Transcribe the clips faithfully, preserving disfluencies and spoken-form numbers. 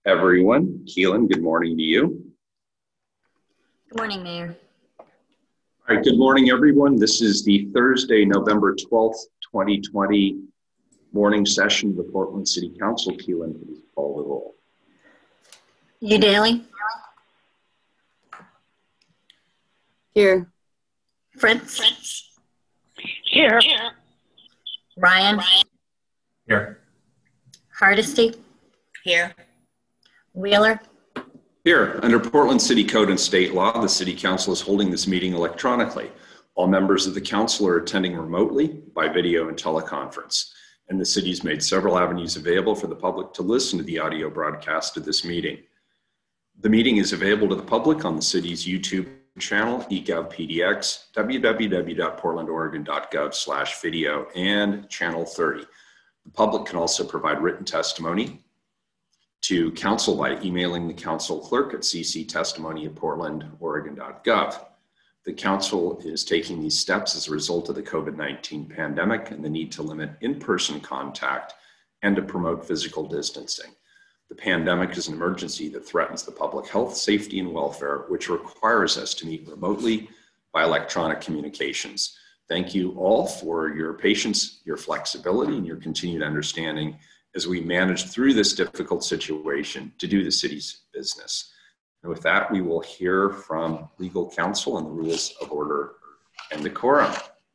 Everyone. Keelan, good morning to you. Good morning, Mayor. All right, good morning, everyone. This is the Thursday, November twelfth, twenty twenty morning session of the Portland City Council. Keelan, please call the roll. Udaley? Here. Fritz? Fritz. Here. Ryan? Here. Hardesty? Here. Wheeler? Here, under Portland City Code and state law, the City Council is holding this meeting electronically. All members of the council are attending remotely by video and teleconference, and the city's made several avenues available for the public to listen to the audio broadcast of this meeting. The meeting is available to the public on the city's YouTube channel, eGovPDX, w w w dot portland oregon dot gov slash video, and channel thirty. The public can also provide written testimony to council by emailing the council clerk at c c testimony at portland oregon dot gov. The council is taking these steps as a result of the COVID nineteen pandemic and the need to limit in-person contact and to promote physical distancing. The pandemic is an emergency that threatens the public health, safety, and welfare, which requires us to meet remotely by electronic communications. Thank you all for your patience, your flexibility, and your continued understanding as we manage through this difficult situation to do the city's business. And with that, we will hear from legal counsel on the rules of order and decorum.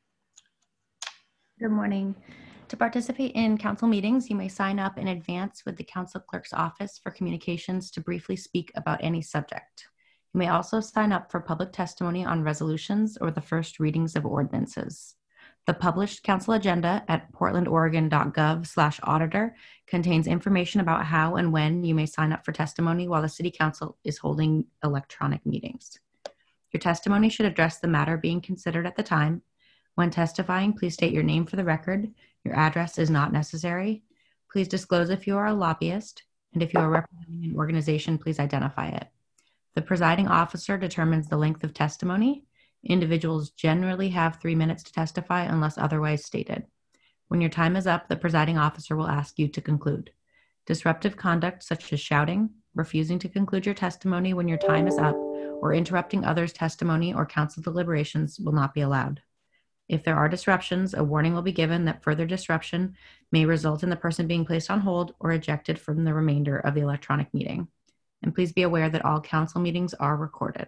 Good morning. To participate in council meetings, you may sign up in advance with the council clerk's office for communications to briefly speak about any subject. You may also sign up for public testimony on resolutions or the first readings of ordinances. The published council agenda at portland oregon dot gov slash auditor contains information about how and when you may sign up for testimony while the city council is holding electronic meetings. Your testimony should address the matter being considered at the time. When testifying, please state your name for the record. Your address is not necessary. Please disclose if you are a lobbyist, and if you are representing an organization, please identify it. The presiding officer determines the length of testimony. Individuals generally have three minutes to testify unless otherwise stated. When your time is up, the presiding officer will ask you to conclude. Disruptive conduct such as shouting, refusing to conclude your testimony when your time is up, or interrupting others' testimony or council deliberations will not be allowed. If there are disruptions, a warning will be given that further disruption may result in the person being placed on hold or ejected from the remainder of the electronic meeting. And please be aware that all council meetings are recorded.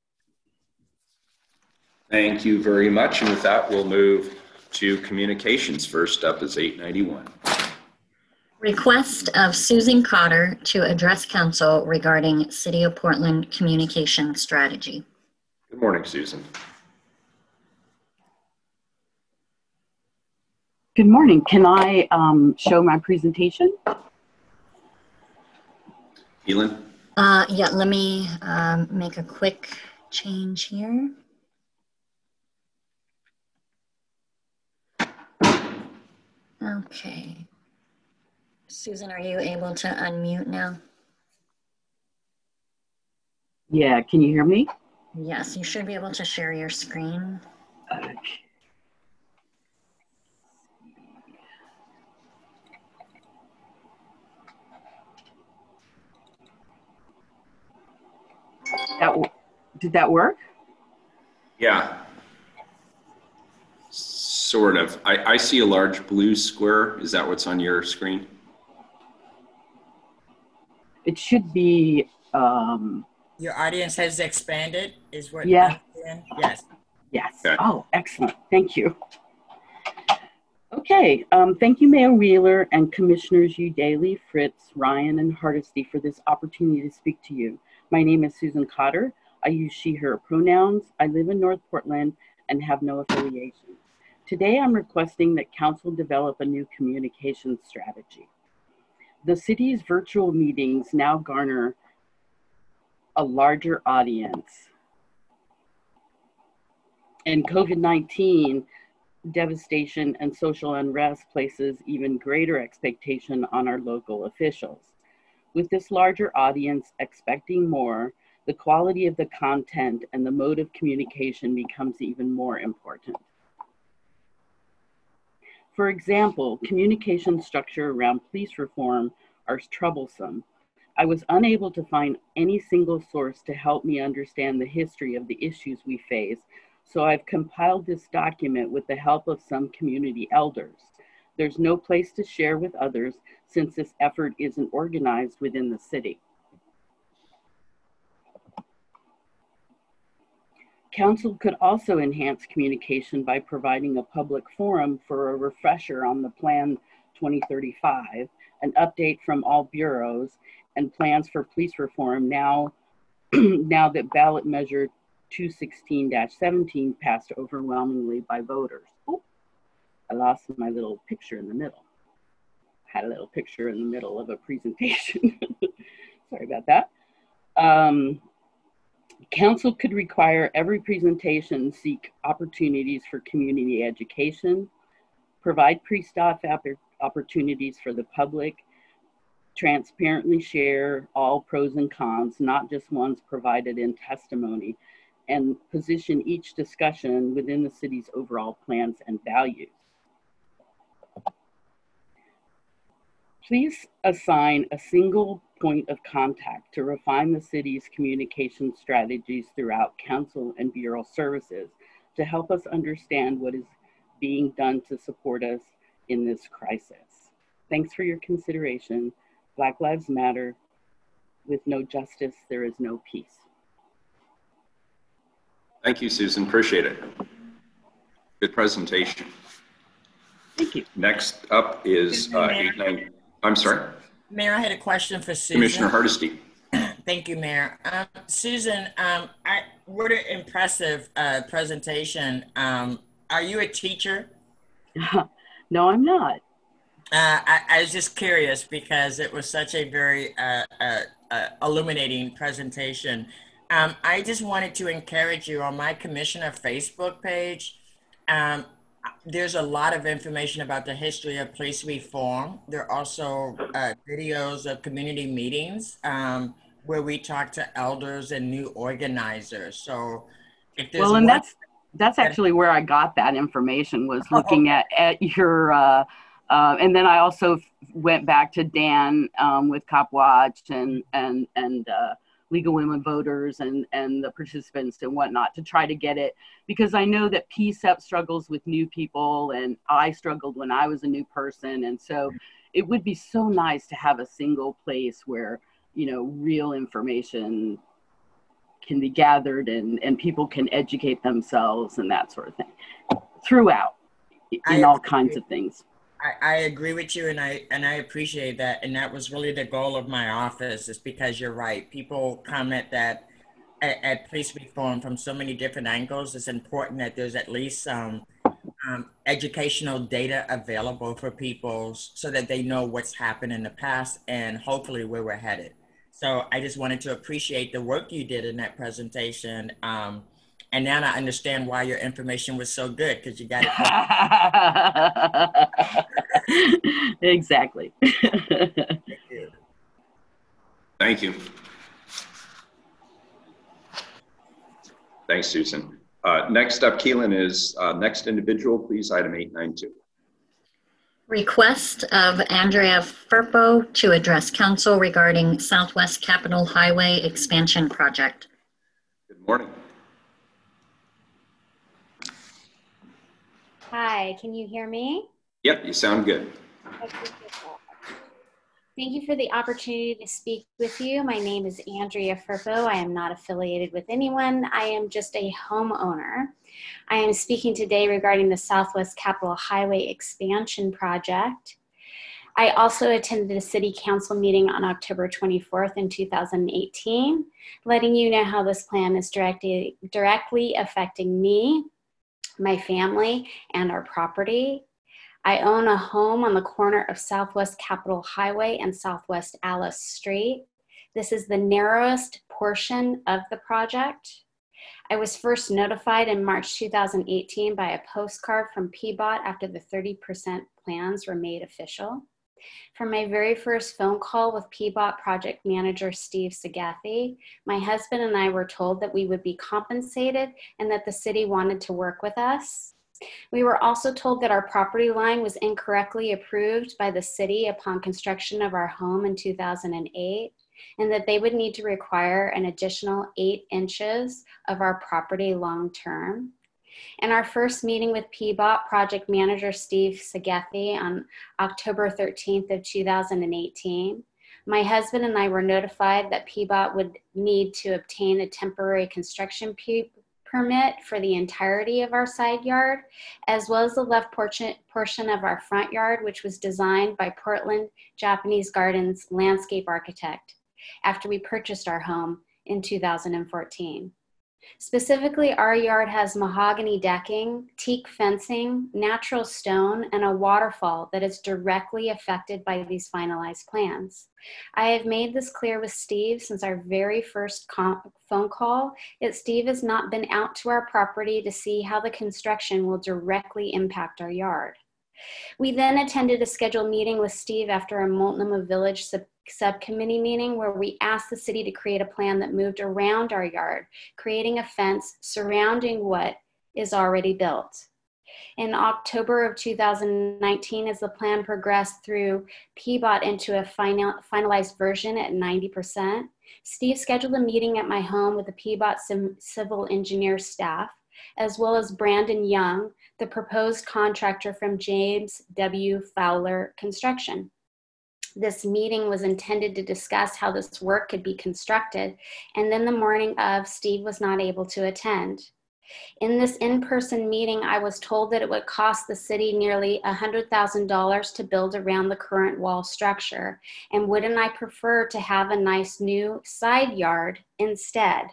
Thank you very much. And with that, we'll move to communications. First up is eight ninety-one. Request of Susan Cotter to address council regarding City of Portland communication strategy. Good morning, Susan. Good morning. Can I um, show my presentation? Keelan? Uh, yeah, let me um, make a quick change here. Okay. Susan, are you able to unmute now? Yeah, can you hear me? Yes, you should be able to share your screen. Okay. That, did that work? Yeah. Sort of. I, I see a large blue square. Is that what's on your screen? It should be. Um, Your audience has expanded, is what? Yeah. Yes. Yes. Okay. Oh, excellent. Thank you. Okay. Um, thank you, Mayor Wheeler and Commissioners Udaley, Fritz, Ryan, and Hardesty for this opportunity to speak to you. My name is Susan Cotter. I use she, her pronouns. I live in North Portland and have no affiliation. Today, I'm requesting that council develop a new communication strategy. The city's virtual meetings now garner a larger audience. And COVID nineteen devastation and social unrest places even greater expectation on our local officials. With this larger audience expecting more, the quality of the content and the mode of communication becomes even more important. For example, communication structure around police reform are troublesome. I was unable to find any single source to help me understand the history of the issues we face, so I've compiled this document with the help of some community elders. There's no place to share with others since this effort isn't organized within the city. Council could also enhance communication by providing a public forum for a refresher on the Plan twenty thirty-five, an update from all bureaus, and plans for police reform now, now that ballot measure two sixteen dash seventeen passed overwhelmingly by voters. Oh, I lost my little picture in the middle. Had a little picture in the middle of a presentation. Sorry about that. Um, Council could require every presentation seek opportunities for community education, provide pre-stop opportunities for the public, transparently share all pros and cons, not just ones provided in testimony, and position each discussion within the city's overall plans and values. Please assign a single point of contact to refine the city's communication strategies throughout council and bureau services to help us understand what is being done to support us in this crisis. Thanks for your consideration. Black Lives Matter. With no justice, there is no peace. Thank you, Susan. Appreciate it. Good presentation. Thank you. Next up is uh, eight nine. I'm sorry. Mayor, I had a question for Susan. Commissioner Hardesty. Thank you, Mayor. Um, Susan, um, I, what an impressive uh, presentation. Um, are you a teacher? No, I'm not. Uh, I, I was just curious because it was such a very uh, uh, uh, illuminating presentation. Um, I just wanted to encourage you on my commissioner Facebook page. Um, there's a lot of information about the history of police reform. There are also uh, videos of community meetings um, where we talk to elders and new organizers. So if there's well, and one, that's that's actually where I got that information, was looking at at your. Uh, Uh, and then I also went back to Dan um, with Cop Watch and and and uh, League of Women Voters and and the participants and whatnot to try to get it, because I know that P S E P struggles with new people, and I struggled when I was a new person, and so it would be so nice to have a single place where, you know, real information can be gathered and and people can educate themselves and that sort of thing throughout in all kinds of things. I, I agree with you, and I and I appreciate that, and that was really the goal of my office, is because you're right. People come at that at, at police reform from so many different angles. It's important that there's at least some um, educational data available for people so that they know what's happened in the past and hopefully where we're headed. So I just wanted to appreciate the work you did in that presentation. Um, And now I understand why your information was so good, because you got it. Exactly. Thank you. Thank you. Thanks, Susan. Uh, next up, Keelan, is uh, next individual, please, item eight nine two. Request of Andrea Firpo to address council regarding Southwest Capitol Highway expansion project. Good morning. Hi, can you hear me? Yep, you sound good. Thank you for the opportunity to speak with you. My name is Andrea Firpo. I am not affiliated with anyone. I am just a homeowner. I am speaking today regarding the Southwest Capitol Highway expansion project. I also attended a city council meeting on October twenty-fourth in two thousand eighteen, letting you know how this plan is directly, directly affecting me, my family, and our property. I own a home on the corner of Southwest Capitol Highway and Southwest Alice Street. This is the narrowest portion of the project. I was first notified in March two thousand eighteen by a postcard from P B O T after the thirty percent plans were made official. From my very first phone call with P B O T project manager Steve Sagathi, my husband and I were told that we would be compensated and that the city wanted to work with us. We were also told that our property line was incorrectly approved by the city upon construction of our home in two thousand eight. and that they would need to require an additional eight inches of our property long-term. In our first meeting with P B O T project manager Steve Sagethi on October thirteenth of two thousand eighteen, my husband and I were notified that P B O T would need to obtain a temporary construction permit for the entirety of our side yard, as well as the left portion, portion of our front yard, which was designed by Portland Japanese Gardens landscape architect after we purchased our home in two thousand fourteen. Specifically, our yard has mahogany decking, teak fencing, natural stone, and a waterfall that is directly affected by these finalized plans. I have made this clear with Steve since our very first phone call that Steve has not been out to our property to see how the construction will directly impact our yard. We then attended a scheduled meeting with Steve after a Multnomah Village sub subcommittee meeting where we asked the city to create a plan that moved around our yard, creating a fence surrounding what is already built. In October of two thousand nineteen, as the plan progressed through P B O T into a final, finalized version at ninety percent, Steve scheduled a meeting at my home with the P B O T civil engineer staff, as well as Brandon Young, the proposed contractor from James W. Fowler Construction. This meeting was intended to discuss how this work could be constructed, and then the morning of, Steve was not able to attend. In this in-person meeting, I was told that it would cost the city nearly one hundred thousand dollars to build around the current wall structure, and wouldn't I prefer to have a nice new side yard instead?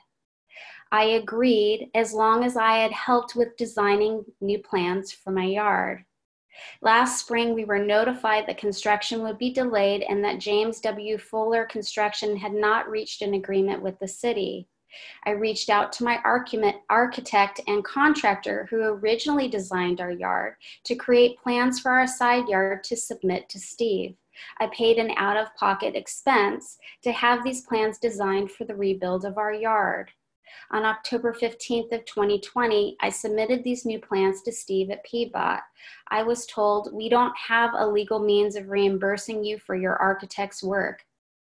I agreed, as long as I had helped with designing new plans for my yard. Last spring, we were notified that construction would be delayed and that James W. Fuller Construction had not reached an agreement with the city. I reached out to my architect and contractor who originally designed our yard to create plans for our side yard to submit to Steve. I paid an out-of-pocket expense to have these plans designed for the rebuild of our yard. On October fifteenth of twenty twenty, I submitted these new plans to Steve at P B O T. I was told, we don't have a legal means of reimbursing you for your architect's work.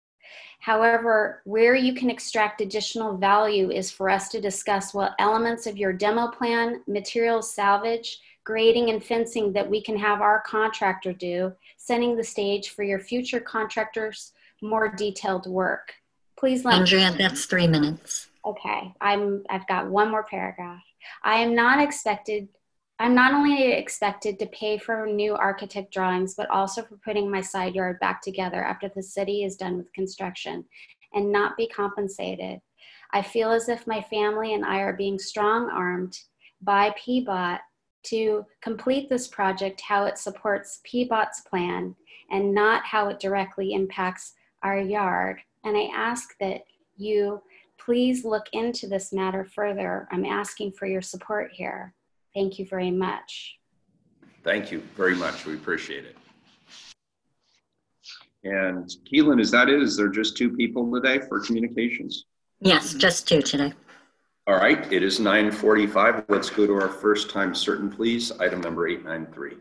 However, where you can extract additional value is for us to discuss what elements of your demo plan, materials salvage, grading and fencing that we can have our contractor do, setting the stage for your future contractors' more detailed work. Please let Andrea, that's three minutes. Okay, I'm, I've got one more paragraph. I am not expected, I'm not only expected to pay for new architect drawings, but also for putting my side yard back together after the city is done with construction and not be compensated. I feel as if my family and I are being strong-armed by P B O T to complete this project how it supports P B O T's plan and not how it directly impacts our yard. And I ask that you please look into this matter further. I'm asking for your support here. Thank you very much. Thank you very much. We appreciate it. And Keelan, is that it? Is there just two people today for communications? Yes, just two today. All right, it is nine forty-five. Let's go to our first time certain, please. Item number eight ninety-three.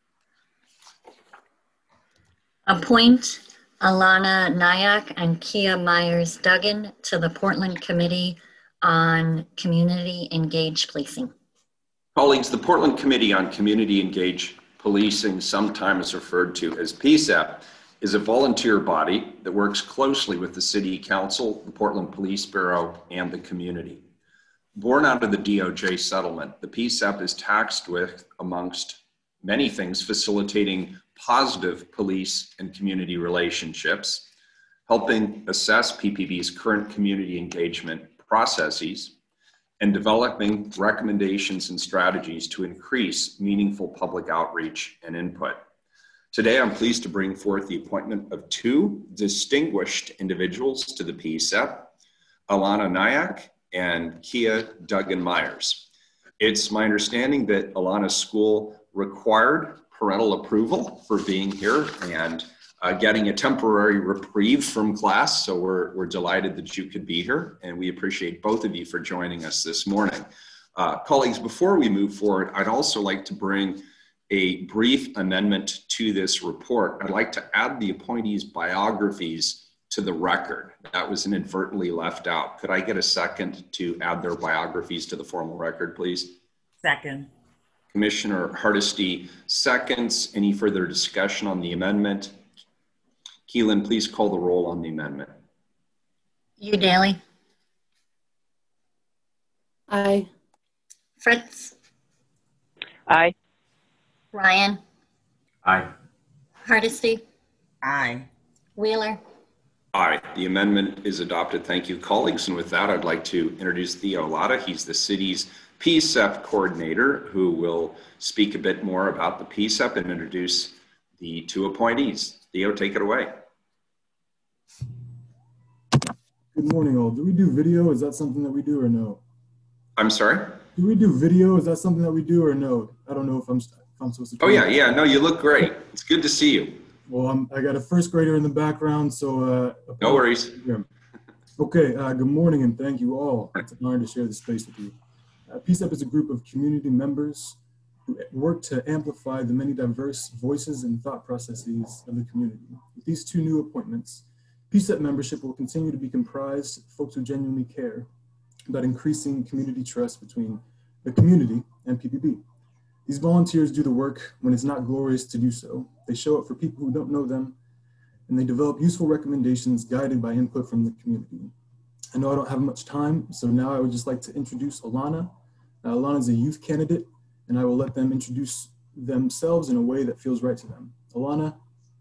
Appoint Alana Nyack and Kia Myers Duggan to the Portland Committee on Community Engaged Policing. Colleagues, the Portland Committee on Community Engaged Policing, sometimes referred to as P S E P, is a volunteer body that works closely with the City Council, the Portland Police Bureau, and the community. Born out of the D O J settlement, the P S E P is tasked with, amongst many things, facilitating positive police and community relationships, helping assess P P B's current community engagement processes, and developing recommendations and strategies to increase meaningful public outreach and input. Today, I'm pleased to bring forth the appointment of two distinguished individuals to the P S E P, Alana Nyack and Kia Duggan Myers. It's my understanding that Alana's school required parental approval for being here and uh, getting a temporary reprieve from class. So we're, we're delighted that you could be here, and we appreciate both of you for joining us this morning. Uh, colleagues, before we move forward, I'd also like to bring a brief amendment to this report. I'd like to add the appointees' biographies to the record. That was inadvertently left out. Could I get a second to add their biographies to the formal record, please? Second. Commissioner Hardesty seconds. Any further discussion on the amendment? Keelan, please call the roll on the amendment. Udaly. Aye. Fritz. Aye. Ryan. Aye. Hardesty. Aye. Wheeler. Aye, the amendment is adopted. Thank you, colleagues. And with that, I'd like to introduce Theo Latta. He's the city's P S E P coordinator who will speak a bit more about the P S E P and introduce the two appointees. Theo, take it away. Good morning, all. Do we do video? Is that something that we do or no? I'm sorry? Do we do video? Is that something that we do or no? I don't know if I'm, if I'm supposed to. Oh, yeah, yeah. No, you look great. It's good to see you. Well, I'm, I got a first grader in the background, so. Uh, no worries. Okay, uh, good morning and thank you all. It's an honor to share this space with you. Uh, P S E P is a group of community members who work to amplify the many diverse voices and thought processes of the community. With these two new appointments, P S E P membership will continue to be comprised of folks who genuinely care about increasing community trust between the community and P P B. These volunteers do the work when it's not glorious to do so. They show up for people who don't know them, and they develop useful recommendations guided by input from the community. I know I don't have much time, so now I would just like to introduce Alana. Uh, Alana is a youth candidate, and I will let them introduce themselves in a way that feels right to them. Alana.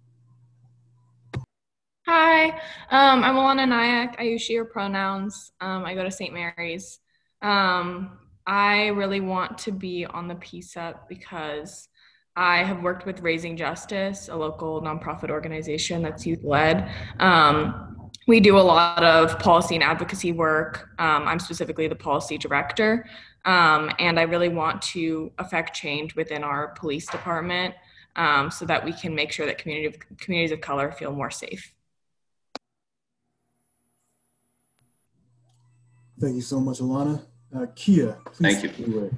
Hi, um, I'm Alana Nayak. I use she, her pronouns. Um, I go to Saint Mary's. Um, I really want to be on the P S E P because I have worked with Raising Justice, a local nonprofit organization that's youth-led. Um, we do a lot of policy and advocacy work. Um, I'm specifically the policy director, um, and I really want to affect change within our police department um, so that we can make sure that community, communities of color feel more safe. Thank you so much, Alana. Uh, Kia, please. Thank you.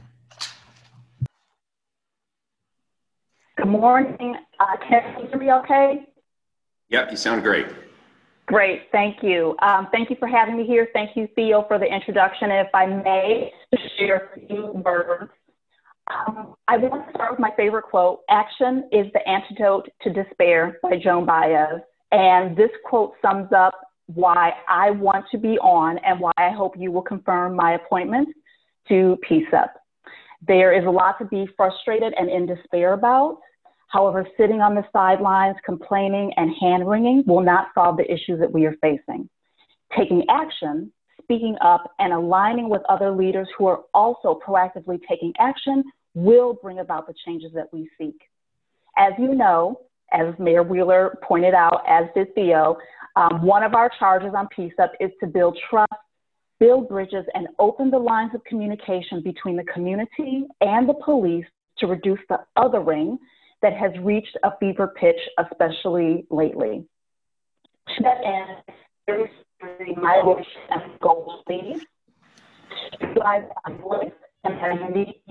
Good morning. Uh, can you hear me okay? Yeah, you sound great. Great, thank you. Um, thank you for having me here. Thank you, Theo, for the introduction. And if I may, to share a few words. Um, I want to start with my favorite quote, "Action is the antidote to despair," by Joan Baez. And this quote sums up why I want to be on and why I hope you will confirm my appointment to P S E P. There is a lot to be frustrated and in despair about. However, sitting on the sidelines, complaining and hand-wringing will not solve the issues that we are facing. Taking action, speaking up, and aligning with other leaders who are also proactively taking action will bring about the changes that we seek. As you know, as Mayor Wheeler pointed out, as did Theo, um, one of our charges on P S E P is to build trust, build bridges, and open the lines of communication between the community and the police to reduce the othering that has reached a fever pitch, especially lately. To that end, there is my wish and goal, please. To drive a voice and have unique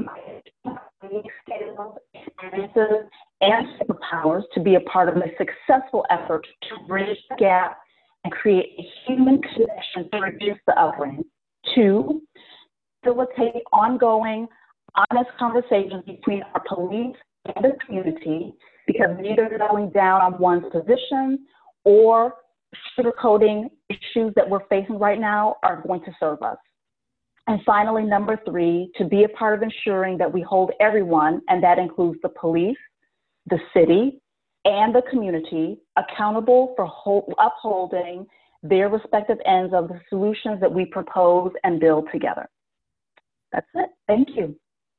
skills, experiences, and superpowers to be a part of a successful effort to bridge the gap and create a human connection to reduce the othering. Two, facilitate ongoing, honest conversations between our police and the community, because neither doubling down on one's position or sugarcoating issues that we're facing right now are going to serve us. And finally, number three, to be a part of ensuring that we hold everyone, and that includes the police, the city, and the community, accountable for hold, upholding their respective ends of the solutions that we propose and build together. That's it. Thank you.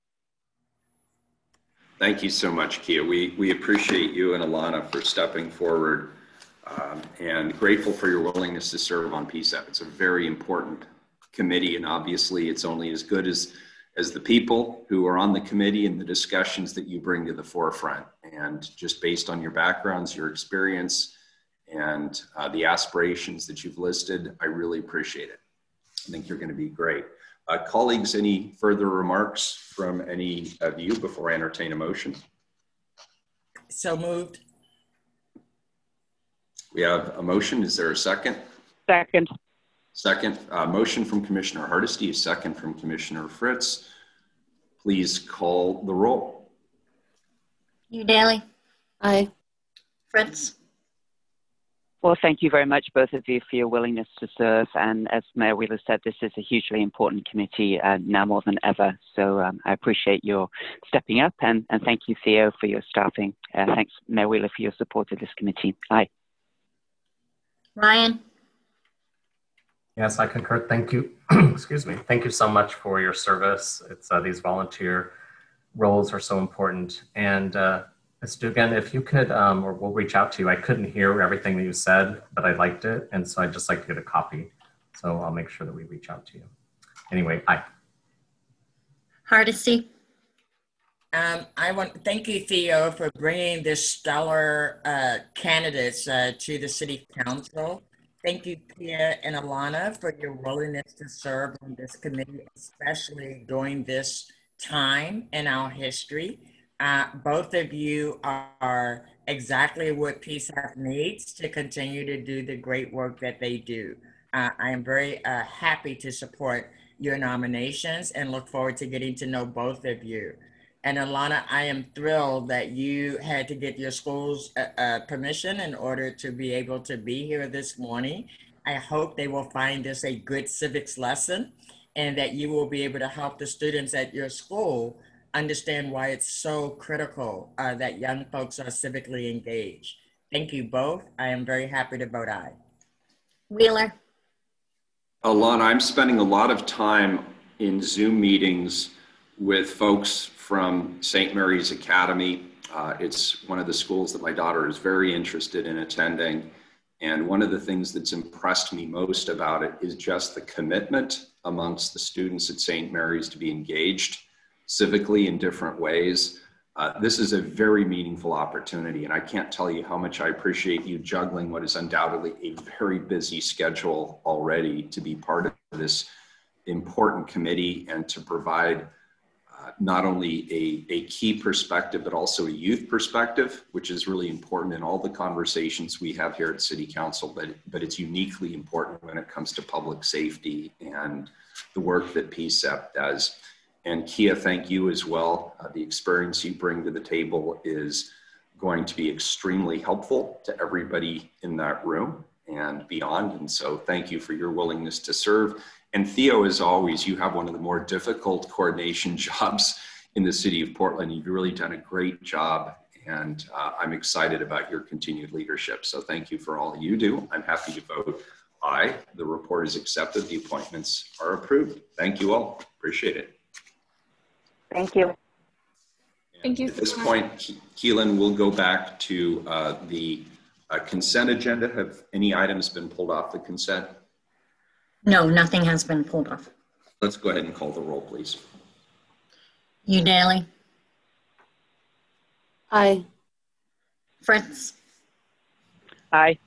Thank you so much, Kia. We, we appreciate you and Alana for stepping forward um, and grateful for your willingness to serve on P S E P. It's a very important committee, and obviously it's only as good as, as the people who are on the committee and the discussions that you bring to the forefront. And just based on your backgrounds, your experience, and uh, the aspirations that you've listed, I really appreciate it. I think you're going to be great. Uh, colleagues, any further remarks from any of you before I entertain a motion? So moved. We have a motion. Is there a second? Second. Second. Uh, motion from Commissioner Hardesty, a second from Commissioner Fritz. Please call the roll. Udaly. Aye. Fritz. Well, thank you very much, both of you, for your willingness to serve. And as Mayor Wheeler said, this is a hugely important committee uh, now more than ever. So um, I appreciate your stepping up, and, and thank you, Theo, for your staffing. Uh, thanks, Mayor Wheeler, for your support of this committee. Aye. Ryan. Yes, I concur. Thank you. Excuse me. Thank you so much for your service. It's uh, these volunteer roles are so important. And uh, Miz Dugan, if you could, um, or we'll reach out to you. I couldn't hear everything that you said, but I liked it. And so I'd just like to get a copy. So I'll make sure that we reach out to you. Anyway, aye. Hardesty. Um, I want thank you, Theo, for bringing this stellar uh, candidates uh, to the City Council. Thank you, Pia and Alana, for your willingness to serve on this committee, especially during this time in our history. Uh, both of you are exactly what P S A P needs to continue to do the great work that they do. Uh, I am very uh, happy to support your nominations and look forward to getting to know both of you. And Alana, I am thrilled that you had to get your school's uh, uh, permission in order to be able to be here this morning. I hope they will find this a good civics lesson and that you will be able to help the students at your school understand why it's so critical uh, that young folks are civically engaged. Thank you both. I am very happy to vote aye. Wheeler. Alana, I'm spending a lot of time in Zoom meetings with folks from Saint Mary's Academy. Uh, it's one of the schools that my daughter is very interested in attending. And one of the things that's impressed me most about it is just the commitment amongst the students at Saint Mary's to be engaged civically in different ways. Uh, this is a very meaningful opportunity, and I can't tell you how much I appreciate you juggling what is undoubtedly a very busy schedule already to be part of this important committee and to provide uh, not only a, a key perspective, but also a youth perspective, which is really important in all the conversations we have here at City Council, but, but it's uniquely important when it comes to public safety and the work that P S E P does. And Kia, thank you as well. Uh, the experience you bring to the table is going to be extremely helpful to everybody in that room and beyond. And so thank you for your willingness to serve. And Theo, as always, you have one of the more difficult coordination jobs in the city of Portland. You've really done a great job, and uh, I'm excited about your continued leadership. So thank you for all you do. I'm happy to vote aye. The report is accepted. The appointments are approved. Thank you all. Appreciate it. Thank you. Thank you. At this point, Keelan, we'll go back to uh, the uh, consent agenda. Have any items been pulled off the consent? No, nothing has been pulled off. Let's go ahead and call the roll, please. Udaly. Aye. Fritz. Aye.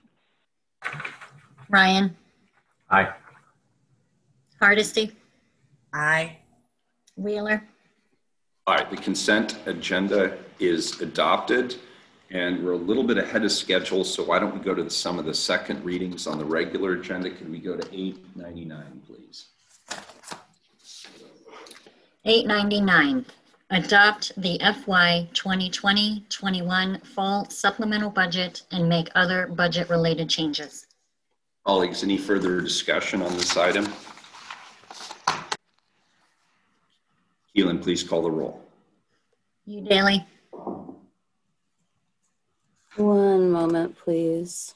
Ryan. Aye. Hardesty. Aye. Wheeler. All right, the consent agenda is adopted, and we're a little bit ahead of schedule, so why don't we go to the, some of the second readings on the regular agenda? Can we go to eight ninety-nine, please? eight ninety-nine. Adopt the F Y twenty twenty twenty-one fall supplemental budget and make other budget-related changes. Colleagues, any further discussion on this item? Keelan, please call the roll. Udaly. One moment, please.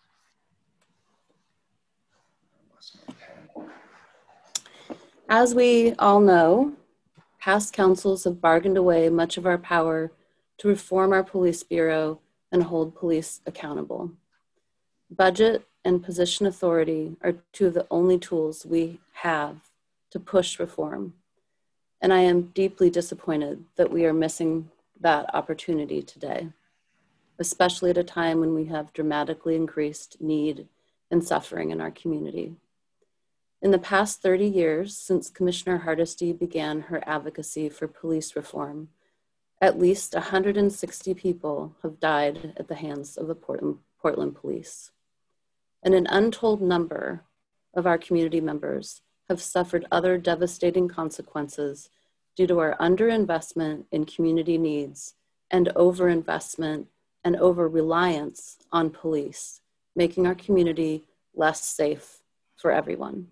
As we all know, past councils have bargained away much of our power to reform our police bureau and hold police accountable. Budget and position authority are two of the only tools we have to push reform. And I am deeply disappointed that we are missing that opportunity today, especially at a time when we have dramatically increased need and suffering in our community. In the past thirty years, since Commissioner Hardesty began her advocacy for police reform, at least one hundred sixty people have died at the hands of the Portland, Portland police. and an untold number of our community members have suffered other devastating consequences due to our underinvestment in community needs and overinvestment and over-reliance on police, making our community less safe for everyone.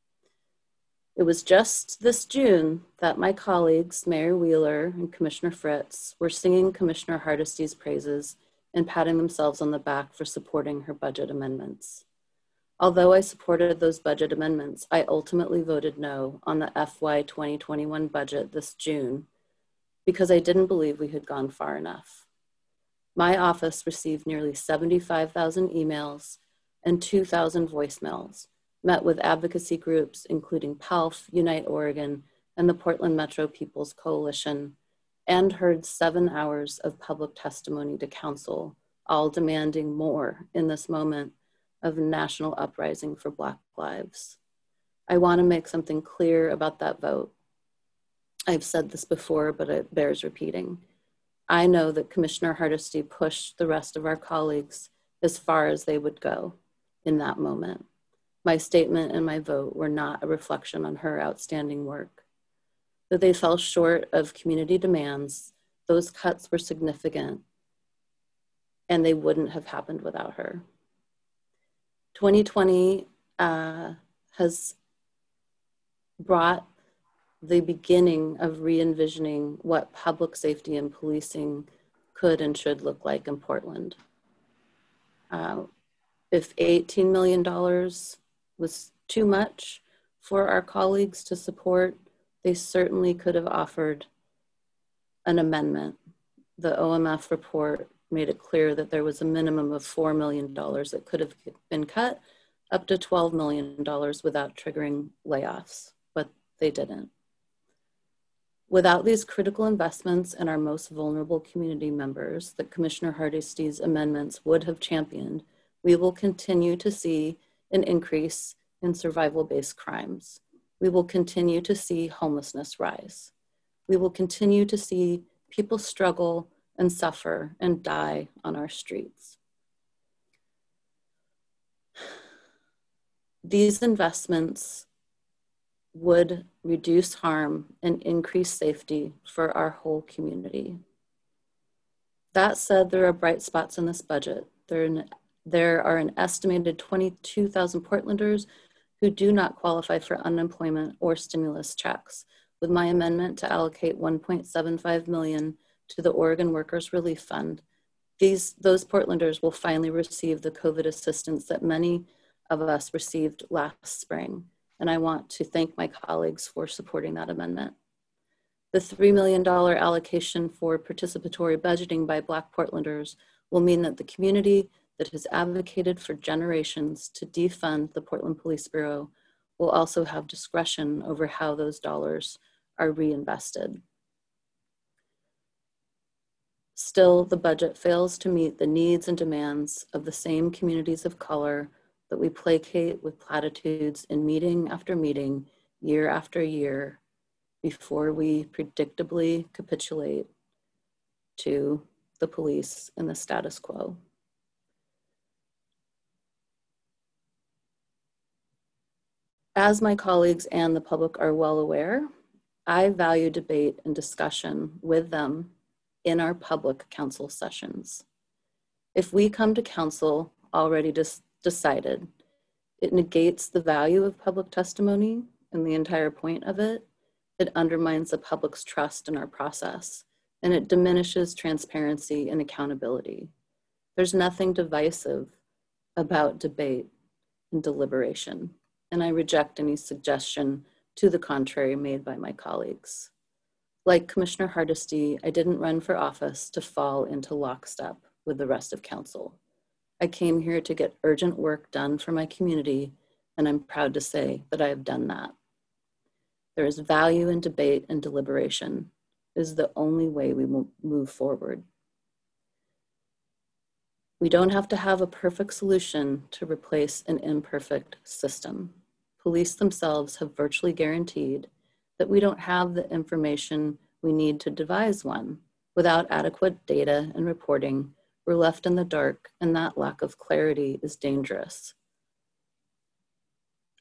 It was just this June that my colleagues, Mayor Wheeler and Commissioner Fritz, were singing Commissioner Hardesty's praises and patting themselves on the back for supporting her budget amendments. Although I supported those budget amendments, I ultimately voted no on the F Y twenty twenty-one budget this June because I didn't believe we had gone far enough. My office received nearly seventy-five thousand emails and two thousand voicemails, met with advocacy groups, including P A L F, Unite Oregon, and the Portland Metro People's Coalition, and heard seven hours of public testimony to council, all demanding more in this moment of a national uprising for Black lives. I want to make something clear about that vote. I've said this before, but it bears repeating. I know that Commissioner Hardesty pushed the rest of our colleagues as far as they would go in that moment. My statement and my vote were not a reflection on her outstanding work. Though they fell short of community demands, those cuts were significant and they wouldn't have happened without her. twenty twenty uh, has brought the beginning of re-envisioning what public safety and policing could and should look like in Portland. Uh, if eighteen million dollars was too much for our colleagues to support, they certainly could have offered an amendment. The O M F report made it clear that there was a minimum of four million dollars that could have been cut up to twelve million dollars without triggering layoffs, but they didn't. Without these critical investments in our most vulnerable community members that Commissioner Hardesty's amendments would have championed, we will continue to see an increase in survival-based crimes. We will continue to see homelessness rise. We will continue to see people struggle and suffer and die on our streets. These investments would reduce harm and increase safety for our whole community. That said, there are bright spots in this budget. There, an, there are an estimated twenty-two thousand Portlanders who do not qualify for unemployment or stimulus checks. With my amendment to allocate one point seven five million dollars to the Oregon Workers Relief Fund, these, those Portlanders will finally receive the COVID assistance that many of us received last spring. And I want to thank my colleagues for supporting that amendment. The three million dollars allocation for participatory budgeting by Black Portlanders will mean that the community that has advocated for generations to defund the Portland Police Bureau will also have discretion over how those dollars are reinvested. Still, the budget fails to meet the needs and demands of the same communities of color that we placate with platitudes in meeting after meeting, year after year, before we predictably capitulate to the police and the status quo. As my colleagues and the public are well aware, I value debate and discussion with them in our public council sessions. If we come to council already dis- decided, it negates the value of public testimony and the entire point of it. It undermines the public's trust in our process, and it diminishes transparency and accountability. There's nothing divisive about debate and deliberation, and I reject any suggestion to the contrary made by my colleagues. Like Commissioner Hardesty, I didn't run for office to fall into lockstep with the rest of council. I came here to get urgent work done for my community, and I'm proud to say that I have done that. There is value in debate and deliberation. It is the only way we will move forward. We don't have to have a perfect solution to replace an imperfect system. Police themselves have virtually guaranteed that we don't have the information we need to devise one. Without adequate data and reporting, we're left in the dark, and that lack of clarity is dangerous.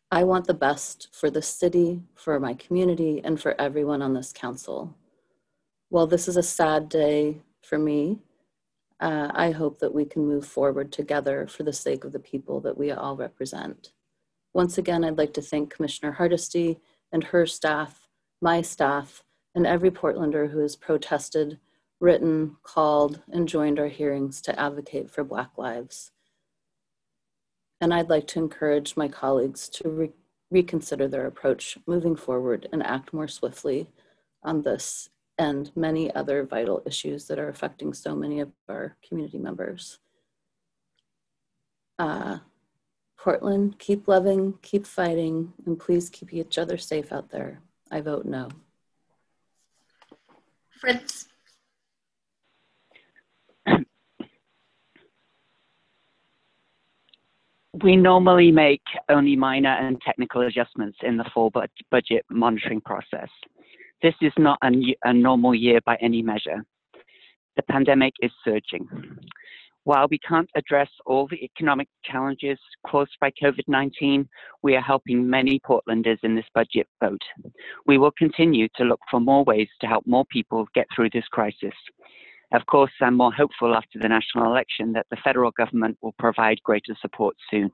I want the best for the city, for my community, and for everyone on this council. While this is a sad day for me, uh, I hope that we can move forward together for the sake of the people that we all represent. Once again, I'd like to thank Commissioner Hardesty and her staff, my staff, and every Portlander who has protested, written, called, and joined our hearings to advocate for Black lives. And I'd like to encourage my colleagues to re reconsider their approach moving forward and act more swiftly on this and many other vital issues that are affecting so many of our community members. Uh, Portland, keep loving, keep fighting, and please keep each other safe out there. I vote no. Fritz. We normally make only minor and technical adjustments in the full budget monitoring process. This is not a, a normal year by any measure. The pandemic is surging. While we can't address all the economic challenges caused by COVID nineteen, we are helping many Portlanders in this budget vote. We will continue to look for more ways to help more people get through this crisis. Of course, I'm more hopeful after the national election that the federal government will provide greater support soon.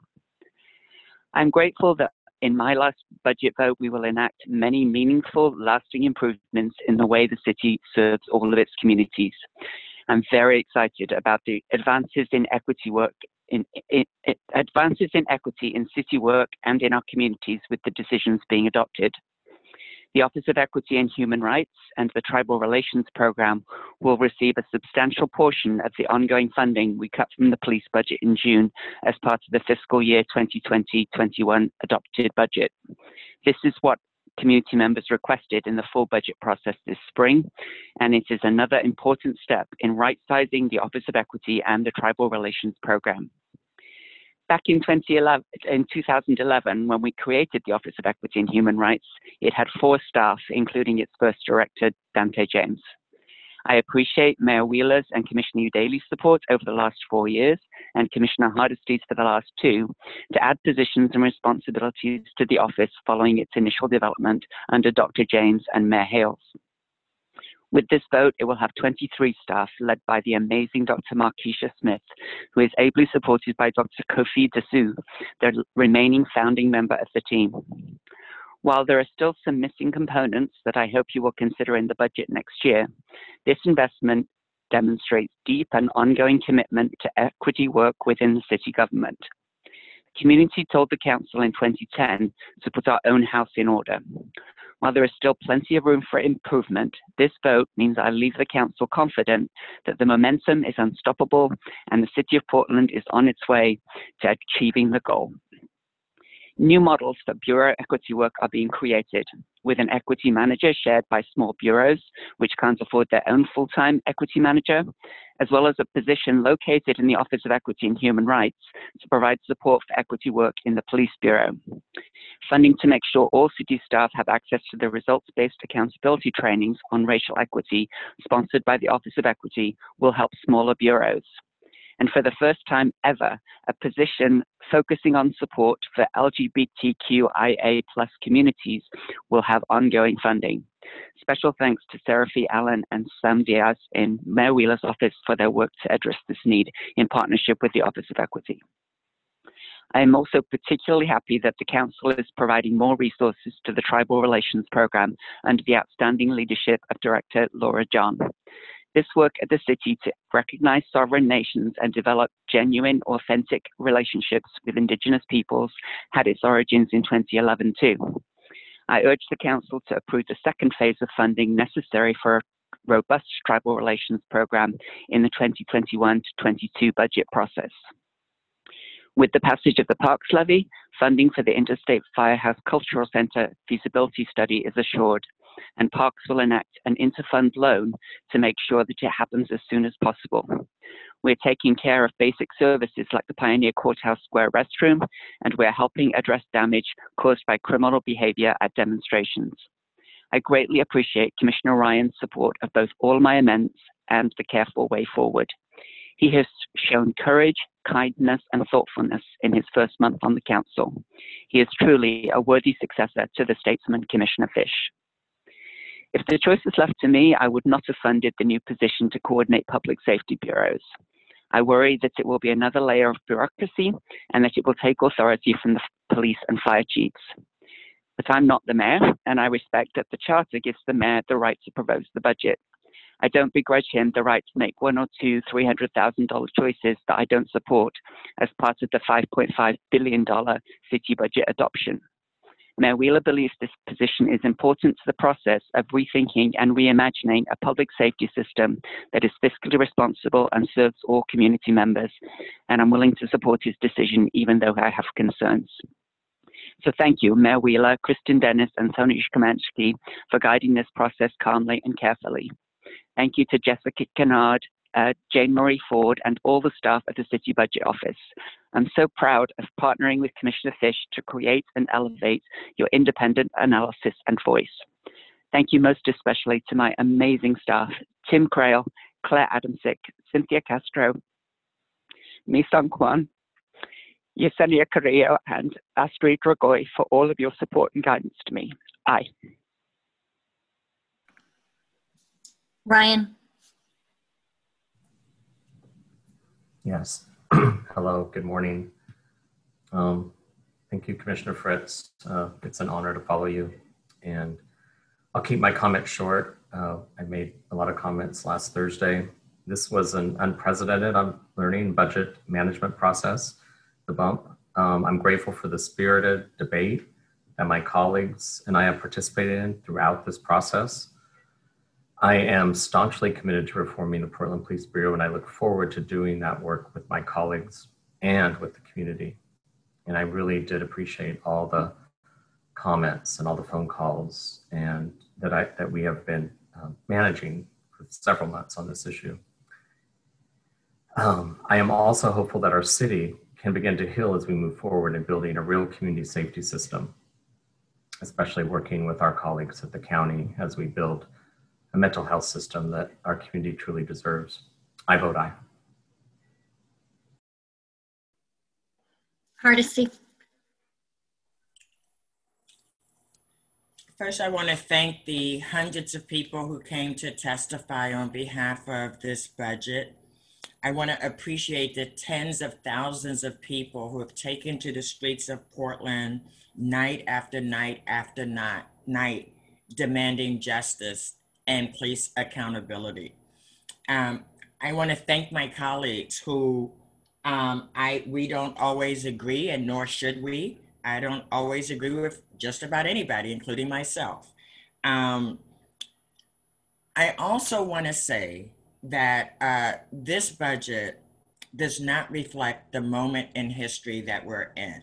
I'm grateful that in my last budget vote, we will enact many meaningful, lasting improvements in the way the city serves all of its communities. I'm very excited about the advances in equity work, in, in, in advances in equity in city work and in our communities with the decisions being adopted. The Office of Equity and Human Rights and the Tribal Relations Program will receive a substantial portion of the ongoing funding we cut from the police budget in June as part of the fiscal year twenty twenty twenty-one adopted budget. This is what community members requested in the full budget process this spring, and it is another important step in right-sizing the Office of Equity and the Tribal Relations Program. Back in, in two thousand eleven, when we created the Office of Equity and Human Rights, it had four staff, including its first director, Dante James. I appreciate Mayor Wheeler's and Commissioner Udaley's support over the last four years, and Commissioner Hardesty's for the last two, to add positions and responsibilities to the office following its initial development under Doctor James and Mayor Hales. With this vote, it will have twenty-three staff led by the amazing Doctor Markeisha Smith, who is ably supported by Doctor Kofi Dessou, the remaining founding member of the team. While there are still some missing components that I hope you will consider in the budget next year, this investment demonstrates deep and ongoing commitment to equity work within the city government. The community told the council in twenty ten to put our own house in order. While there is still plenty of room for improvement, this vote means I leave the council confident that the momentum is unstoppable and the City of Portland is on its way to achieving the goal. New models for bureau equity work are being created, with an equity manager shared by small bureaus, which can't afford their own full-time equity manager, as well as a position located in the Office of Equity and Human Rights to provide support for equity work in the Police Bureau. Funding to make sure all city staff have access to the results-based accountability trainings on racial equity, sponsored by the Office of Equity, will help smaller bureaus. And for the first time ever, a position focusing on support for L G B T Q I A plus communities will have ongoing funding. Special thanks to Seraphy Allen and Sam Diaz in Mayor Wheeler's office for their work to address this need in partnership with the Office of Equity. I am also particularly happy that the Council is providing more resources to the Tribal Relations Program under the outstanding leadership of Director Laura John. This work at the city to recognize sovereign nations and develop genuine, authentic relationships with Indigenous peoples had its origins in twenty eleven too. I urge the Council to approve the second phase of funding necessary for a robust tribal relations program in the twenty twenty-one to twenty-two budget process. With the passage of the Parks Levy, funding for the Interstate Firehouse Cultural Center feasibility study is assured, and Parks will enact an interfund loan to make sure that it happens as soon as possible. We're taking care of basic services like the Pioneer Courthouse Square restroom, and we're helping address damage caused by criminal behavior at demonstrations. I greatly appreciate Commissioner Ryan's support of both all my amendments and the careful way forward. He has shown courage, kindness, and thoughtfulness in his first month on the council. He is truly a worthy successor to the statesman Commissioner Fish. If the choice is left to me, I would not have funded the new position to coordinate public safety bureaus. I worry that it will be another layer of bureaucracy and that it will take authority from the police and fire chiefs. But I'm not the mayor, and I respect that the charter gives the mayor the right to propose the budget. I don't begrudge him the right to make one or two three hundred thousand dollar choices that I don't support as part of the five point five billion dollar city budget adoption. Mayor Wheeler believes this position is important to the process of rethinking and reimagining a public safety system that is fiscally responsible and serves all community members, and I'm willing to support his decision even though I have concerns. So thank you, Mayor Wheeler, Kristen Dennis, and Tony Shkamansky for guiding this process calmly and carefully. Thank you to Jessica Kennard, uh, Jane Marie Ford, and all the staff at the City Budget Office. I'm so proud of partnering with Commissioner Fish to create and elevate your independent analysis and voice. Thank you most especially to my amazing staff, Tim Crail, Claire Adamsick, Cynthia Castro, Mi-Sung Kwan, Yesenia Carrillo, and Astrid Dragoy for all of your support and guidance to me. Aye. Ryan. Yes. Hello, good morning. Um, thank you, Commissioner Fritz. Uh, it's an honor to follow you. And I'll keep my comments short. Uh, I made a lot of comments last Thursday. This was an unprecedented learning budget management process, the bump. Um, I'm grateful for the spirited debate that my colleagues and I have participated in throughout this process. I am staunchly committed to reforming the Portland Police Bureau, and I look forward to doing that work with my colleagues and with the community. And I really did appreciate all the comments and all the phone calls and that I that we have been um, managing for several months on this issue. Um, I am also hopeful that our city can begin to heal as we move forward in building a real community safety system, especially working with our colleagues at the county as we build a mental health system that our community truly deserves. I vote aye. Hardesty. First, I want to thank the hundreds of people who came to testify on behalf of this budget. I want to appreciate the tens of thousands of people who have taken to the streets of Portland night after night after night, night demanding justice and police accountability. Um, I want to thank my colleagues who um, I we don't always agree, and nor should we. I don't always agree with just about anybody, including myself. Um, I also want to say that uh, this budget does not reflect the moment in history that we're in.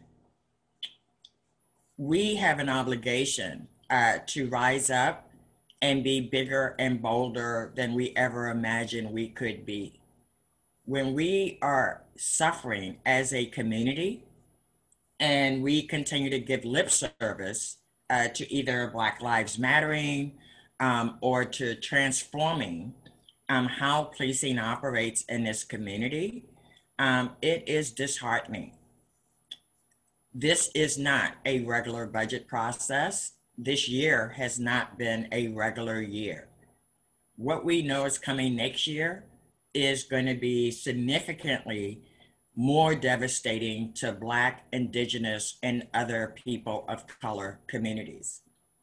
We have an obligation uh, to rise up and be bigger and bolder than we ever imagined we could be. When we are suffering as a community and we continue to give lip service uh, to either Black Lives Mattering um, or to transforming um, how policing operates in this community, um, it is disheartening. This is not a regular budget process. This year has not been a regular year. What we know is coming next year is going to be significantly more devastating to Black, Indigenous, and other people of color communities.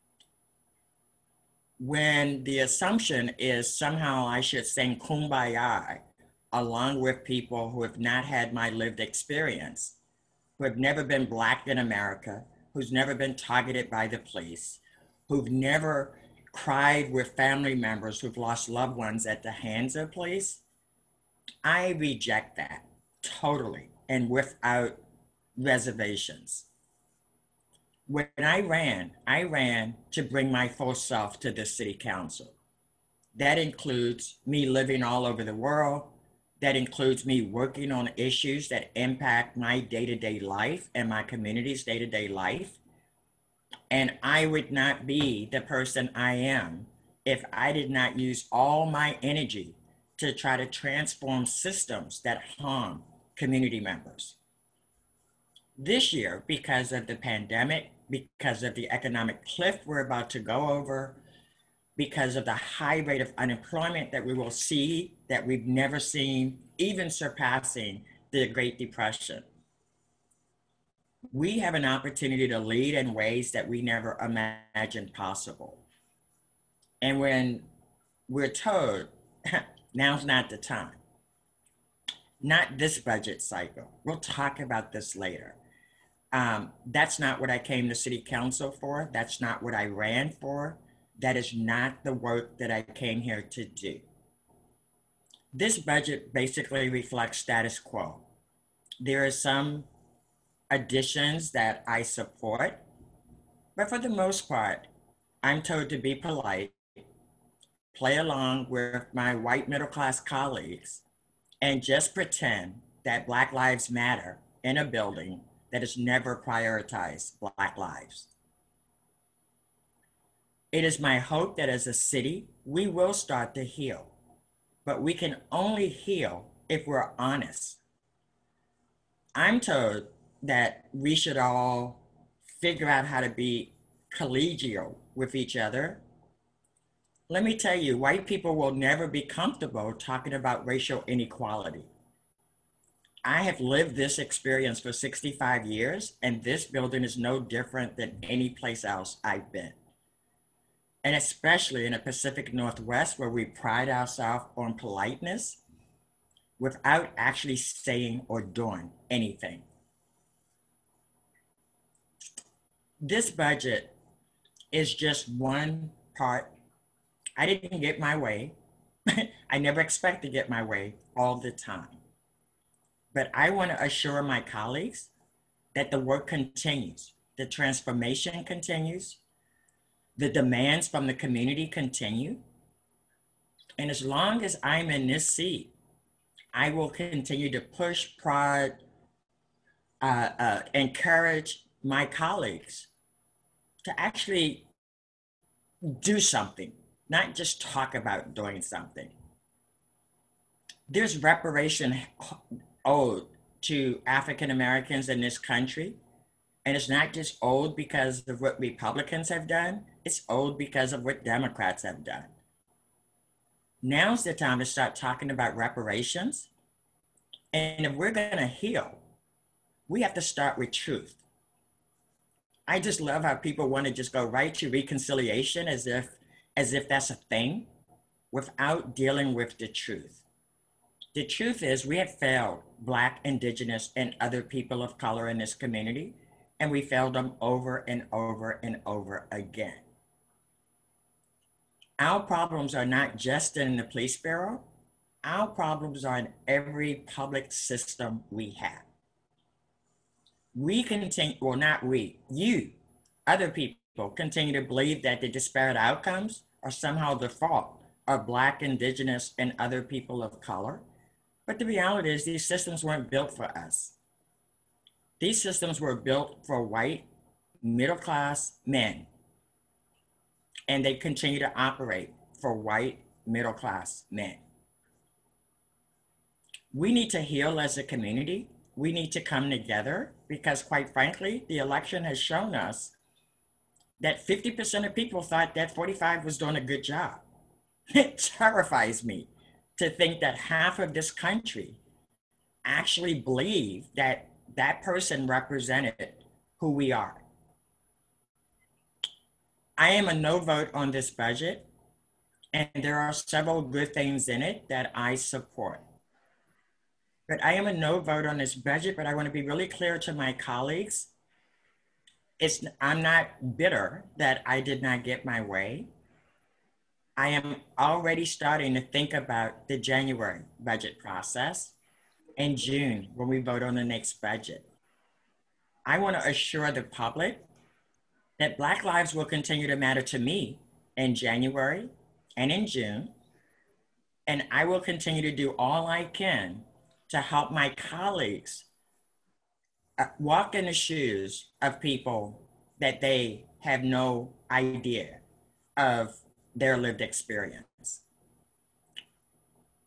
When the assumption is somehow I should sing Kumbaya along with people who have not had my lived experience, who have never been Black in America, who's never been targeted by the police, who've never cried with family members who've lost loved ones at the hands of police, I reject that totally and without reservations. When I ran, I ran to bring my full self to the city council. That includes me living all over the world. That includes me working on issues that impact my day-to-day life and my community's day-to-day life. And I would not be the person I am if I did not use all my energy to try to transform systems that harm community members. This year, because of the pandemic, because of the economic cliff we're about to go over, because of the high rate of unemployment that we will see that we've never seen, even surpassing the Great Depression, we have an opportunity to lead in ways that we never imagined possible. And when we're told, now's not the time, not this budget cycle, we'll talk about this later. Um, that's not what I came to City Council for. That's not what I ran for. That is not the work that I came here to do. This budget basically reflects status quo. There are some additions that I support, but for the most part, I'm told to be polite, play along with my white middle-class colleagues, and just pretend that Black Lives Matter in a building that has never prioritized Black lives. It is my hope that as a city, we will start to heal, but we can only heal if we're honest. I'm told that we should all figure out how to be collegial with each other. Let me tell you, white people will never be comfortable talking about racial inequality. I have lived this experience for sixty-five years, and this building is no different than any place else I've been. And especially in the Pacific Northwest, where we pride ourselves on politeness without actually saying or doing anything. This budget is just one part. I didn't get my way. I never expect to get my way all the time. But I want to assure my colleagues that the work continues, the transformation continues, the demands from the community continue. And as long as I'm in this seat, I will continue to push, prod, uh, uh, encourage my colleagues to actually do something, not just talk about doing something. There's reparation owed to African Americans in this country. And it's not just owed because of what Republicans have done, it's owed because of what Democrats have done. Now's the time to start talking about reparations. And if we're gonna heal, we have to start with truth. I just love how people want to just go right to reconciliation as if, as if that's a thing without dealing with the truth. The truth is we have failed Black, Indigenous, and other people of color in this community, and we failed them over and over and over again. Our problems are not just in the police bureau, our problems are in every public system we have. We continue, well not we, you, other people continue to believe that the disparate outcomes are somehow the fault of Black, Indigenous, and other people of color. But the reality is these systems weren't built for us. These systems were built for white, middle-class men, and they continue to operate for white, middle-class men. We need to heal as a community. We need to come together because, quite frankly, the election has shown us that fifty percent of people thought that forty-five was doing a good job. It terrifies me to think that half of this country actually believe that that person represented who we are. I am a no vote on this budget, and there are several good things in it that I support. But I am a no vote on this budget, but I want to be really clear to my colleagues. It's, I'm not bitter that I did not get my way. I am already starting to think about the January budget process in June when we vote on the next budget. I want to assure the public that Black lives will continue to matter to me in January and in June, and I will continue to do all I can to help my colleagues walk in the shoes of people that they have no idea of their lived experience.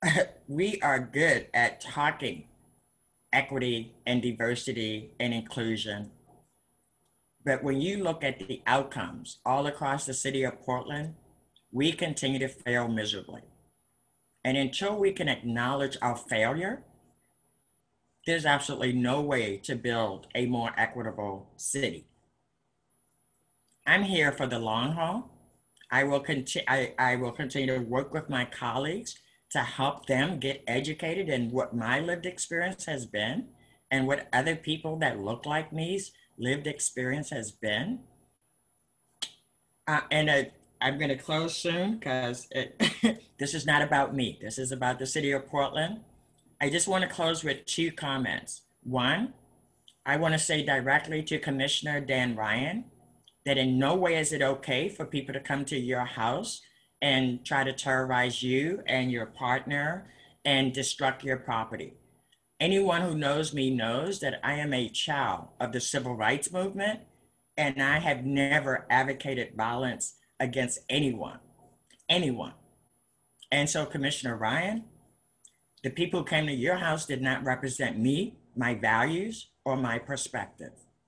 we are good at talking equity and diversity and inclusion. But when you look at the outcomes all across the city of Portland, we continue to fail miserably. And until we can acknowledge our failure, there's absolutely no way to build a more equitable city. I'm here for the long haul. I will, conti- I, I will continue to work with my colleagues to help them get educated in what my lived experience has been and what other people that look like me's lived experience has been. Uh, and uh, I'm gonna close soon because this is not about me. This is about the city of Portland. I just wanna close with two comments. One, I wanna say directly to Commissioner Dan Ryan that in no way is it okay for people to come to your house and try to terrorize you and your partner and destruct your property. Anyone who knows me knows that I am a child of the civil rights movement, and I have never advocated violence against anyone, anyone. And so, Commissioner Ryan, the people who came to your house did not represent me, my values, or my perspective.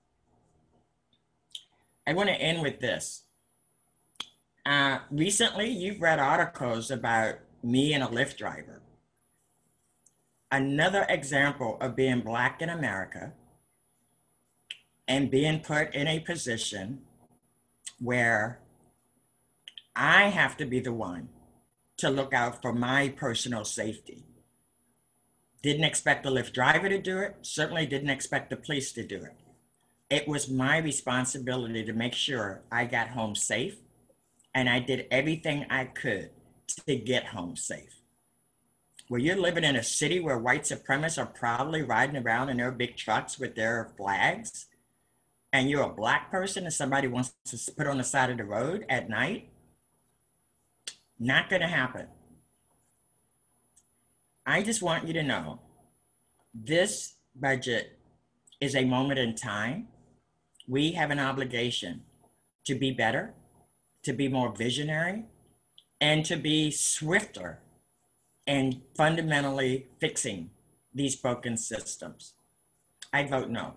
I want to end with this. Uh, recently, you've read articles about me and a Lyft driver. Another example of being Black in America and being put in a position where I have to be the one to look out for my personal safety. Didn't expect the Lyft driver to do it, certainly didn't expect the police to do it. It was my responsibility to make sure I got home safe, and I did everything I could to get home safe. Where you're living in a city where white supremacists are proudly riding around in their big trucks with their flags, and you're a Black person and somebody wants to put on the side of the road at night, not gonna happen. I just want you to know, this budget is a moment in time. We have an obligation to be better, to be more visionary, and to be swifter in fundamentally fixing these broken systems. I vote no.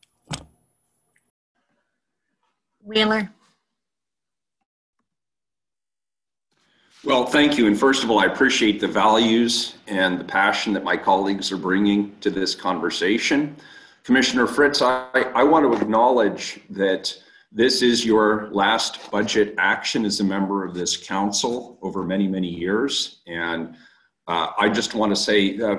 Wheeler. Well, thank you. And first of all, I appreciate the values and the passion that my colleagues are bringing to this conversation. Commissioner Fritz, I, I want to acknowledge that this is your last budget action as a member of this council over many, many years. And uh, I just want to say uh,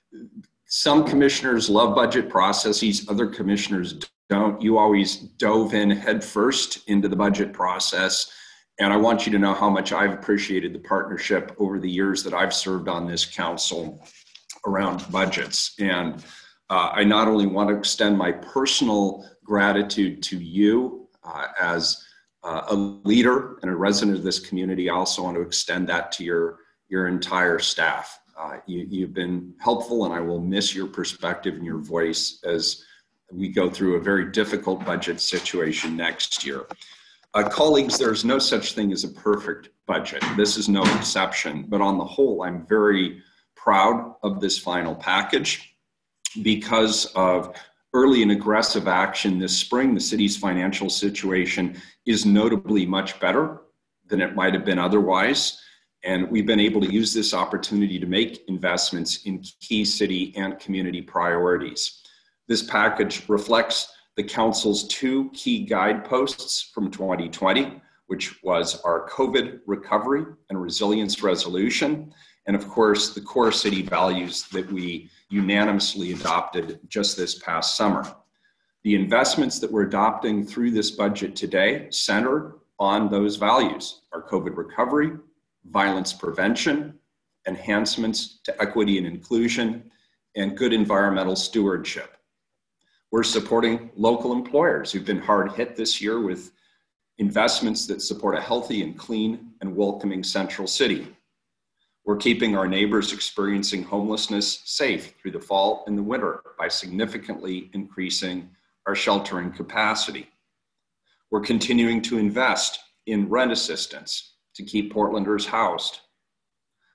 some commissioners love budget processes, other commissioners don't. You always dove in head first into the budget process. And I want you to know how much I've appreciated the partnership over the years that I've served on this council around budgets. And uh, I not only want to extend my personal gratitude to you uh, as uh, a leader and a resident of this community, I also want to extend that to your, your entire staff. Uh, you, you've been helpful, and I will miss your perspective and your voice as we go through a very difficult budget situation next year. Uh, colleagues, there's no such thing as a perfect budget. This is no exception, but on the whole, I'm very proud of this final package. Because of early and aggressive action this spring, the city's financial situation is notably much better than it might have been otherwise. And we've been able to use this opportunity to make investments in key city and community priorities. This package reflects the council's two key guideposts from twenty twenty, which was our COVID recovery and resilience resolution, and of course, the core city values that we unanimously adopted just this past summer. The investments that we're adopting through this budget today center on those values: our COVID recovery, violence prevention, enhancements to equity and inclusion, and good environmental stewardship. We're supporting local employers who've been hard hit this year with investments that support a healthy and clean and welcoming central city. We're keeping our neighbors experiencing homelessness safe through the fall and the winter by significantly increasing our sheltering capacity. We're continuing to invest in rent assistance to keep Portlanders housed.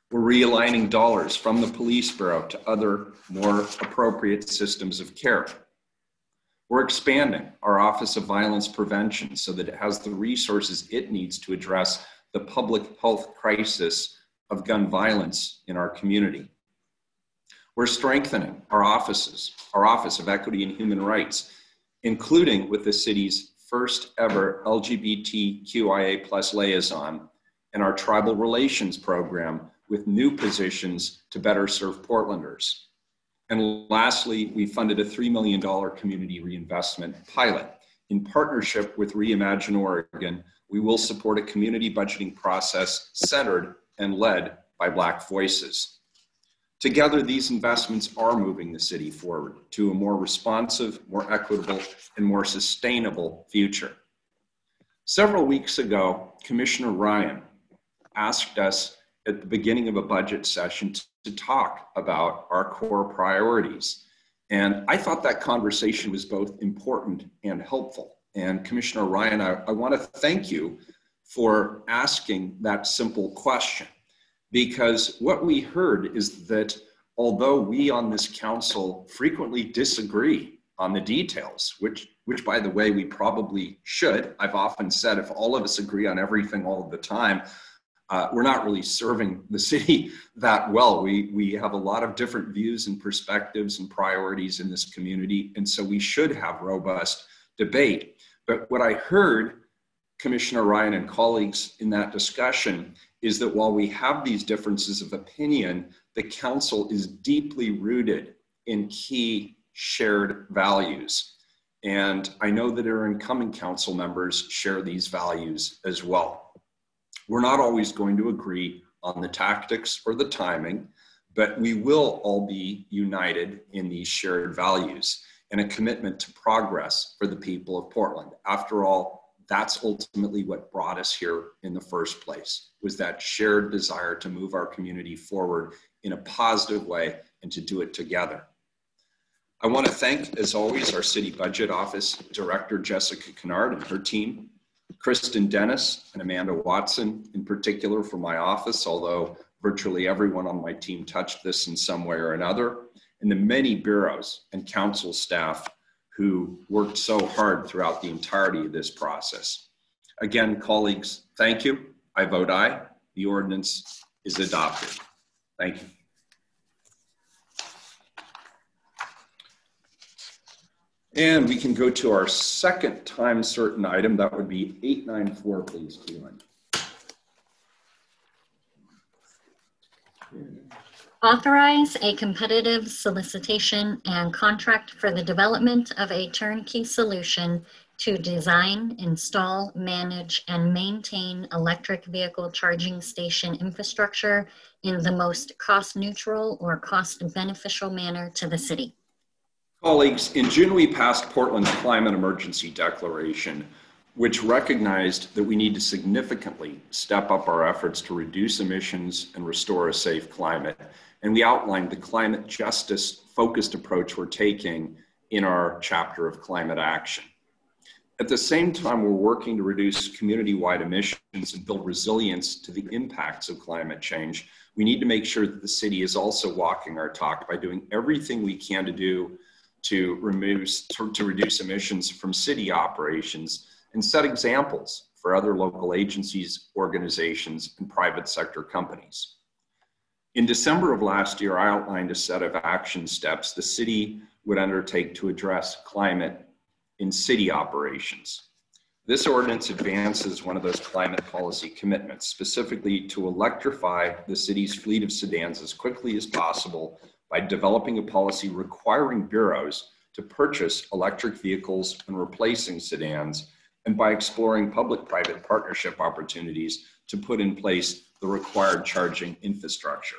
We're realigning dollars from the police bureau to other more appropriate systems of care. We're expanding our Office of Violence Prevention so that it has the resources it needs to address the public health crisis of gun violence in our community. We're strengthening our offices, our Office of Equity and Human Rights, including with the city's first ever L G B T Q I A plus liaison and our Tribal Relations Program with new positions to better serve Portlanders. And lastly, we funded a three million dollars community reinvestment pilot. In partnership with Reimagine Oregon, we will support a community budgeting process centered and led by Black voices. Together, these investments are moving the city forward to a more responsive, more equitable, and more sustainable future. Several weeks ago, Commissioner Ryan asked us at the beginning of a budget session to, to talk about our core priorities. And I thought that conversation was both important and helpful. And Commissioner Ryan, I, I want to thank you for asking that simple question. Because what we heard is that although we on this council frequently disagree on the details, which, which by the way, we probably should. I've often said if all of us agree on everything all of the time, uh, we're not really serving the city that well. We, we have a lot of different views and perspectives and priorities in this community, and so we should have robust debate. But what I heard Commissioner Ryan and colleagues in that discussion is that while we have these differences of opinion, the council is deeply rooted in key shared values. And I know that our incoming council members share these values as well. We're not always going to agree on the tactics or the timing, but we will all be united in these shared values and a commitment to progress for the people of Portland. After all, that's ultimately what brought us here in the first place, was that shared desire to move our community forward in a positive way and to do it together. I want to thank, as always, our City Budget Office Director, Jessica Kennard, and her team, Kristen Dennis and Amanda Watson in particular for my office, although virtually everyone on my team touched this in some way or another, and the many bureaus and council staff who worked so hard throughout the entirety of this process. Again, colleagues, thank you. I vote aye. The ordinance is adopted. Thank you. And we can go to our second time certain item. That would be eight nine four, please, Keelan. Authorize a competitive solicitation and contract for the development of a turnkey solution to design, install, manage, and maintain electric vehicle charging station infrastructure in the most cost-neutral or cost-beneficial manner to the city. Colleagues, in June we passed Portland's Climate Emergency Declaration, which recognized that we need to significantly step up our efforts to reduce emissions and restore a safe climate. And we outlined the climate justice focused approach we're taking in our chapter of climate action. At the same time, we're working to reduce community-wide emissions and build resilience to the impacts of climate change. We need to make sure that the city is also walking our talk by doing everything we can to do to remove, to, to reduce emissions from city operations and set examples for other local agencies, organizations, and private sector companies. In December of last year, I outlined a set of action steps the city would undertake to address climate in city operations. This ordinance advances one of those climate policy commitments, specifically to electrify the city's fleet of sedans as quickly as possible by developing a policy requiring bureaus to purchase electric vehicles and replacing sedans, and by exploring public-private partnership opportunities to put in place the required charging infrastructure.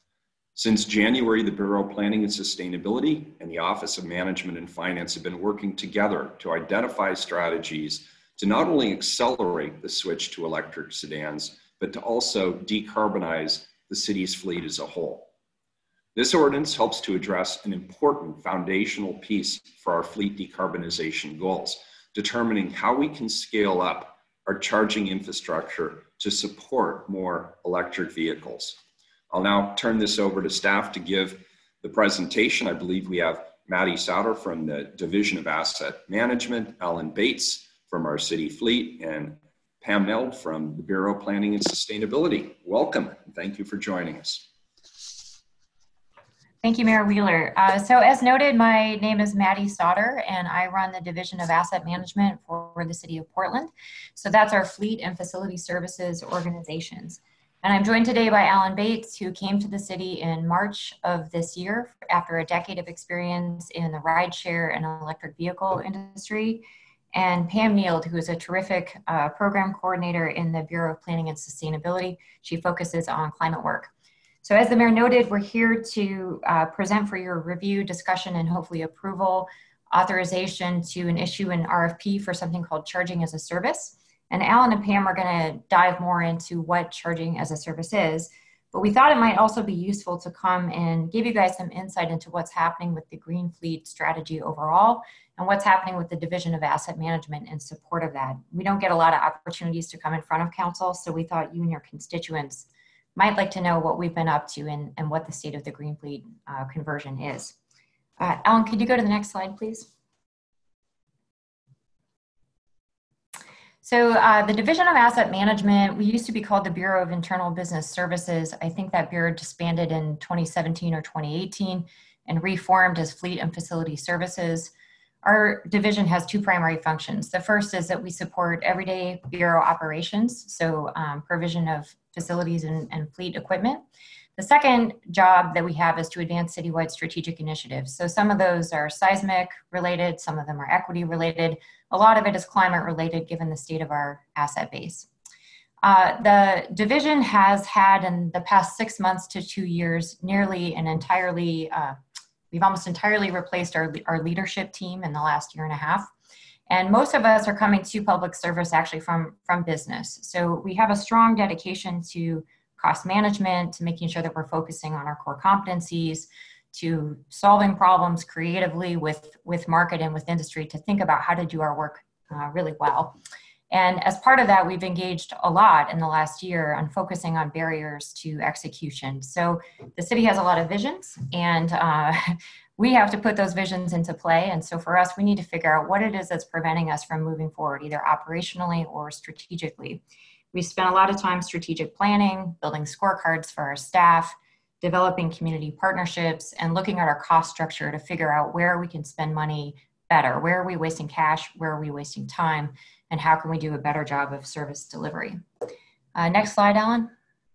Since January, the Bureau of Planning and Sustainability and the Office of Management and Finance have been working together to identify strategies to not only accelerate the switch to electric sedans, but to also decarbonize the city's fleet as a whole. This ordinance helps to address an important foundational piece for our fleet decarbonization goals, determining how we can scale up our charging infrastructure to support more electric vehicles. I'll now turn this over to staff to give the presentation. I believe we have Maddie Sauter from the Division of Asset Management, Alan Bates from our city fleet, and Pam Meld from the Bureau of Planning and Sustainability. Welcome, and thank you for joining us. Thank you, Mayor Wheeler. Uh, so as noted, my name is Maddie Sauter, and I run the Division of Asset Management for the City of Portland. So that's our fleet and facility services organizations. And I'm joined today by Alan Bates, who came to the city in March of this year after a decade of experience in the rideshare and electric vehicle industry, and Pam Meld, who is a terrific uh, program coordinator in the Bureau of Planning and Sustainability. She focuses on climate work. So as the mayor noted, we're here to uh, present for your review, discussion, and hopefully approval, authorization to an issue an R F P for something called charging as a service. And Alan and Pam are gonna dive more into what charging as a service is, but we thought it might also be useful to come and give you guys some insight into what's happening with the Green Fleet strategy overall and what's happening with the Division of Asset Management in support of that. We don't get a lot of opportunities to come in front of council, so we thought you and your constituents might like to know what we've been up to and, and what the state of the Green Fleet uh, conversion is. Uh, Alan, could you go to the next slide, please? So uh, the Division of Asset Management, we used to be called the Bureau of Internal Business Services. I think that bureau disbanded in twenty seventeen or twenty eighteen and reformed as Fleet and Facility Services. Our division has two primary functions. The first is that we support everyday bureau operations, so um, provision of facilities and, and fleet equipment. The second job that we have is to advance citywide strategic initiatives. So some of those are seismic related, some of them are equity related. A lot of it is climate related given the state of our asset base. Uh, the division has had in the past six months to two years nearly an entirely uh, We've almost entirely replaced our, our leadership team in the last year and a half. And most of us are coming to public service actually from, from business. So we have a strong dedication to cost management, to making sure that we're focusing on our core competencies, to solving problems creatively with, with market and with industry to think about how to do our work uh, really well. And as part of that, we've engaged a lot in the last year on focusing on barriers to execution. So the city has a lot of visions, and uh, we have to put those visions into play. And so for us, we need to figure out what it is that's preventing us from moving forward, either operationally or strategically. We spent a lot of time strategic planning, building scorecards for our staff, developing community partnerships, and looking at our cost structure to figure out where we can spend money better. Where are we wasting cash? Where are we wasting time? And how can we do a better job of service delivery? Uh, next slide, Alan.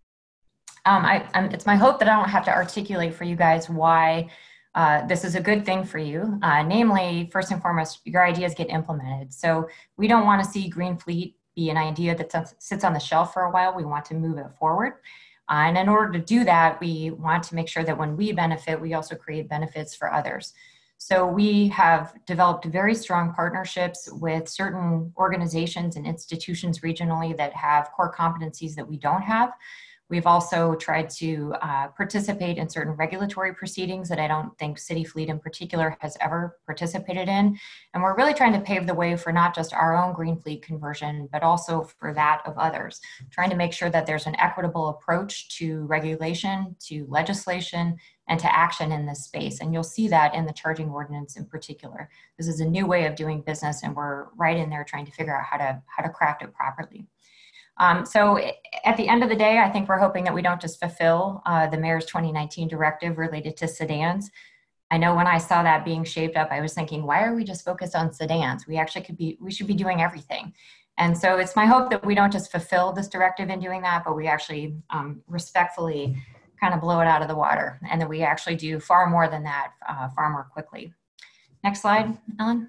Um, I, I'm, it's my hope that I don't have to articulate for you guys why uh, this is a good thing for you. Uh, namely, first and foremost, your ideas get implemented. So we don't want to see Green Fleet be an idea that sits on the shelf for a while. We want to move it forward. Uh, and in order to do that, we want to make sure that when we benefit, we also create benefits for others. So we have developed very strong partnerships with certain organizations and institutions regionally that have core competencies that we don't have. We've also tried to uh, participate in certain regulatory proceedings that I don't think City Fleet in particular has ever participated in. And we're really trying to pave the way for not just our own Green Fleet conversion, but also for that of others, trying to make sure that there's an equitable approach to regulation, to legislation, and to action in this space. And you'll see that in the charging ordinance in particular. This is a new way of doing business, and we're right in there trying to figure out how to, how to craft it properly. Um, so at the end of the day, I think we're hoping that we don't just fulfill uh, the mayor's twenty nineteen directive related to sedans. I know when I saw that being shaped up, I was thinking, why are we just focused on sedans? We actually could be, we should be doing everything. And so it's my hope that we don't just fulfill this directive in doing that, but we actually um, respectfully kind of blow it out of the water, and that we actually do far more than that, uh, far more quickly. Next slide, Ellen.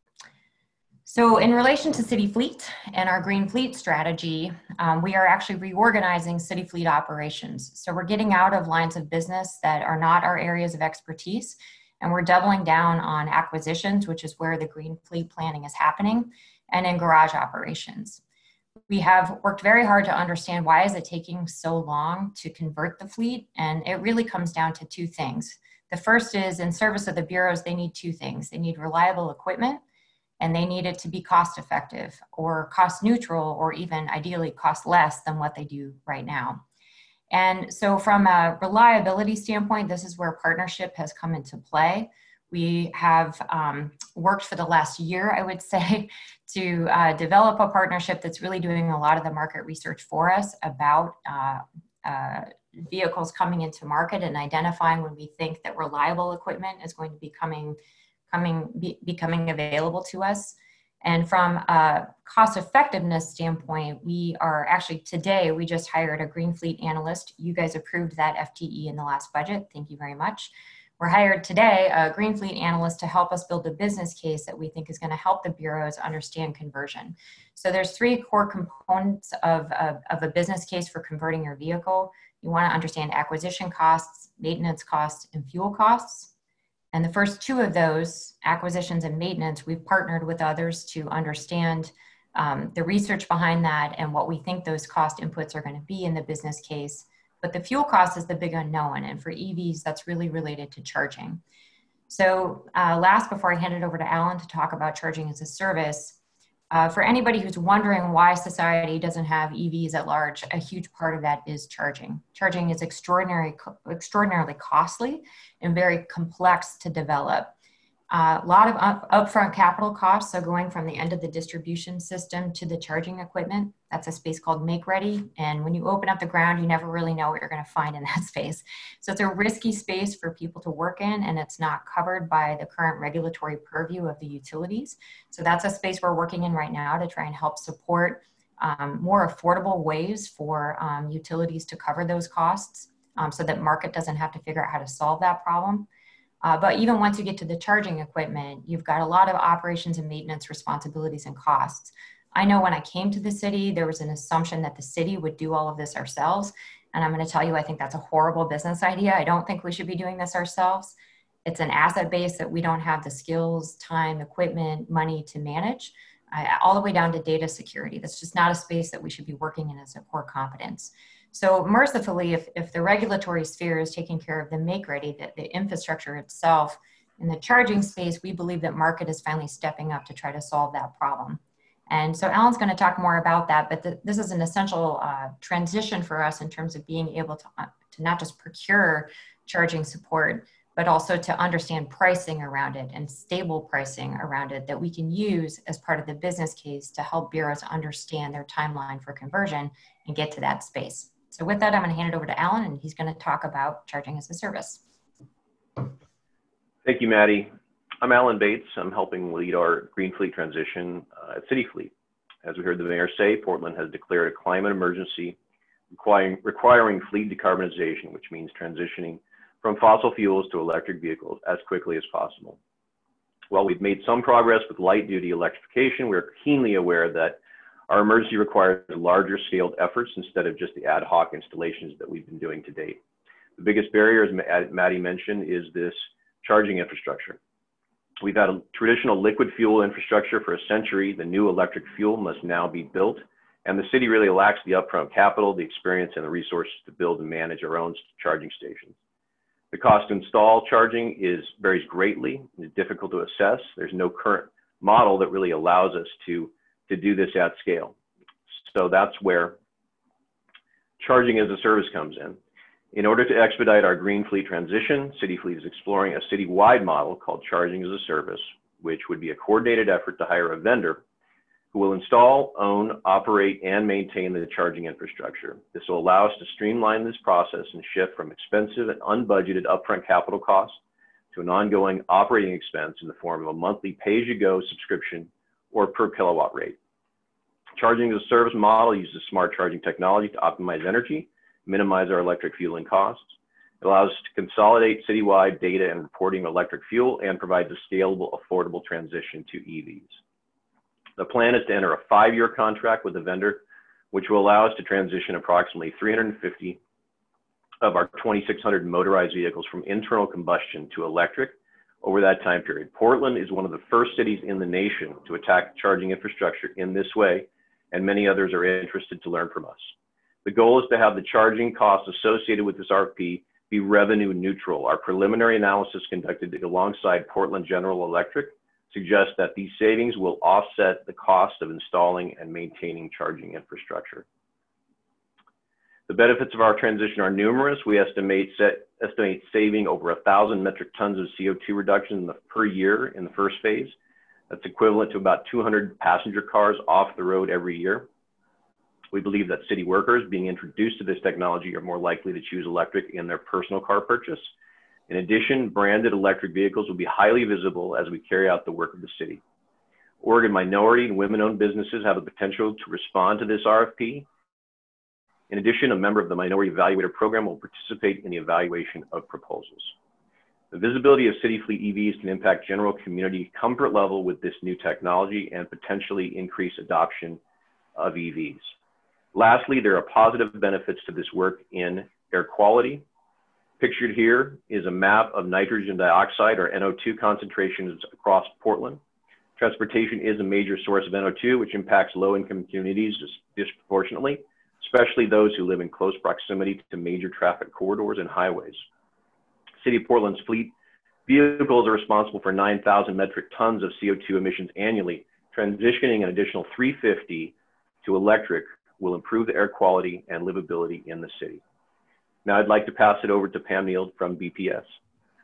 So in relation to City Fleet and our Green Fleet strategy, um, we are actually reorganizing City Fleet operations. So we're getting out of lines of business that are not our areas of expertise, and we're doubling down on acquisitions, which is where the Green Fleet planning is happening, and in garage operations. We have worked very hard to understand why is it taking so long to convert the fleet, and it really comes down to two things. The first is, in service of the bureaus, they need two things. They need reliable equipment, and they need it to be cost effective or cost neutral, or even ideally cost less than what they do right now. And so from a reliability standpoint, this is where partnership has come into play. We have um, worked for the last year, I would say, to uh, develop a partnership that's really doing a lot of the market research for us about uh, uh, vehicles coming into market and identifying when we think that reliable equipment is going to be coming, coming, be, becoming available to us. And from a cost effectiveness standpoint, we are actually today, we just hired a Green Fleet analyst. You guys approved that F T E in the last budget. Thank you very much. We're hired today a Green Fleet analyst to help us build a business case that we think is going to help the bureaus understand conversion. So there's three core components of, of, of a business case for converting your vehicle. You want to understand acquisition costs, maintenance costs, and fuel costs. And the first two of those, acquisitions and maintenance, we've partnered with others to understand um, the research behind that and what we think those cost inputs are going to be in the business case. But the fuel cost is the big unknown. And for E Vs, that's really related to charging. So uh, last, before I hand it over to Alan to talk about charging as a service, uh, for anybody who's wondering why society doesn't have E Vs at large, a huge part of that is charging. Charging is extraordinary, extraordinarily costly and very complex to develop. Uh, a lot of up, upfront capital costs, so going from the end of the distribution system to the charging equipment. That's a space called make ready. And when you open up the ground, you never really know what you're going to find in that space. So it's a risky space for people to work in, and it's not covered by the current regulatory purview of the utilities. So that's a space we're working in right now to try and help support um, more affordable ways for um, utilities to cover those costs um, so that market doesn't have to figure out how to solve that problem. Uh, but even once you get to the charging equipment, you've got a lot of operations and maintenance responsibilities and costs. I know when I came to the city, there was an assumption that the city would do all of this ourselves. And I'm going to tell you, I think that's a horrible business idea. I don't think we should be doing this ourselves. It's an asset base that we don't have the skills, time, equipment, money to manage, uh, all the way down to data security. That's just not a space that we should be working in as a core competence. So mercifully, if, if the regulatory sphere is taking care of the make ready, the, the infrastructure itself, in the charging space, we believe that market is finally stepping up to try to solve that problem. And so Alan's going to talk more about that, but the, this is an essential uh, transition for us in terms of being able to, uh, to not just procure charging support, but also to understand pricing around it and stable pricing around it that we can use as part of the business case to help bureaus understand their timeline for conversion and get to that space. So with that, I'm going to hand it over to Alan, and he's going to talk about charging as a service. Thank you, Maddie. I'm Alan Bates. I'm helping lead our Green Fleet transition uh, at City Fleet. As we heard the mayor say, Portland has declared a climate emergency requiring, requiring fleet decarbonization, which means transitioning from fossil fuels to electric vehicles as quickly as possible. While we've made some progress with light duty electrification, we're keenly aware that our emergency requires larger scaled efforts instead of just the ad hoc installations that we've been doing to date. The biggest barrier, as Maddie mentioned, is this charging infrastructure. We've had a traditional liquid fuel infrastructure for a century. The new electric fuel must now be built, and the city really lacks the upfront capital, the experience, and the resources to build and manage our own charging stations. The cost to install charging is varies greatly. It's difficult to assess. There's no current model that really allows us to to do this at scale. So that's where charging as a service comes in. In order to expedite our Green Fleet transition, City Fleet is exploring a citywide model called Charging as a Service, which would be a coordinated effort to hire a vendor who will install, own, operate, and maintain the charging infrastructure. This will allow us to streamline this process and shift from expensive and unbudgeted upfront capital costs to an ongoing operating expense in the form of a monthly pay-as-you-go subscription or per kilowatt rate. Charging as a service model uses smart charging technology to optimize energy, minimize our electric fueling costs. It allows us to consolidate citywide data and reporting of electric fuel and provides a scalable, affordable transition to E Vs. The plan is to enter a five-year contract with the vendor, which will allow us to transition approximately three hundred fifty of our twenty-six hundred motorized vehicles from internal combustion to electric over that time period. Portland is one of the first cities in the nation to attack charging infrastructure in this way, and many others are interested to learn from us. The goal is to have the charging costs associated with this R F P be revenue neutral. Our preliminary analysis conducted alongside Portland General Electric suggests that these savings will offset the cost of installing and maintaining charging infrastructure. The benefits of our transition are numerous. We estimate, set, estimate saving over a thousand metric tons of C O two reduction in the, per year in the first phase. That's equivalent to about two hundred passenger cars off the road every year. We believe that city workers being introduced to this technology are more likely to choose electric in their personal car purchase. In addition, branded electric vehicles will be highly visible as we carry out the work of the city. Oregon minority and women-owned businesses have the potential to respond to this R F P. In addition, a member of the Minority Evaluator Program will participate in the evaluation of proposals. The visibility of city fleet E Vs can impact general community comfort level with this new technology and potentially increase adoption of E Vs. Lastly, there are positive benefits to this work in air quality. Pictured here is a map of nitrogen dioxide or N O two concentrations across Portland. Transportation is a major source of N O two, which impacts low-income communities disproportionately, especially those who live in close proximity to major traffic corridors and highways. City of Portland's fleet vehicles are responsible for nine thousand metric tons of C O two emissions annually. Transitioning an additional three hundred fifty to electric will improve the air quality and livability in the city. Now I'd like to pass it over to Pam Neild from B P S.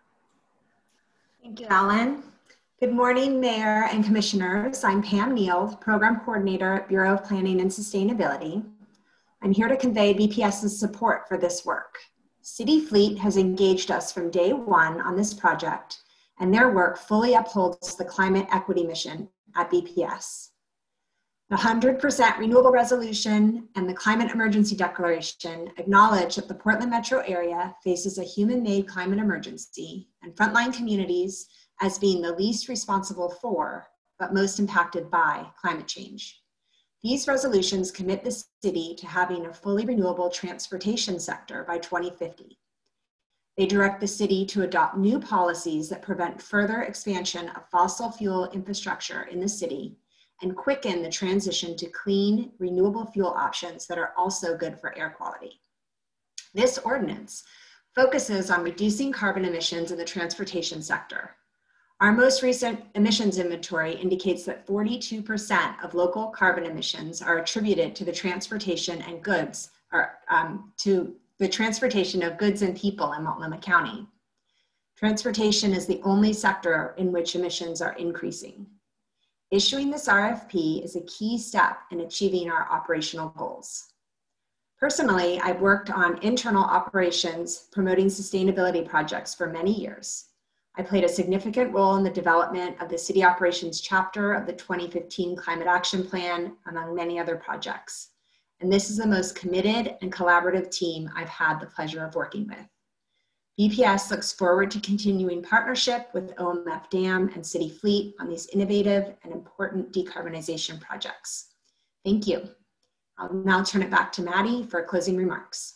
Thank you, Alan. Good morning, Mayor and Commissioners. I'm Pam Neild, Program Coordinator at Bureau of Planning and Sustainability. I'm here to convey BPS's support for this work. City Fleet has engaged us from day one on this project, and their work fully upholds the climate equity mission at B P S. The one hundred percent renewable resolution and the climate emergency declaration acknowledge that the Portland metro area faces a human-made climate emergency and frontline communities as being the least responsible for, but most impacted by, climate change. These resolutions commit the city to having a fully renewable transportation sector by twenty fifty. They direct the city to adopt new policies that prevent further expansion of fossil fuel infrastructure in the city and quicken the transition to clean, renewable fuel options that are also good for air quality. This ordinance focuses on reducing carbon emissions in the transportation sector. Our most recent emissions inventory indicates that forty-two percent of local carbon emissions are attributed to the transportation and goods, or um, to the transportation of goods and people in Multnomah County. Transportation is the only sector in which emissions are increasing. Issuing this R F P is a key step in achieving our operational goals. Personally, I've worked on internal operations promoting sustainability projects for many years. I played a significant role in the development of the city operations chapter of the twenty fifteen Climate Action Plan, among many other projects. And this is the most committed and collaborative team I've had the pleasure of working with. B P S looks forward to continuing partnership with O M F Dam and City Fleet on these innovative and important decarbonization projects. Thank you. I'll now turn it back to Maddie for closing remarks.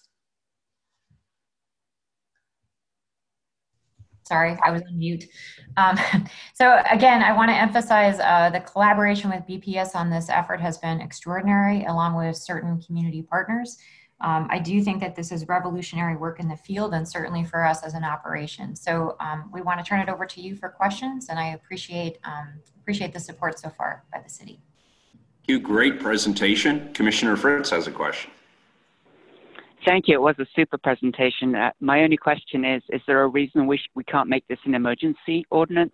Sorry, I was on mute. Um, so again, I want to emphasize uh, the collaboration with B P S on this effort has been extraordinary, along with certain community partners. Um, I do think that this is revolutionary work in the field and certainly for us as an operation. So um, we want to turn it over to you for questions, and I appreciate, um, appreciate the support so far by the city. Thank you. Great presentation. Commissioner Fritz has a question. Thank you. It was a super presentation. Uh, my only question is, is there a reason we, sh we can't make this an emergency ordinance?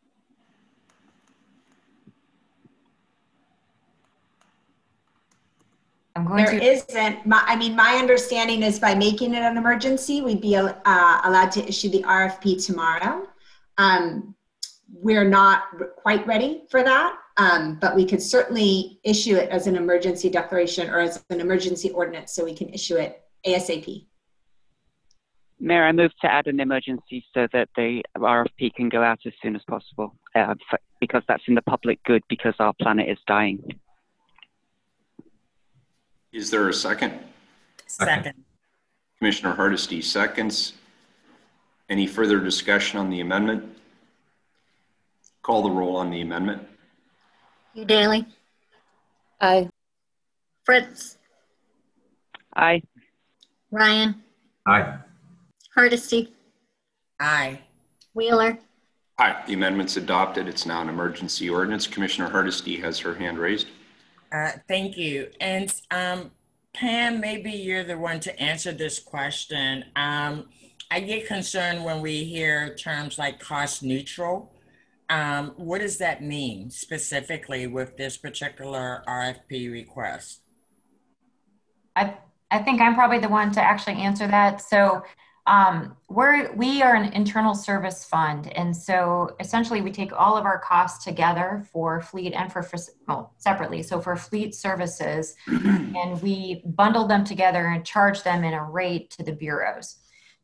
I'm going there to... isn't. My, I mean, my understanding is by making it an emergency, we'd be uh, allowed to issue the R F P tomorrow. Um, we're not quite ready for that, um, but we could certainly issue it as an emergency declaration or as an emergency ordinance, so we can issue it ASAP. Mayor, I moved to add an emergency so that the R F P can go out as soon as possible, uh, because that's in the public good, because our planet is dying. Is there a second? Second. Commissioner Hardesty seconds. Any further discussion on the amendment? Call the roll on the amendment. Daly. Aye. Fritz. Aye. Ryan. Aye. Hardesty. Aye. Wheeler. Aye. The amendment's adopted. It's now an emergency ordinance. Commissioner Hardesty has her hand raised. Uh, thank you. And um, Pam, maybe you're the one to answer this question. Um, I get concerned when we hear terms like cost neutral. Um, what does that mean specifically with this particular R F P request? I, I think I'm probably the one to actually answer that. So um, we're, we are an internal service fund. And so essentially we take all of our costs together for fleet and for, well, separately. So for fleet services, and we bundle them together and charge them in a rate to the bureaus.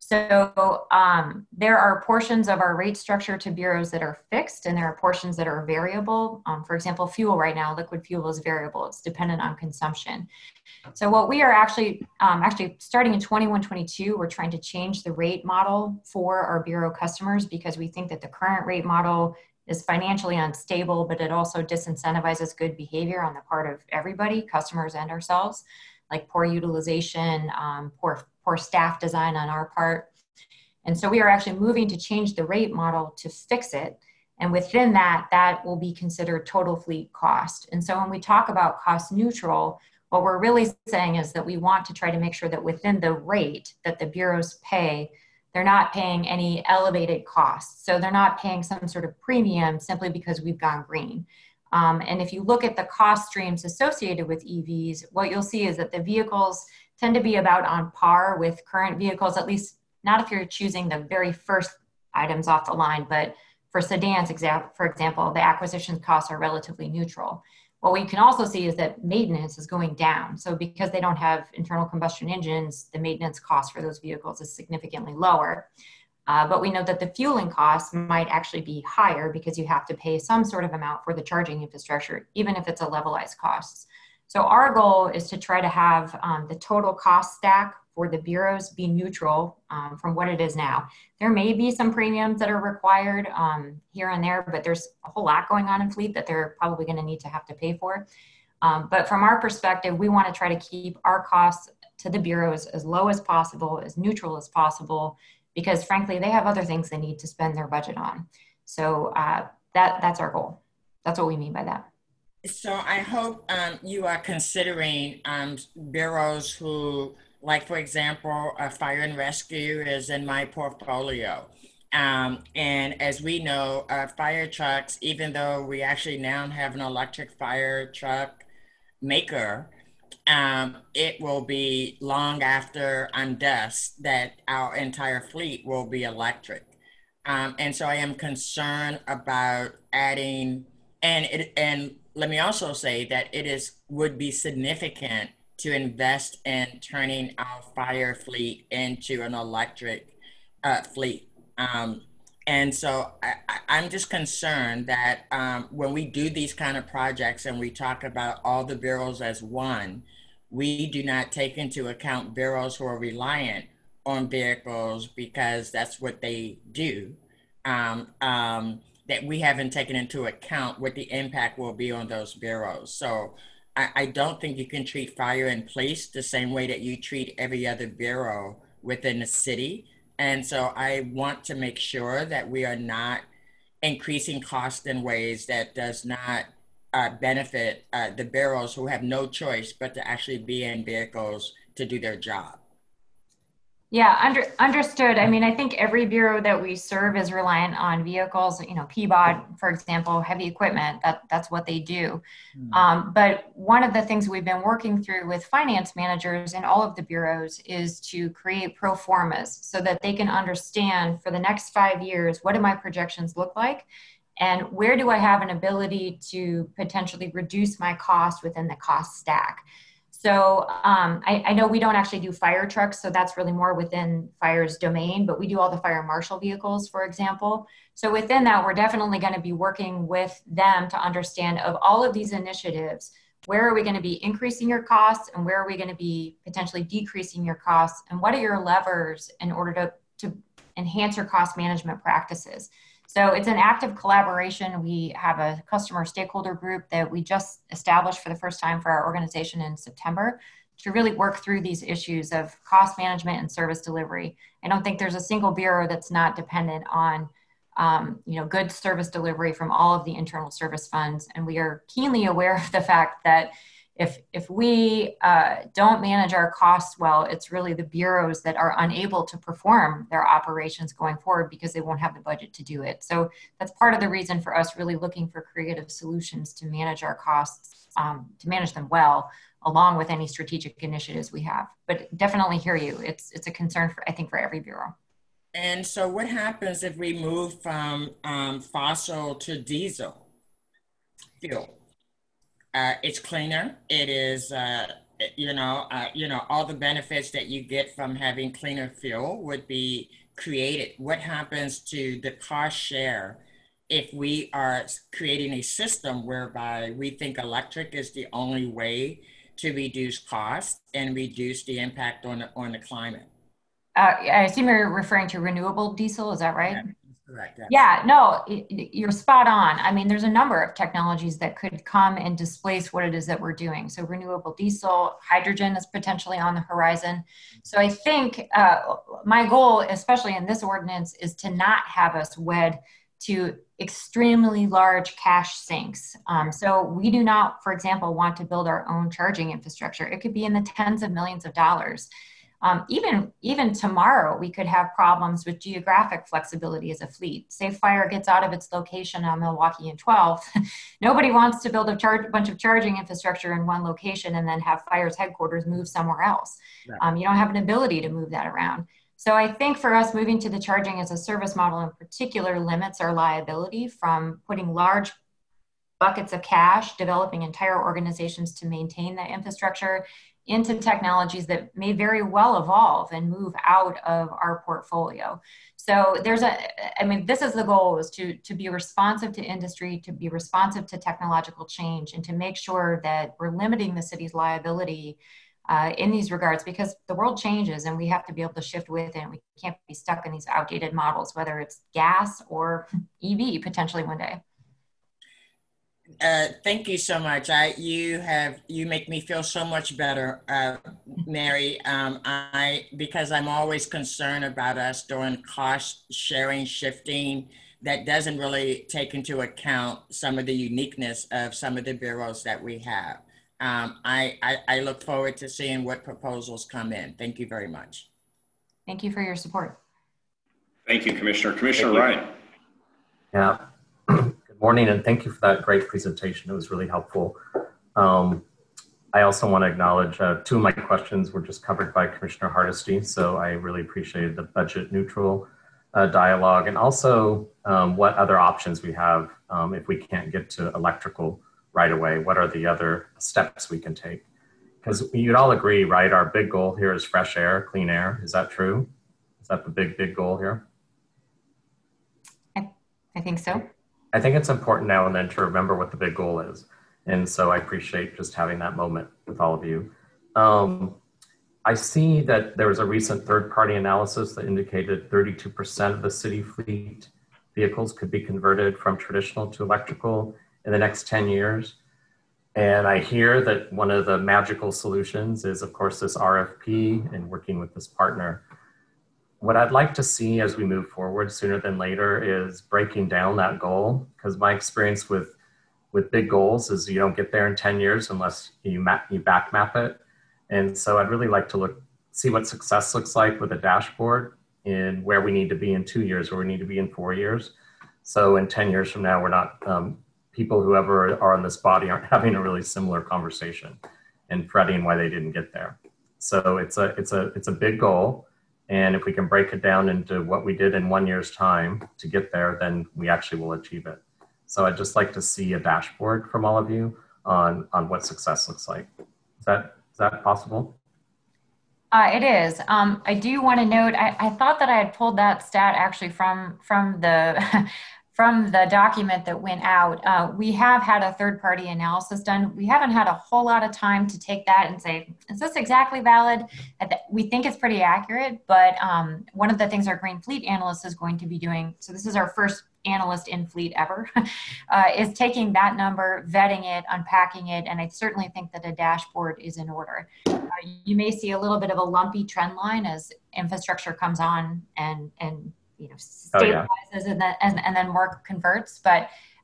So um, there are portions of our rate structure to bureaus that are fixed, and there are portions that are variable. Um, for example, fuel right now, liquid fuel is variable. It's dependent on consumption. So what we are actually, um, actually starting in twenty-one twenty-two, we're trying to change the rate model for our bureau customers because we think that the current rate model is financially unstable, but it also disincentivizes good behavior on the part of everybody, customers and ourselves, like poor utilization, um, poor, poor staff design on our part. And so we are actually moving to change the rate model to fix it. And within that, that will be considered total fleet cost. And so when we talk about cost neutral, what we're really saying is that we want to try to make sure that within the rate that the bureaus pay, they're not paying any elevated costs. So they're not paying some sort of premium simply because we've gone green. Um, and if you look at the cost streams associated with E Vs, what you'll see is that the vehicles tend to be about on par with current vehicles, at least not if you're choosing the very first items off the line, but for sedans, for example, the acquisition costs are relatively neutral. What we can also see is that maintenance is going down. So because they don't have internal combustion engines, the maintenance cost for those vehicles is significantly lower. Uh, but we know that the fueling costs might actually be higher because you have to pay some sort of amount for the charging infrastructure, even if it's a levelized cost. So our goal is to try to have um, the total cost stack for the bureaus be neutral um, from what it is now. There may be some premiums that are required um, here and there, but there's a whole lot going on in fleet that they're probably going to need to have to pay for. Um, but from our perspective, we want to try to keep our costs to the bureaus as low as possible, as neutral as possible, because frankly, they have other things they need to spend their budget on. So uh, that, that's our goal. That's what we mean by that. So I hope um, you are considering um, bureaus who, like for example, uh, fire and rescue is in my portfolio. Um, and as we know, uh, fire trucks, even though we actually now have an electric fire truck maker, um, it will be long after I'm dust that our entire fleet will be electric. Um, and so I am concerned about adding, and it, and let me also say that it is would be significant to invest in turning our fire fleet into an electric uh, fleet. Um, and so I, I'm just concerned that um, when we do these kind of projects and we talk about all the bureaus as one, we do not take into account bureaus who are reliant on vehicles because that's what they do. Um, um, that we haven't taken into account what the impact will be on those bureaus. So I, I don't think you can treat fire and police the same way that you treat every other bureau within the city. And so I want to make sure that we are not increasing costs in ways that does not uh, benefit uh, the bureaus who have no choice but to actually be in vehicles to do their job. Yeah, under, understood. I mean, I think every bureau that we serve is reliant on vehicles, you know, P B O D, for example, heavy equipment, that, that's what they do. Mm. Um, but one of the things we've been working through with finance managers in all of the bureaus is to create pro formas so that they can understand for the next five years, what do my projections look like? And where do I have an ability to potentially reduce my cost within the cost stack? So um, I, I know we don't actually do fire trucks, so that's really more within fire's domain, but we do all the fire marshal vehicles, for example. So within that, we're definitely going to be working with them to understand of all of these initiatives, where are we going to be increasing your costs and where are we going to be potentially decreasing your costs, and what are your levers in order to, to enhance your cost management practices. So it's an active collaboration. We have a customer stakeholder group that we just established for the first time for our organization in September to really work through these issues of cost management and service delivery. I don't think there's a single bureau that's not dependent on um, you know, good service delivery from all of the internal service funds. And we are keenly aware of the fact that If, if we uh, don't manage our costs well, it's really the bureaus that are unable to perform their operations going forward because they won't have the budget to do it. So that's part of the reason for us really looking for creative solutions to manage our costs, um, to manage them well, along with any strategic initiatives we have. But definitely hear you. It's, it's a concern for, I think, for every bureau. And so what happens if we move from um, fossil to diesel fuel? Uh, it's cleaner. It is, uh, you know, uh, you know, all the benefits that you get from having cleaner fuel would be created. What happens to the cost share if we are creating a system whereby we think electric is the only way to reduce costs and reduce the impact on the, on the climate? Uh, I assume you're referring to renewable diesel, is that right? Yeah, that's correct. Yeah, no, you're spot on. I mean, there's a number of technologies that could come and displace what it is that we're doing. So renewable diesel, hydrogen is potentially on the horizon. So I think uh, my goal, especially in this ordinance, is to not have us wed to extremely large cash sinks. Um, so we do not, for example, want to build our own charging infrastructure. It could be in the tens of millions of dollars. Um, even, even tomorrow, we could have problems with geographic flexibility as a fleet. Say fire gets out of its location on Milwaukee and twelfth. Nobody wants to build a charge, bunch of charging infrastructure in one location and then have fire's headquarters move somewhere else. Right. Um, you don't have an ability to move that around. So I think for us, moving to the charging as a service model in particular limits our liability from putting large buckets of cash, developing entire organizations to maintain that infrastructure, into technologies that may very well evolve and move out of our portfolio. So there's a, I mean, this is the goal, is to, to be responsive to industry, to be responsive to technological change, and to make sure that we're limiting the city's liability uh, in these regards, because the world changes and we have to be able to shift with it. And we can't be stuck in these outdated models, whether it's gas or E V potentially one day. Uh, thank you so much. I, you have, you make me feel so much better, uh, Mary. Um, I, because I'm always concerned about us doing cost sharing, shifting that doesn't really take into account some of the uniqueness of some of the bureaus that we have. Um, I, I, I look forward to seeing what proposals come in. Thank you very much. Thank you for your support. Thank you, Commissioner. Commissioner Ryan. Yeah. Good morning, and thank you for that great presentation. It was really helpful. Um, I also want to acknowledge uh, two of my questions were just covered by Commissioner Hardesty, so I really appreciated the budget neutral uh, dialogue, and also um, what other options we have um, if we can't get to electrical right away. What are the other steps we can take? Because you'd all agree, right? Our big goal here is fresh air, clean air. Is that true? Is that the big, big goal here? I, I think so. I think it's important now and then to remember what the big goal is. And so I appreciate just having that moment with all of you. Um, I see that there was a recent third-party analysis that indicated thirty-two percent of the city fleet vehicles could be converted from traditional to electrical in the next ten years. And I hear that one of the magical solutions is, of course, this R F P and working with this partner. What I'd like to see as we move forward sooner than later is breaking down that goal, because my experience with, with big goals is you don't get there in ten years unless you, map, you back map it. And so I'd really like to look, see what success looks like with a dashboard in where we need to be in two years, where we need to be in four years. So in ten years from now, we're not, um, people who ever are in this body aren't having a really similar conversation and fretting why they didn't get there. So it's a, it's a, it's a big goal. And if we can break it down into what we did in one year's time to get there, then we actually will achieve it. So I'd just like to see a dashboard from all of you on, on what success looks like. Is that, is that possible? Uh, it is. Um, I do want to note, I, I thought that I had pulled that stat actually from, from the from the document that went out. Uh, we have had a third-party analysis done. We haven't had a whole lot of time to take that and say, is this exactly valid? We think it's pretty accurate, but um, one of the things our Green Fleet analyst is going to be doing, so this is our first analyst in fleet ever, uh, is taking that number, vetting it, unpacking it, and I certainly think that a dashboard is in order. Uh, you may see a little bit of a lumpy trend line as infrastructure comes on and, and you know, stabilizes oh, yeah. and, then, and, and then work converts. But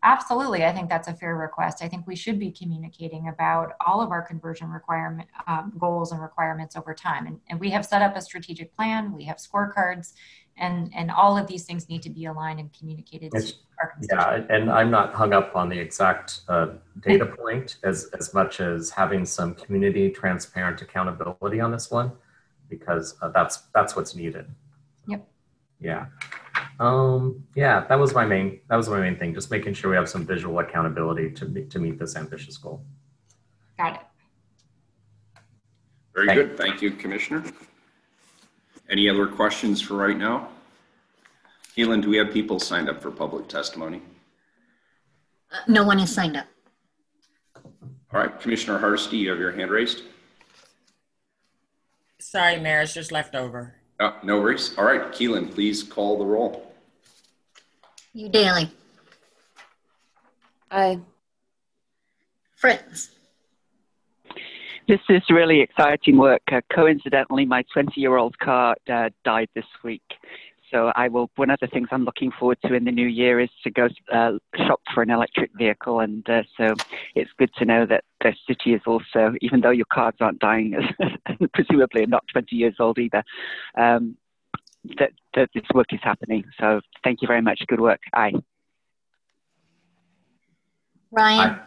Absolutely. I think that's a fair request. I think we should be communicating about all of our conversion requirement um, goals and requirements over time. And, and we have set up a strategic plan. We have scorecards, and, and all of these things need to be aligned and communicated It's, to our constituents. yeah, and I'm not hung up on the exact uh, data point as, as much as having some community transparent accountability on this one, because uh, that's, that's what's needed. Yep. Yeah. Um, yeah, that was my main, that was my main thing, just making sure we have some visual accountability to meet, to meet this ambitious goal. Got it. Very Thank good. Thank you, Commissioner. Any other questions for right now? Keelan, do we have people signed up for public testimony? Uh, no one has signed up. All right, Commissioner Hardesty, you have your hand raised. Sorry, Mayor, it's just left over. Oh, no worries. All right, Keelan, please call the roll. Udaly. Aye. Fritz. This is really exciting work. Uh, coincidentally, my twenty-year-old car uh, died this week. So I will, one of the things I'm looking forward to in the new year is to go uh, shop for an electric vehicle. And uh, so it's good to know that the city is also, even though your cars aren't dying, and presumably are not twenty years old either, um, that, that this work is happening. So thank you very much. Good work. Aye. Ryan. Aye.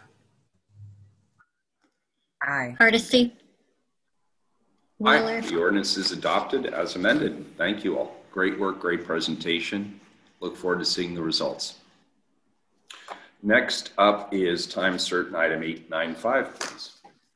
Aye. Hardesty. Wheeler. Aye. The ordinance is adopted as amended. Thank you all. Great work, great presentation. Look forward to seeing the results. Next up is time certain item eight nine five, please.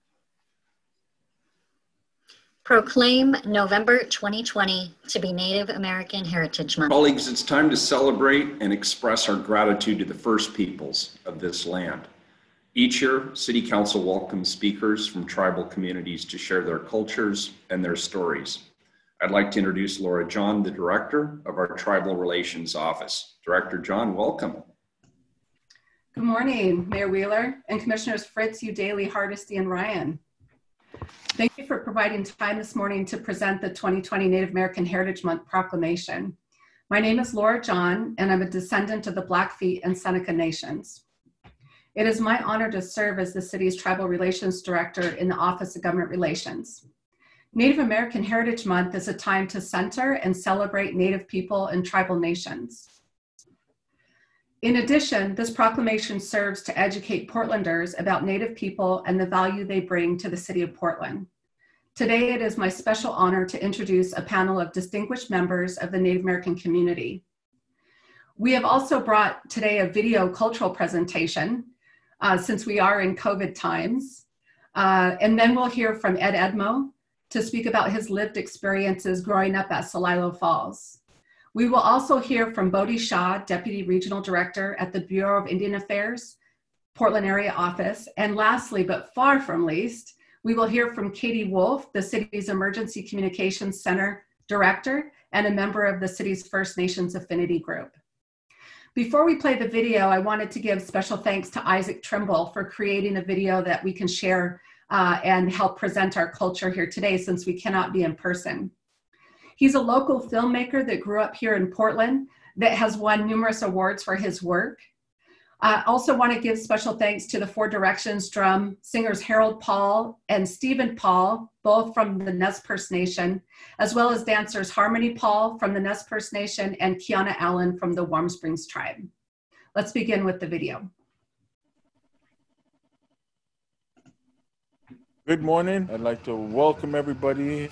Proclaim November twenty twenty to be Native American Heritage Month. Colleagues, it's time to celebrate and express our gratitude to the first peoples of this land. Each year, City Council welcomes speakers from tribal communities to share their cultures and their stories. I'd like to introduce Laura John, the Director of our Tribal Relations Office. Director John, welcome. Good morning, Mayor Wheeler and Commissioners Fritz, Udaly, Hardesty, and Ryan. Thank you for providing time this morning to present the twenty twenty Native American Heritage Month proclamation. My name is Laura John, and I'm a descendant of the Blackfeet and Seneca Nations. It is my honor to serve as the city's Tribal Relations Director in the Office of Government Relations. Native American Heritage Month is a time to center and celebrate Native people and tribal nations. In addition, this proclamation serves to educate Portlanders about Native people and the value they bring to the city of Portland. Today, it is my special honor to introduce a panel of distinguished members of the Native American community. We have also brought today a video cultural presentation uh, since we are in COVID times. Uh, and then we'll hear from Ed Edmo to speak about his lived experiences growing up at Celilo Falls. We will also hear from Bodhi Shah, Deputy Regional Director at the Bureau of Indian Affairs, Portland area office. And lastly, but far from least, we will hear from Katie Wolf, the city's Emergency Communications Center Director and a member of the city's First Nations Affinity Group. Before we play the video, I wanted to give special thanks to Isaac Trimble for creating a video that we can share uh, and help present our culture here today since we cannot be in person. He's a local filmmaker that grew up here in Portland that has won numerous awards for his work. I also want to give special thanks to the Four Directions drum singers Harold Paul and Stephen Paul, both from the Nez Perce Nation, as well as dancers Harmony Paul from the Nez Perce Nation and Kiana Allen from the Warm Springs tribe. Let's begin with the video. Good morning. I'd like to welcome everybody.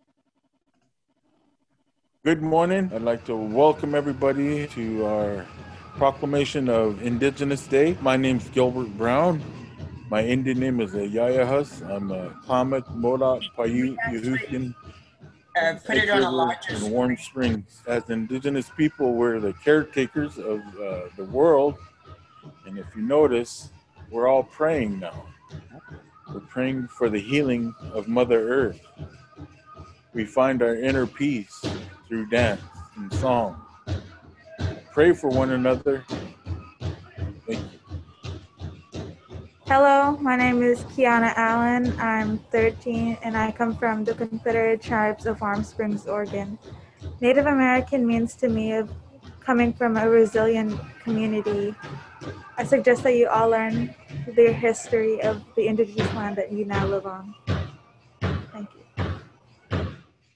Good morning. I'd like to welcome everybody to our proclamation of Indigenous Day. My name's Gilbert Brown. My Indian name is Yayahus. I'm a Klamath, Modoc, Paiute, Yehutian, Uh, put it on a larger in Warm Springs. As Indigenous people, we're the caretakers of uh, the world. And if you notice, we're all praying now. We're praying for the healing of Mother Earth. We find our inner peace through dance and song. Pray for one another. Thank you. Hello, my name is Kiana Allen. I'm thirteen and I come from the Confederate Tribes of Warm Springs, Oregon. Native American means to me a coming from a resilient community, I suggest that you all learn the history of the indigenous land that you now live on. Thank you.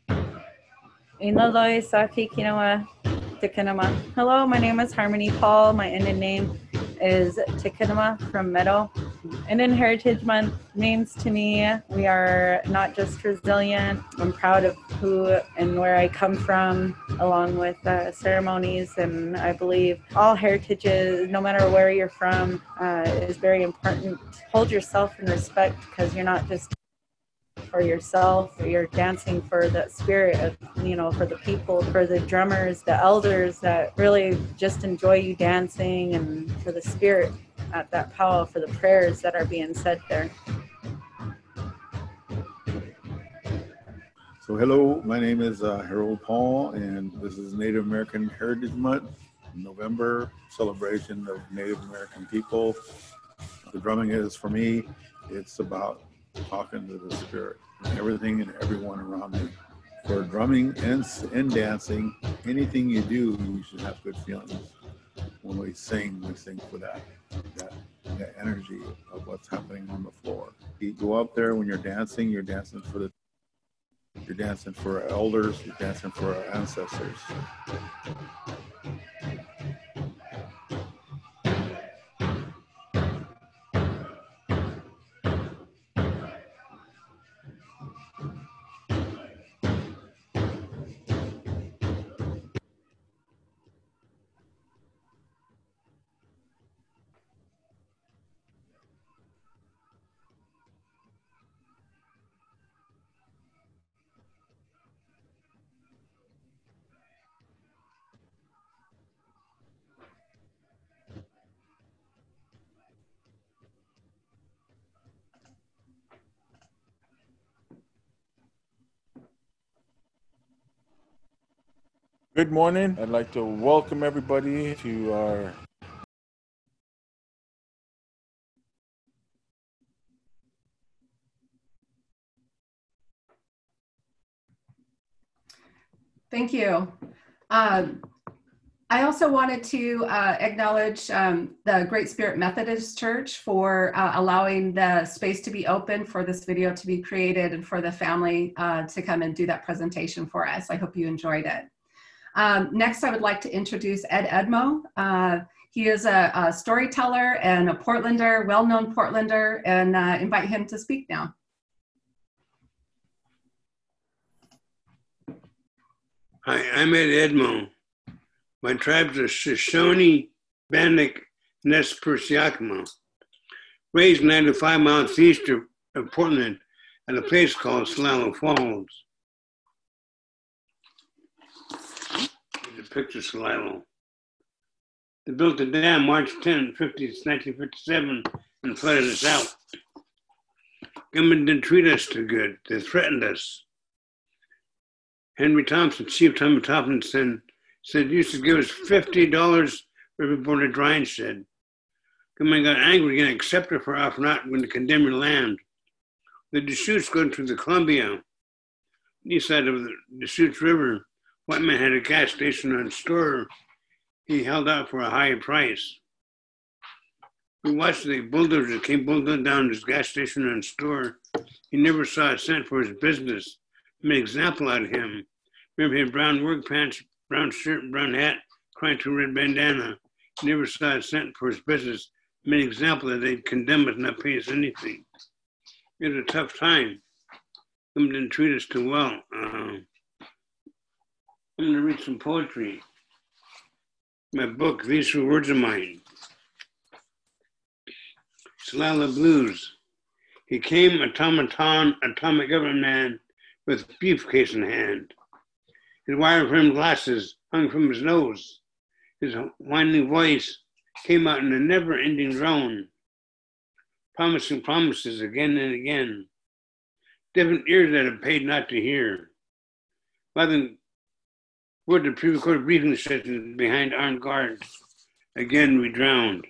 Inaloi Saki Kinawa Tikinama. Hello, my name is Harmony Paul. My Indian name is Tikinama from Meadow. Indian Heritage Month means to me we are not just resilient. I'm proud of who and where I come from, along with uh, ceremonies, and I believe all heritages, no matter where you're from, uh, is very important. Hold yourself in respect, because you're not just for yourself, you're dancing for the spirit of, you know, for the people, for the drummers, the elders that really just enjoy you dancing, and for the spirit at that powwow, for the prayers that are being said there. So hello, my name is uh, Harold Paul, and this is Native American Heritage Month, November celebration of Native American people. The drumming is, for me, it's about talking to the spirit, everything and everyone around me. For drumming and, and dancing, anything you do, you should have good feelings. When we sing, we sing for that, that, that energy of what's happening on the floor. You go out there when you're dancing, you're dancing for the, you're dancing for our elders, you're dancing for our ancestors. Good morning. I'd like to welcome everybody to our Thank you. Um, I also wanted to uh, acknowledge um, the Great Spirit Methodist Church for uh, allowing the space to be open for this video to be created and for the family uh, to come and do that presentation for us. I hope you enjoyed it. Um, next, I would like to introduce Ed Edmo. Uh, he is a, a storyteller and a Portlander, well-known Portlander, and uh, invite him to speak now. Hi, I'm Ed Edmo. My tribes are Shoshone, Bannock, Nez Perce, Yakima. Raised ninety-five miles east of, of Portland at a place called Celalo Falls. The picture Celalo. They built the dam March tenth, nineteen fifty-seven, and flooded us out. Government didn't treat us too good. They threatened us. Henry Thompson, Chief Tommy Thompson, said you should give us fifty dollars for every board of drying shed. Government got angry and accepted for off not going to condemn your land. The Deschutes go to the Columbia, east side of the Deschutes River. White man had a gas station and store. He held out for a higher price. We watched the bulldozers came bulldozing down his gas station and store. He never saw a cent for his business. Made an example out of him. Remember, he had brown work pants, brown shirt, and brown hat, crying to a red bandana. He never saw a cent for his business. Made an example that they'd condemn us and not pay us anything. It was a tough time. Them didn't treat us too well. Uh, I'm going to read some poetry. My book, These Are Words of Mine. Celalo Blues. He came automaton, atomic government man with briefcase in hand. His wire-framed glasses hung from his nose. His whining voice came out in a never-ending drone, promising promises again and again. Different ears that have paid not to hear. Rather than were the pre-recorded briefing sessions behind armed guards. Again, we drowned.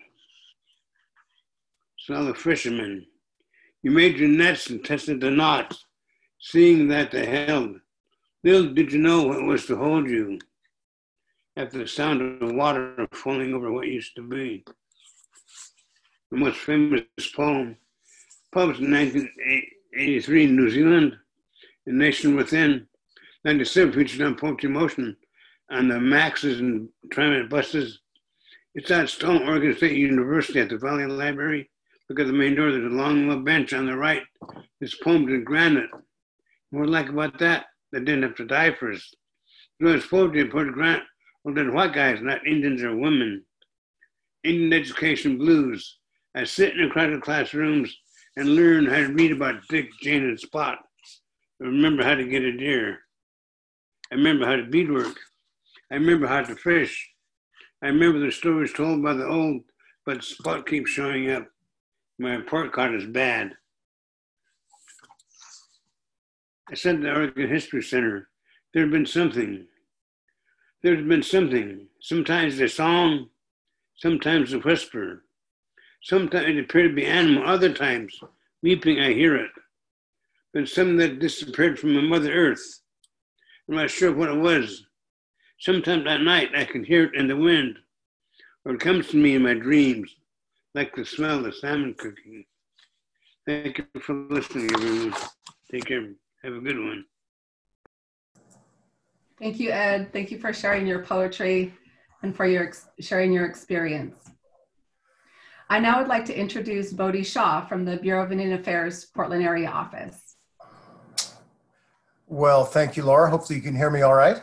Celalo fishermen. You made your nets and tested the knots, seeing that they held. Little did you know what was to hold you. after the sound of water falling over what used to be. The most famous poem, published in nineteen eighty-three in New Zealand, The Nation Within, ninety-seven featured on Poetry Motion on the Maxes and Tramway buses. It's at Stone Oregon State University at the Valley Library. Look at the main door, there's a long little bench on the right. This poem's in granite. What I like about that, they didn't have to die first. So it's poetry and poetry grant, well, then white guys, not Indians or women. Indian education blues. I sit in crowded classrooms and learn how to read about Dick, Jane, and Spot. I remember how to get a deer. I remember how to beadwork. I remember how to fish. I remember the stories told by the old, but Spot keeps showing up. My report card is bad. I said to the Oregon History Center, there had been something. There had been something. Sometimes a song, sometimes a whisper. Sometimes it appeared to be animal, other times, weeping, I hear it. But something that disappeared from my Mother Earth. I'm not sure what it was. Sometimes at night I can hear it in the wind, or it comes to me in my dreams, like the smell of salmon cooking. Thank you for listening, everyone. Take care. Have a good one. Thank you, Ed. Thank you for sharing your poetry and for your sharing your experience. I now would like to introduce Bodhi Shah from the Bureau of Indian Affairs Portland area office. Well, thank you, Laura. Hopefully you can hear me all right.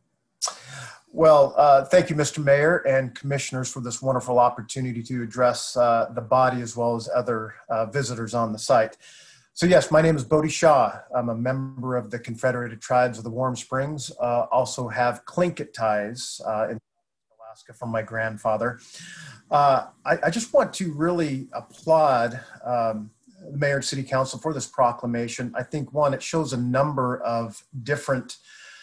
Well, uh, thank you, Mister Mayor and commissioners, for this wonderful opportunity to address uh, the body as well as other uh, visitors on the site. So yes, my name is Bodhi Shah. I'm a member of the Confederated Tribes of the Warm Springs, uh, also have Tlingit ties uh, in Alaska from my grandfather. Uh, I, I just want to really applaud um, the Mayor and City Council for this proclamation. I think, one, it shows a number of different,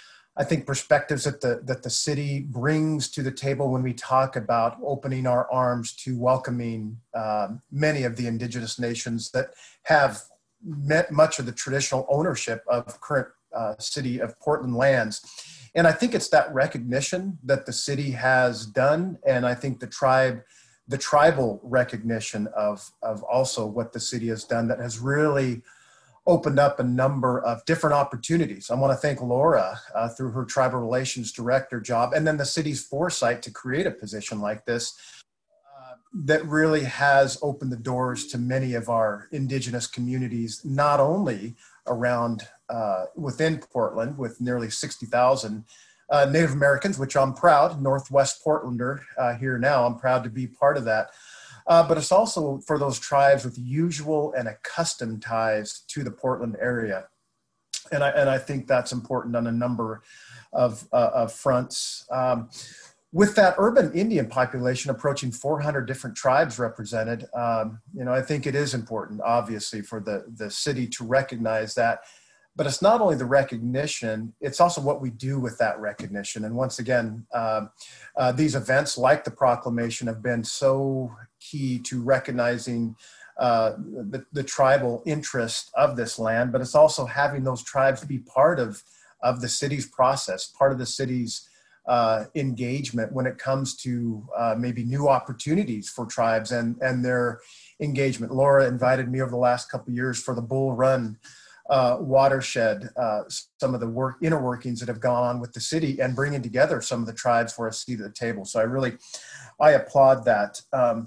I think, perspectives that the, that the city brings to the table when we talk about opening our arms to welcoming uh, many of the indigenous nations that have met much of the traditional ownership of current uh, city of Portland lands. And I think it's that recognition that the city has done. And I think the tribe, the tribal recognition of, of also what the city has done that has really opened up a number of different opportunities. I want to thank Laura uh, through her tribal relations director job, and then the city's foresight to create a position like this uh, that really has opened the doors to many of our indigenous communities, not only around uh, within Portland with nearly sixty thousand uh, Native Americans, which I'm proud, Northwest Portlander uh, here now, I'm proud to be part of that. Uh, but it's also for those tribes with usual and accustomed ties to the Portland area. And I, and I think that's important on a number of, uh, of fronts. Um, with that urban Indian population approaching four hundred different tribes represented, um, you know, I think it is important, obviously, for the, the city to recognize that. But it's not only the recognition, it's also what we do with that recognition. And once again, uh, uh, these events like the proclamation have been so key to recognizing uh, the, the tribal interest of this land, but it's also having those tribes be part of, of the city's process, part of the city's uh, engagement when it comes to uh, maybe new opportunities for tribes and, and their engagement. Laura invited me over the last couple of years for the Bull Run Uh, watershed, uh, some of the work inner workings that have gone on with the city and bringing together some of the tribes for a seat at the table. So I really, I applaud that. Um,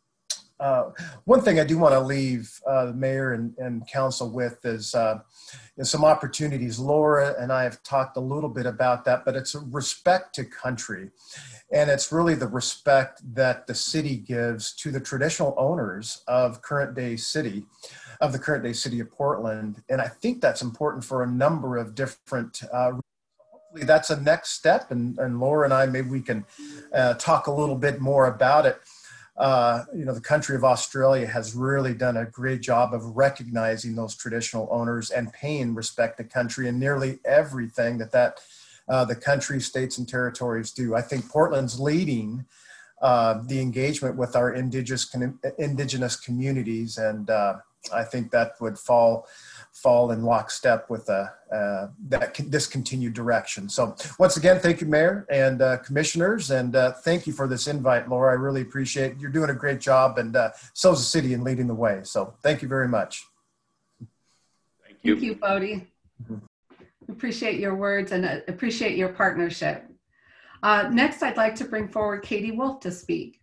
uh, one thing I do want to leave uh, the mayor and, and council with is, uh, is some opportunities. Laura and I have talked a little bit about that, but it's a respect to country. And it's really the respect that the city gives to the traditional owners of current day city. of the current day city of Portland. And I think that's important for a number of different, uh, hopefully that's a next step. And, and Laura and I, maybe we can uh, talk a little bit more about it. Uh, you know, the country of Australia has really done a great job of recognizing those traditional owners and paying respect to country and nearly everything that, that uh, the country, states, and territories do. I think Portland's leading uh, the engagement with our indigenous, indigenous communities, and uh, I think that would fall fall in lockstep with uh, uh, that this continued direction. So once again, thank you, Mayor and uh, Commissioners, and uh, thank you for this invite, Laura. I really appreciate it. You're doing a great job, and uh, so is the city in leading the way. So thank you very much. Thank you. Thank you, Bodie. Mm-hmm. Appreciate your words and uh, appreciate your partnership. Uh, next, I'd like to bring forward Katie Wolf to speak.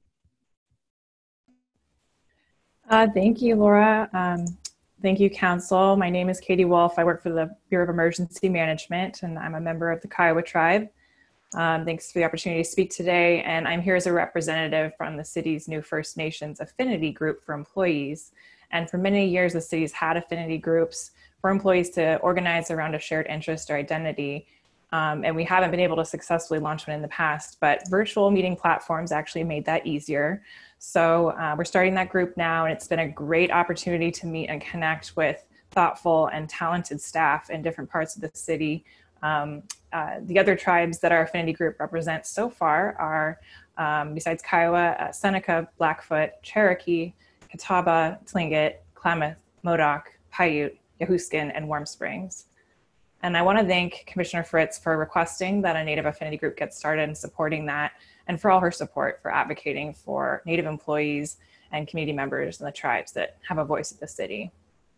Uh, thank you, Laura. Um, thank you, Council. My name is Katie Wolf. I work for the Bureau of Emergency Management, and I'm a member of the Kiowa Tribe. Um, thanks for the opportunity to speak today, and I'm here as a representative from the city's new First Nations affinity group for employees. And for many years, the city's had affinity groups for employees to organize around a shared interest or identity. Um, and we haven't been able to successfully launch one in the past, but virtual meeting platforms actually made that easier. So uh, we're starting that group now, and it's been a great opportunity to meet and connect with thoughtful and talented staff in different parts of the city. Um, uh, the other tribes that our affinity group represents so far are, um, besides Kiowa, uh, Seneca, Blackfoot, Cherokee, Catawba, Tlingit, Klamath, Modoc, Paiute, Yahuskin, and Warm Springs. And I want to thank Commissioner Fritz for requesting that a Native affinity group get started and supporting that, and for all her support for advocating for Native employees and community members in the tribes that have a voice at the city.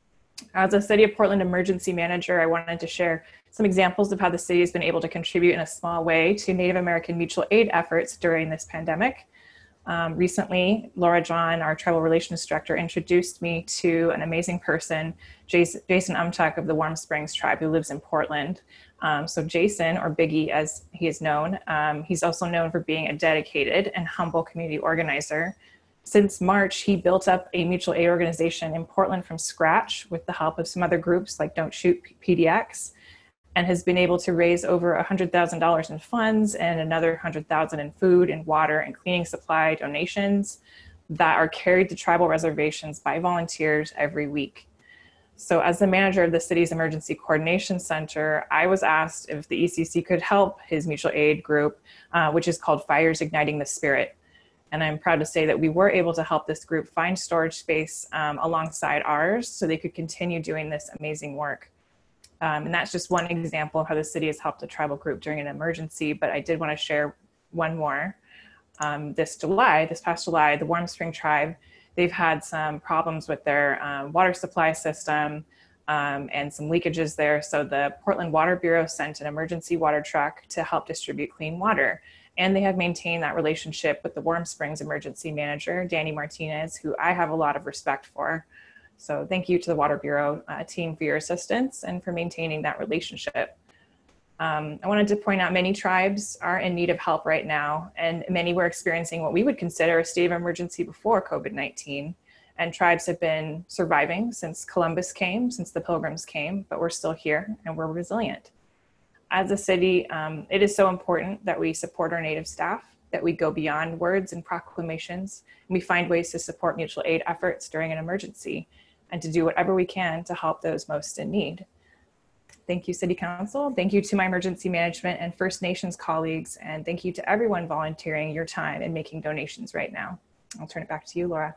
As a City of Portland emergency manager, I wanted to share some examples of how the city has been able to contribute in a small way to Native American mutual aid efforts during this pandemic. Um, recently, Laura John, our Tribal Relations Director, introduced me to an amazing person, Jason, Jason Umtuck of the Warm Springs tribe, who lives in Portland. Um, so Jason, or Biggie as he is known, um, he's also known for being a dedicated and humble community organizer. Since March, he built up a mutual aid organization in Portland from scratch with the help of some other groups like Don't Shoot P D X, and has been able to raise over one hundred thousand dollars in funds and another one hundred thousand dollars in food and water and cleaning supply donations that are carried to tribal reservations by volunteers every week. So as the manager of the city's Emergency Coordination Center, I was asked if the E C C could help his mutual aid group, uh, which is called Fires Igniting the Spirit. And I'm proud to say that we were able to help this group find storage space um, alongside ours so they could continue doing this amazing work. Um, and that's just one example of how the city has helped a tribal group during an emergency, but I did want to share one more. Um, this July, this past July, the Warm Spring Tribe, they've had some problems with their um, water supply system um, and some leakages there. So the Portland Water Bureau sent an emergency water truck to help distribute clean water. And they have maintained that relationship with the Warm Springs emergency manager, Danny Martinez, who I have a lot of respect for. So thank you to the Water Bureau uh, team for your assistance and for maintaining that relationship. Um, I wanted to point out many tribes are in need of help right now, and many were experiencing what we would consider a state of emergency before COVID nineteen. And tribes have been surviving since Columbus came, since the Pilgrims came, but we're still here and we're resilient. As a city, um, it is so important that we support our Native staff, that we go beyond words and proclamations, and we find ways to support mutual aid efforts during an emergency, and to do whatever we can to help those most in need. Thank you, City Council. Thank you to my emergency management and First Nations colleagues, and thank you to everyone volunteering your time and making donations right now. I'll turn it back to you, Laura.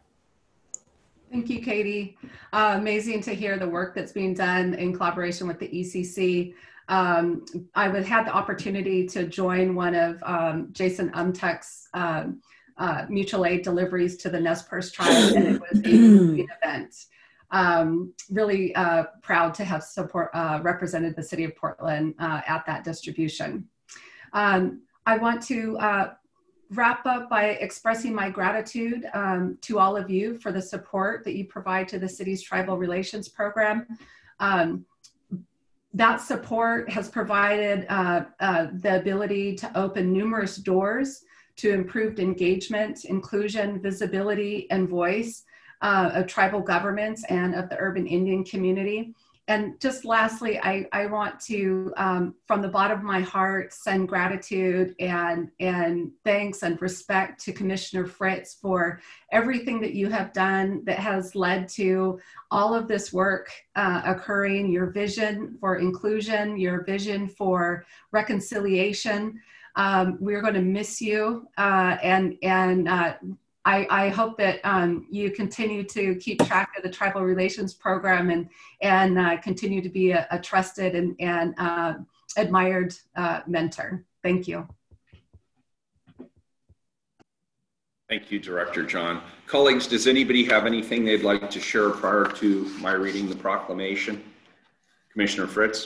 Thank you, Katie. Uh, amazing to hear the work that's being done in collaboration with the E C C. Um, I would had the opportunity to join one of um, Jason Umtuck's um, uh, mutual aid deliveries to the Nez Perce tribe, and it was a moving event. Um, really uh, proud to have support uh, represented the city of Portland uh, at that distribution. Um, I want to uh, wrap up by expressing my gratitude um, to all of you for the support that you provide to the city's tribal relations program. Um, That support has provided uh, uh, the ability to open numerous doors to improved engagement, inclusion, visibility, and voice uh, of tribal governments and of the urban Indian community. And just lastly, I, I want to, um, from the bottom of my heart, send gratitude and, and thanks and respect to Commissioner Fritz for everything that you have done that has led to all of this work uh, occurring, your vision for inclusion, your vision for reconciliation. Um, we're going to miss you uh, and, and uh, I, I hope that um, you continue to keep track of the Tribal Relations Program and, and uh, continue to be a, a trusted and, and uh, admired uh, mentor. Thank you. Thank you, Director John. Colleagues, does anybody have anything they'd like to share prior to my reading the proclamation? Commissioner Fritz.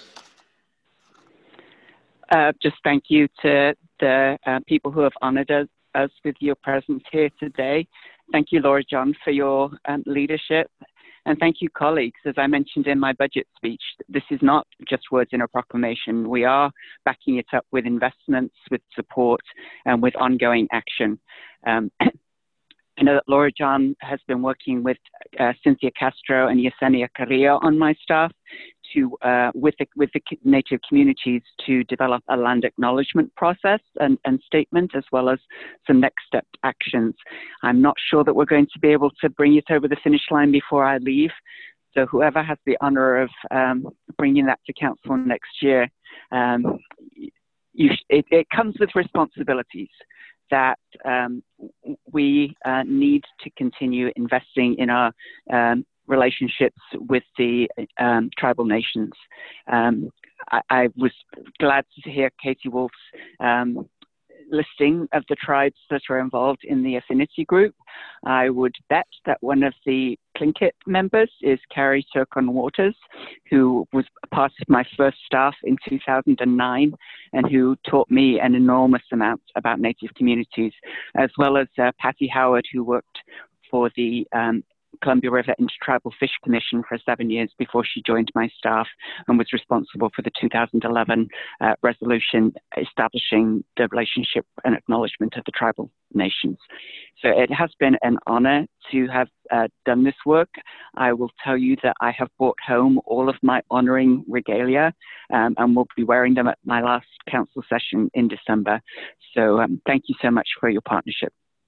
Uh, just thank you to the uh, people who have honored us, us with your presence here today. Thank you, Laura John, for your um, leadership. And thank you, colleagues. As I mentioned in my budget speech, this is not just words in a proclamation. We are backing it up with investments, with support, and with ongoing action. Um, I know that Laura John has been working with uh, Cynthia Castro and Yesenia Carrillo on my staff to, uh, with, the, with the Native communities to develop a land acknowledgement process and, and statement, as well as some next step actions. I'm not sure that we're going to be able to bring it over the finish line before I leave. So whoever has the honor of um, bringing that to council next year, um, you sh it, it comes with responsibilities that um, we uh, need to continue investing in our um, relationships with the um, tribal nations. Um, I, I was glad to hear Katie Wolf's um, listing of the tribes that are involved in the affinity group. I would bet that one of the Tlingit members is Carrie Turcon Waters, who was part of my first staff in two thousand nine and who taught me an enormous amount about Native communities, as well as uh, Patty Howard, who worked for the um, Columbia River Intertribal Fish Commission for seven years before she joined my staff and was responsible for the two thousand eleven uh, resolution establishing the relationship and acknowledgement of the tribal nations. So it has been an honor to have uh, done this work. I will tell you that I have brought home all of my honoring regalia um, and will be wearing them at my last council session in December. So um, thank you so much for your partnership.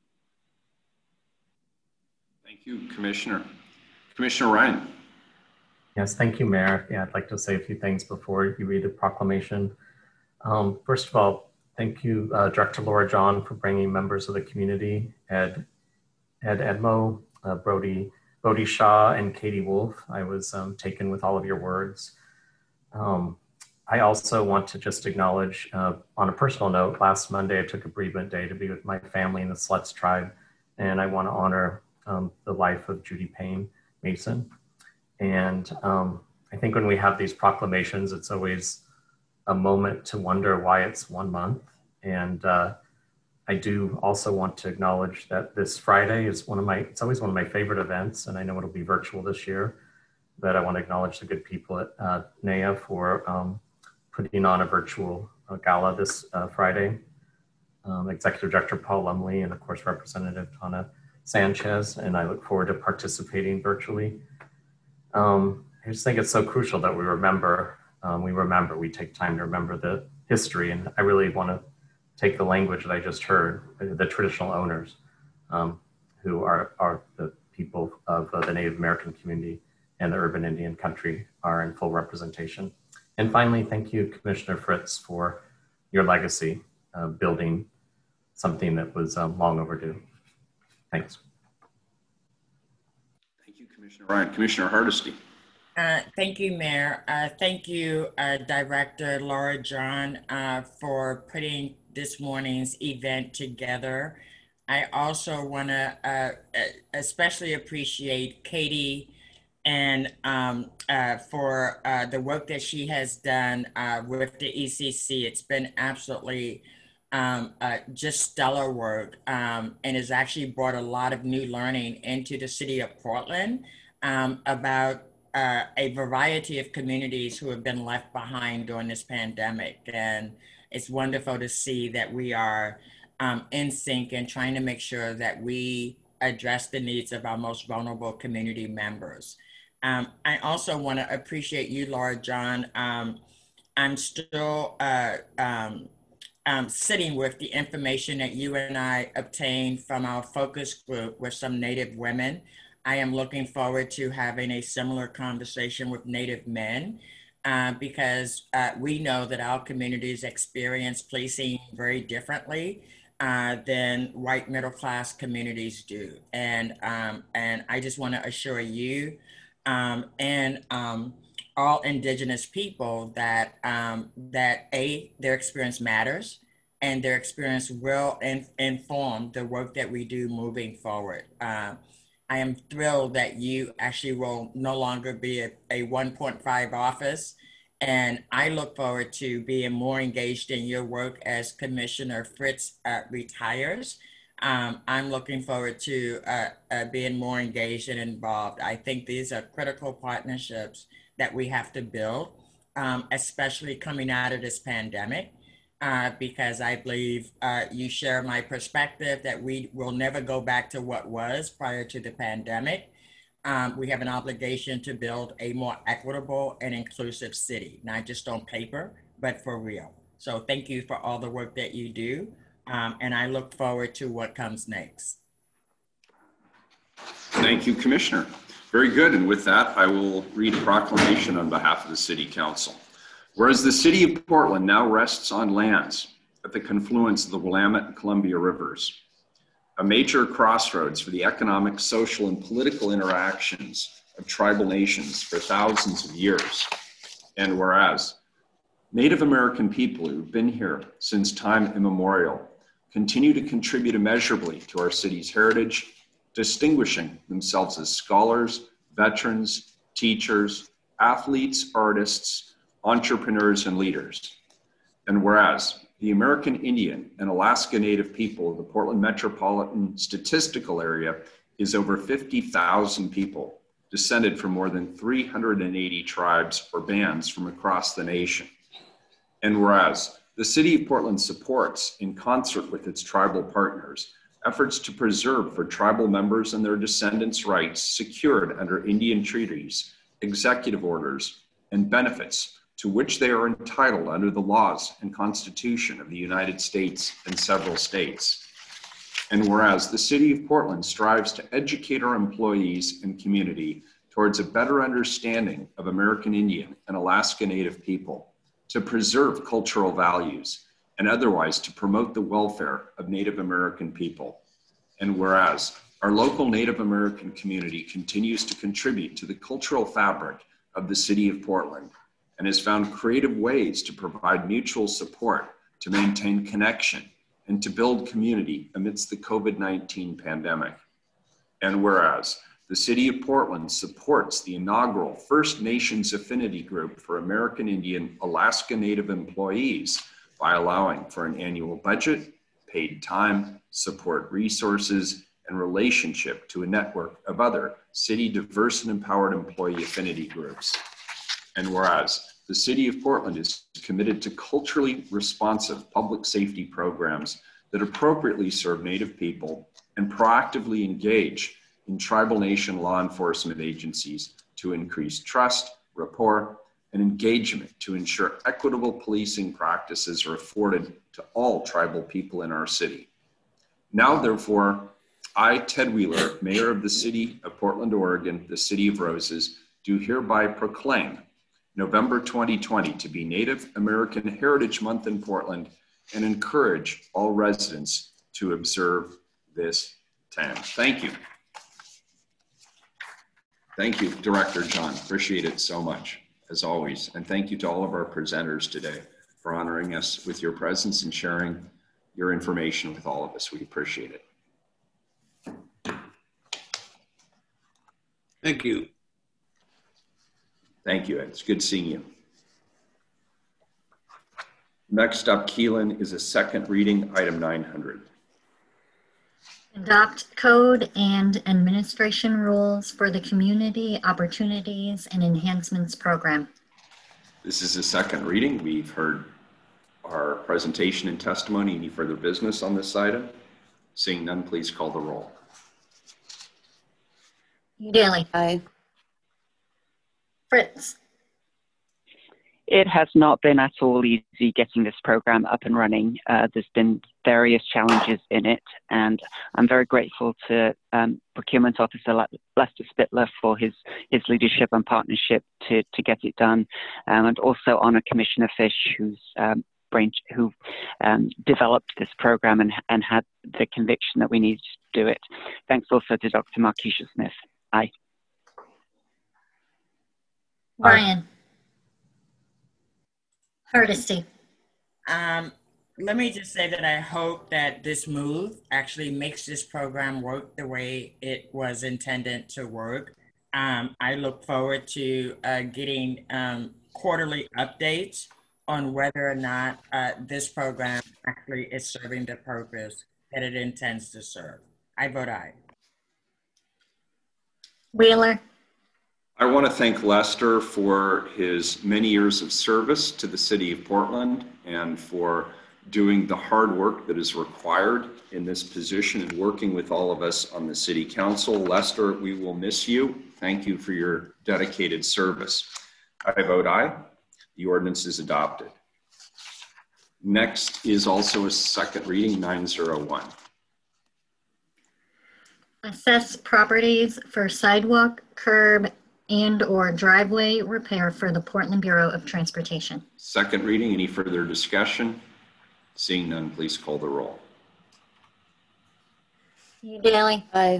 Thank you, Commissioner. Commissioner Ryan. Yes, thank you, Mayor. Yeah, I'd like to say a few things before you read the proclamation. Um, first of all, thank you, uh, Director Laura John, for bringing members of the community, Ed, Ed Edmo, uh, Brody, Brody Shaw, and Katie Wolf. I was um, taken with all of your words. Um, I also want to just acknowledge, uh, on a personal note, last Monday I took a bereavement day to be with my family in the Sluts tribe, and I want to honor um, the life of Judy Payne Mason. And um, I think when we have these proclamations, it's always a moment to wonder why it's one month. And uh, I do also want to acknowledge that this Friday is one of my, it's always one of my favorite events, and I know it'll be virtual this year, but I want to acknowledge the good people at uh, N A A for um, putting on a virtual uh, gala this uh, Friday. Um, Executive Director Paul Lumley and of course Representative Tana Sanchez, and I look forward to participating virtually. Um, I just think it's so crucial that we remember, um, we remember, we take time to remember the history, and I really want to take the language that I just heard, the traditional owners, um, who are, are the people of uh, the Native American community and the urban Indian country are in full representation. And finally, thank you, Commissioner Fritz, for your legacy, uh, building something that was um, long overdue. Thanks. Thank you, Commissioner Ryan. Commissioner Hardesty. Uh, thank you, Mayor. Uh, thank you, uh, Director Laura John, uh, for putting this morning's event together. I also want to uh, especially appreciate Katie and um, uh, for uh, the work that she has done uh, with the E C C. It's been absolutely um, uh, just stellar work, um, and has actually brought a lot of new learning into the city of Portland um, about uh, a variety of communities who have been left behind during this pandemic. And it's wonderful to see that we are um, in sync and trying to make sure that we address the needs of our most vulnerable community members. Um, I also want to appreciate you, Laura John. Um, I'm still uh, um, um, sitting with the information that you and I obtained from our focus group with some Native women. I am looking forward to having a similar conversation with Native men uh, because uh, we know that our communities experience policing very differently uh, than white middle class communities do. And, um, and I just want to assure you um, and um, all Indigenous people that, um, that A, their experience matters, and their experience will in, inform the work that we do moving forward. Uh, I am thrilled that you actually will no longer be a, a one point five office, and I look forward to being more engaged in your work as Commissioner Fritz uh, retires. Um, I'm looking forward to uh, uh, being more engaged and involved. I think these are critical partnerships that we have to build, um, especially coming out of this pandemic. Uh, because I believe uh, you share my perspective that we will never go back to what was prior to the pandemic. Um, we have an obligation to build a more equitable and inclusive city, not just on paper, but for real. So thank you for all the work that you do. Um, and I look forward to what comes next. Thank you, Commissioner. Very good. And with that, I will read a proclamation on behalf of the City Council. Whereas the City of Portland now rests on lands at the confluence of the Willamette and Columbia Rivers, a major crossroads for the economic, social, and political interactions of tribal nations for thousands of years. And whereas Native American people who've been here since time immemorial continue to contribute immeasurably to our city's heritage, distinguishing themselves as scholars, veterans, teachers, athletes, artists, entrepreneurs, and leaders. And whereas the American Indian and Alaska Native people of the Portland metropolitan statistical area is over fifty thousand people, descended from more than three hundred eighty tribes or bands from across the nation. And whereas the City of Portland supports, in concert with its tribal partners, efforts to preserve for tribal members and their descendants' rights secured under Indian treaties, executive orders, and benefits to which they are entitled under the laws and Constitution of the United States and several states. And whereas the City of Portland strives to educate our employees and community towards a better understanding of American Indian and Alaska Native people, to preserve cultural values, and otherwise to promote the welfare of Native American people. And whereas our local Native American community continues to contribute to the cultural fabric of the City of Portland, and has found creative ways to provide mutual support to maintain connection and to build community amidst the COVID nineteen pandemic. And whereas the City of Portland supports the inaugural First Nations Affinity Group for American Indian Alaska Native employees by allowing for an annual budget, paid time, support resources, and relationship to a network of other city diverse and empowered employee affinity groups. And whereas the City of Portland is committed to culturally responsive public safety programs that appropriately serve Native people and proactively engage in tribal nation law enforcement agencies to increase trust, rapport, and engagement to ensure equitable policing practices are afforded to all tribal people in our city. Now, therefore, I, Ted Wheeler, Mayor of the City of Portland, Oregon, the City of Roses, do hereby proclaim November twenty twenty to be Native American Heritage Month in Portland and encourage all residents to observe this time. Thank you. Thank you, Director John. Appreciate it so much, as always. And thank you to all of our presenters today for honoring us with your presence and sharing your information with all of us. We appreciate it. Thank you. Thank you, Ed. It's good seeing you. Next up, Keelan, is a second reading, item nine hundred. Adopt code and administration rules for the Community Opportunities and Enhancements Program. This is a second reading. We've heard our presentation and testimony. Any further business on this item? Seeing none, please call the roll. Daly. Aye. Fritz. It has not been at all easy getting this program up and running. Uh, there's been various challenges in it, and I'm very grateful to um, Procurement Officer Lester Spittler for his, his leadership and partnership to, to get it done, um, and also honor Commissioner Fish, who's um, brain, who um, developed this program and, and had the conviction that we needed to do it. Thanks also to Doctor Markeisha Smith. Aye. Ryan. Hardesty. Um, let me just say that I hope that this move actually makes this program work the way it was intended to work. Um, I look forward to uh, getting um, quarterly updates on whether or not uh, this program actually is serving the purpose that it intends to serve. I vote aye. Wheeler. I want to thank Lester for his many years of service to the city of Portland and for doing the hard work that is required in this position and working with all of us on the city council. Lester, we will miss you. Thank you for your dedicated service. I vote aye. The ordinance is adopted. Next is also a second reading, nine oh one. Assess properties for sidewalk, curb, and or driveway repair for the Portland Bureau of Transportation. Second reading, any further discussion? Seeing none, please call the roll. Daly. Aye.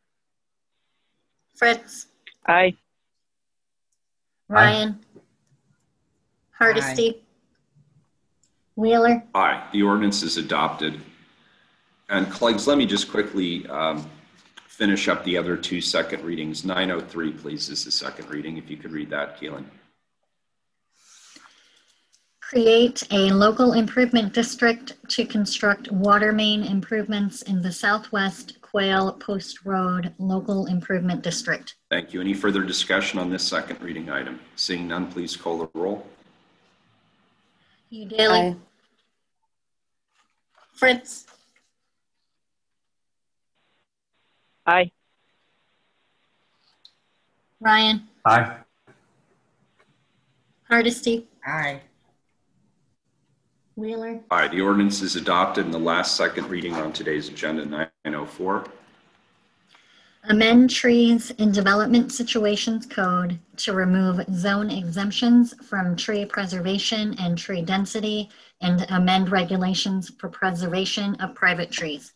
Fritz. Aye. Ryan. Aye. Hardesty. Aye. Wheeler. Aye, the ordinance is adopted. And colleagues, let me just quickly um, finish up the other two second readings. nine oh three, please, is the second reading. If you could read that, Keelan. Create a local improvement district to construct water main improvements in the Southwest Quail Post Road Local Improvement District. Thank you. Any further discussion on this second reading item? Seeing none, please call the roll. Daly. Aye. Fritz. Aye. Ryan. Aye. Hardesty. Aye. Wheeler. Aye, the ordinance is adopted in the last second reading on today's agenda, nine oh four. Amend trees in development situations code to remove zone exemptions from tree preservation and tree density and amend regulations for preservation of private trees.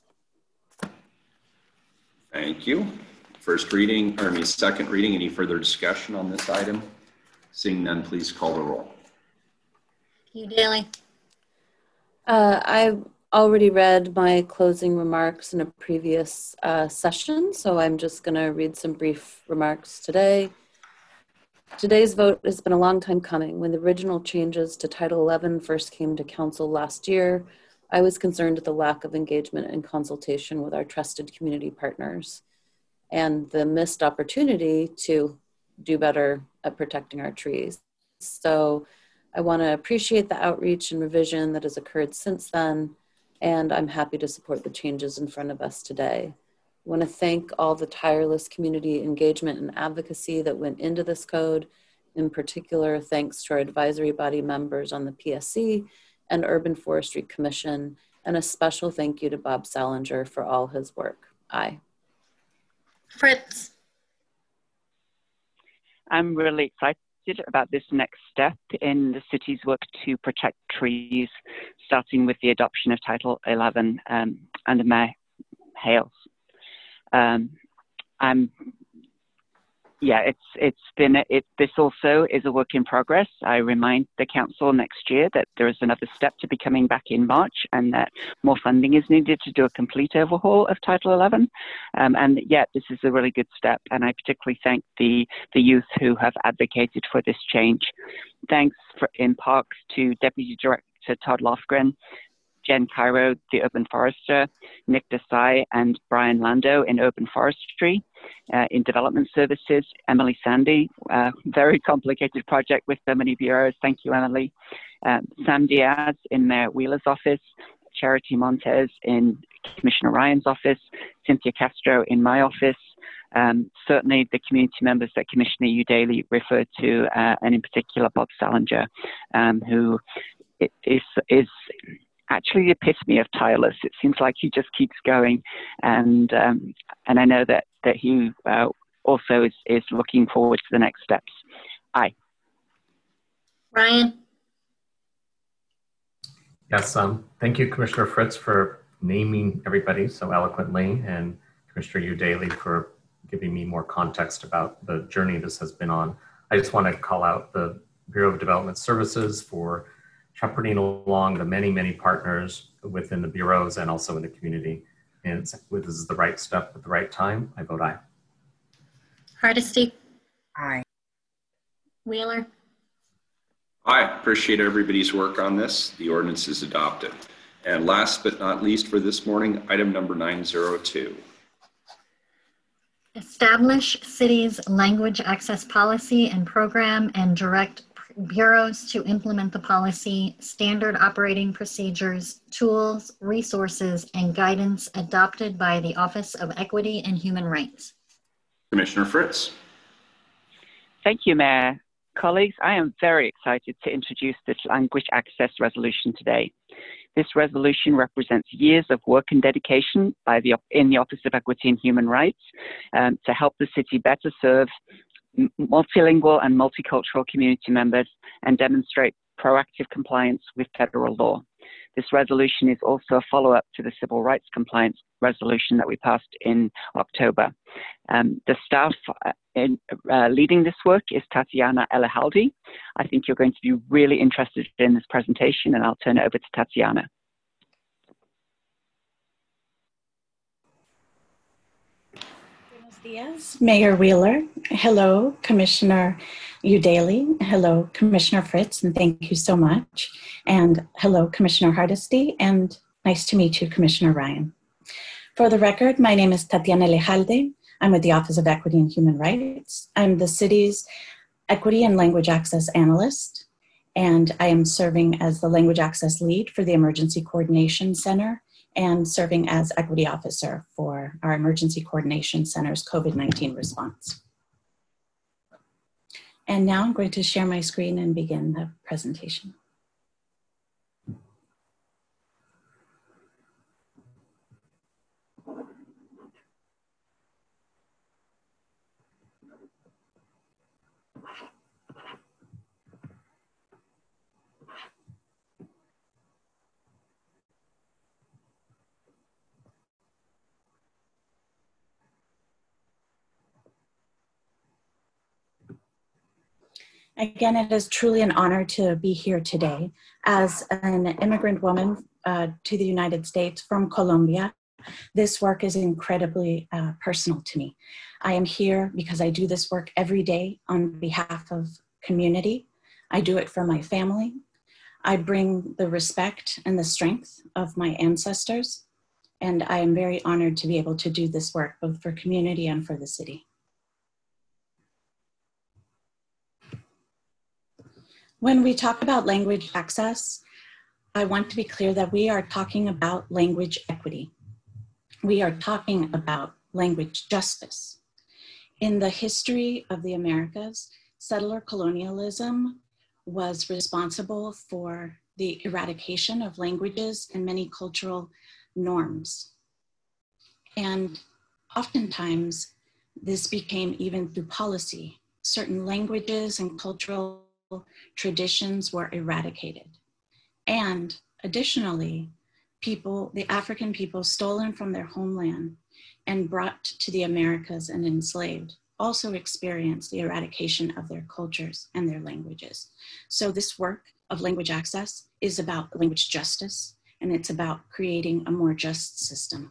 Thank you. First reading, or I mean second reading, any further discussion on this item? Seeing none, please call the roll. Daly. Uh, I've already read my closing remarks in a previous uh, session, so I'm just going to read some brief remarks today. Today's vote has been a long time coming. When the original changes to Title eleven first came to council last year, I was concerned at the lack of engagement and consultation with our trusted community partners and the missed opportunity to do better at protecting our trees. So I want to appreciate the outreach and revision that has occurred since then, and I'm happy to support the changes in front of us today. I want to thank all the tireless community engagement and advocacy that went into this code. In particular, thanks to our advisory body members on the P S C and Urban Forestry Commission, and a special thank you to Bob Salinger for all his work. Aye. Fritz. I'm really excited about this next step in the city's work to protect trees, starting with the adoption of Title eleven um, under Mayor Hales. Um, I'm, yeah, it's it's been it. This also is a work in progress. I remind the council next year that there is another step to be coming back in March, and that more funding is needed to do a complete overhaul of Title eleven. Um, and yeah, this is a really good step, and I particularly thank the the youth who have advocated for this change. Thanks for, in parks to Deputy Director Todd Lofgren, Jen Cairo, the urban forester, Nick Desai, and Brian Lando in urban forestry, uh, in development services, Emily Sandy, uh, very complicated project with so many bureaus. Thank you, Emily. Uh, Sam Diaz in Mayor Wheeler's office, Charity Montez in Commissioner Ryan's office, Cynthia Castro in my office, um, certainly the community members that Commissioner Udaly referred to, uh, and in particular Bob Salinger, um, who is, is actually the epitome of tireless. It seems like he just keeps going, and um, and I know that that he uh, also is is looking forward to the next steps. Aye. Ryan. Yes, um, thank you, Commissioner Fritz, for naming everybody so eloquently, and Commissioner Udaly for giving me more context about the journey this has been on. I just want to call out the Bureau of Development Services for shepherding along the many, many partners within the bureaus and also in the community. And this is the right step at the right time. I vote aye. Hardesty. Aye. Wheeler. I appreciate everybody's work on this. The ordinance is adopted. And last but not least for this morning, item number nine oh two. Establish city's language access policy and program and direct bureaus to implement the policy, standard operating procedures, tools, resources, and guidance adopted by the Office of Equity and Human Rights. Commissioner Fritz. Thank you, Mayor. Colleagues, I am very excited to introduce this language access resolution today. This resolution represents years of work and dedication by the, in the Office of Equity and Human Rights um, to help the city better serve multilingual and multicultural community members and demonstrate proactive compliance with federal law. This resolution is also a follow-up to the civil rights compliance resolution that we passed in October. Um, the staff uh, in, uh, leading this work is Tatiana Elehaldi. I think you're going to be really interested in this presentation, and I'll turn it over to Tatiana. Diaz, Mayor Wheeler. Hello, Commissioner Udaly. Hello, Commissioner Fritz, and thank you so much. And hello, Commissioner Hardesty, and nice to meet you, Commissioner Ryan. For the record, my name is Tatiana Elehaldi. I'm with the Office of Equity and Human Rights. I'm the city's Equity and Language Access Analyst, and I am serving as the Language Access Lead for the Emergency Coordination Center and serving as Equity Officer for our Emergency Coordination Center's COVID nineteen response. And now I'm going to share my screen and begin the presentation. Again, it is truly an honor to be here today. As an immigrant woman uh, to the United States from Colombia, this work is incredibly uh, personal to me. I am here because I do this work every day on behalf of community. I do it for my family. I bring the respect and the strength of my ancestors, and I am very honored to be able to do this work both for community and for the city. When we talk about language access, I want to be clear that we are talking about language equity. We are talking about language justice. In the history of the Americas, settler colonialism was responsible for the eradication of languages and many cultural norms. And oftentimes, this became even through policy. Certain languages and cultural traditions were eradicated. And additionally, people, the African people stolen from their homeland and brought to the Americas and enslaved, also experienced the eradication of their cultures and their languages. So this work of language access is about language justice, and it's about creating a more just system.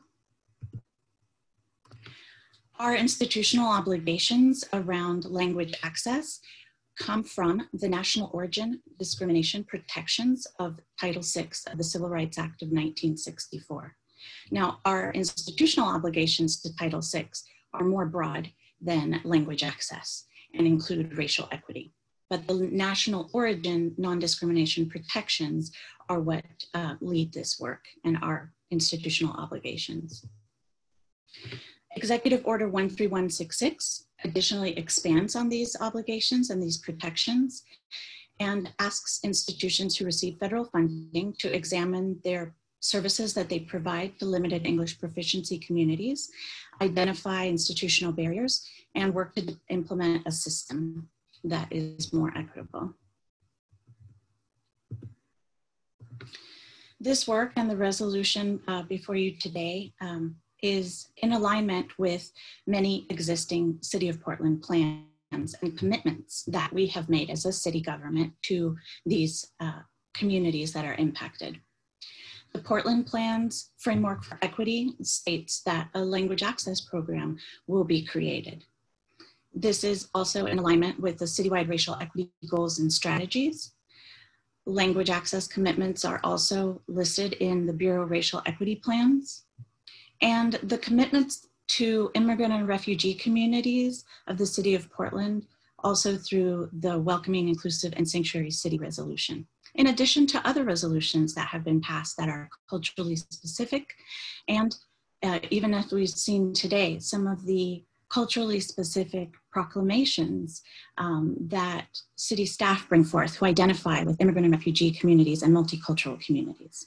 Our institutional obligations around language access come from the national origin discrimination protections of Title six of the Civil Rights Act of nineteen sixty-four. Now, our institutional obligations to Title six are more broad than language access and include racial equity. But the national origin non-discrimination protections are what uh, lead this work and our institutional obligations. Executive Order one three one six six additionally expands on these obligations and these protections and asks institutions who receive federal funding to examine their services that they provide to limited English proficiency communities, identify institutional barriers, and work to implement a system that is more equitable. This work and the resolution uh, before you today um, is in alignment with many existing City of Portland plans and commitments that we have made as a city government to these uh, communities that are impacted. The Portland Plans Framework for Equity states that a language access program will be created. This is also in alignment with the citywide racial equity goals and strategies. Language access commitments are also listed in the Bureau Racial Equity Plans. And the commitments to immigrant and refugee communities of the City of Portland, also through the Welcoming, Inclusive, and Sanctuary City Resolution, in addition to other resolutions that have been passed that are culturally specific. And uh, even as we've seen today, some of the culturally specific proclamations um, that city staff bring forth who identify with immigrant and refugee communities and multicultural communities.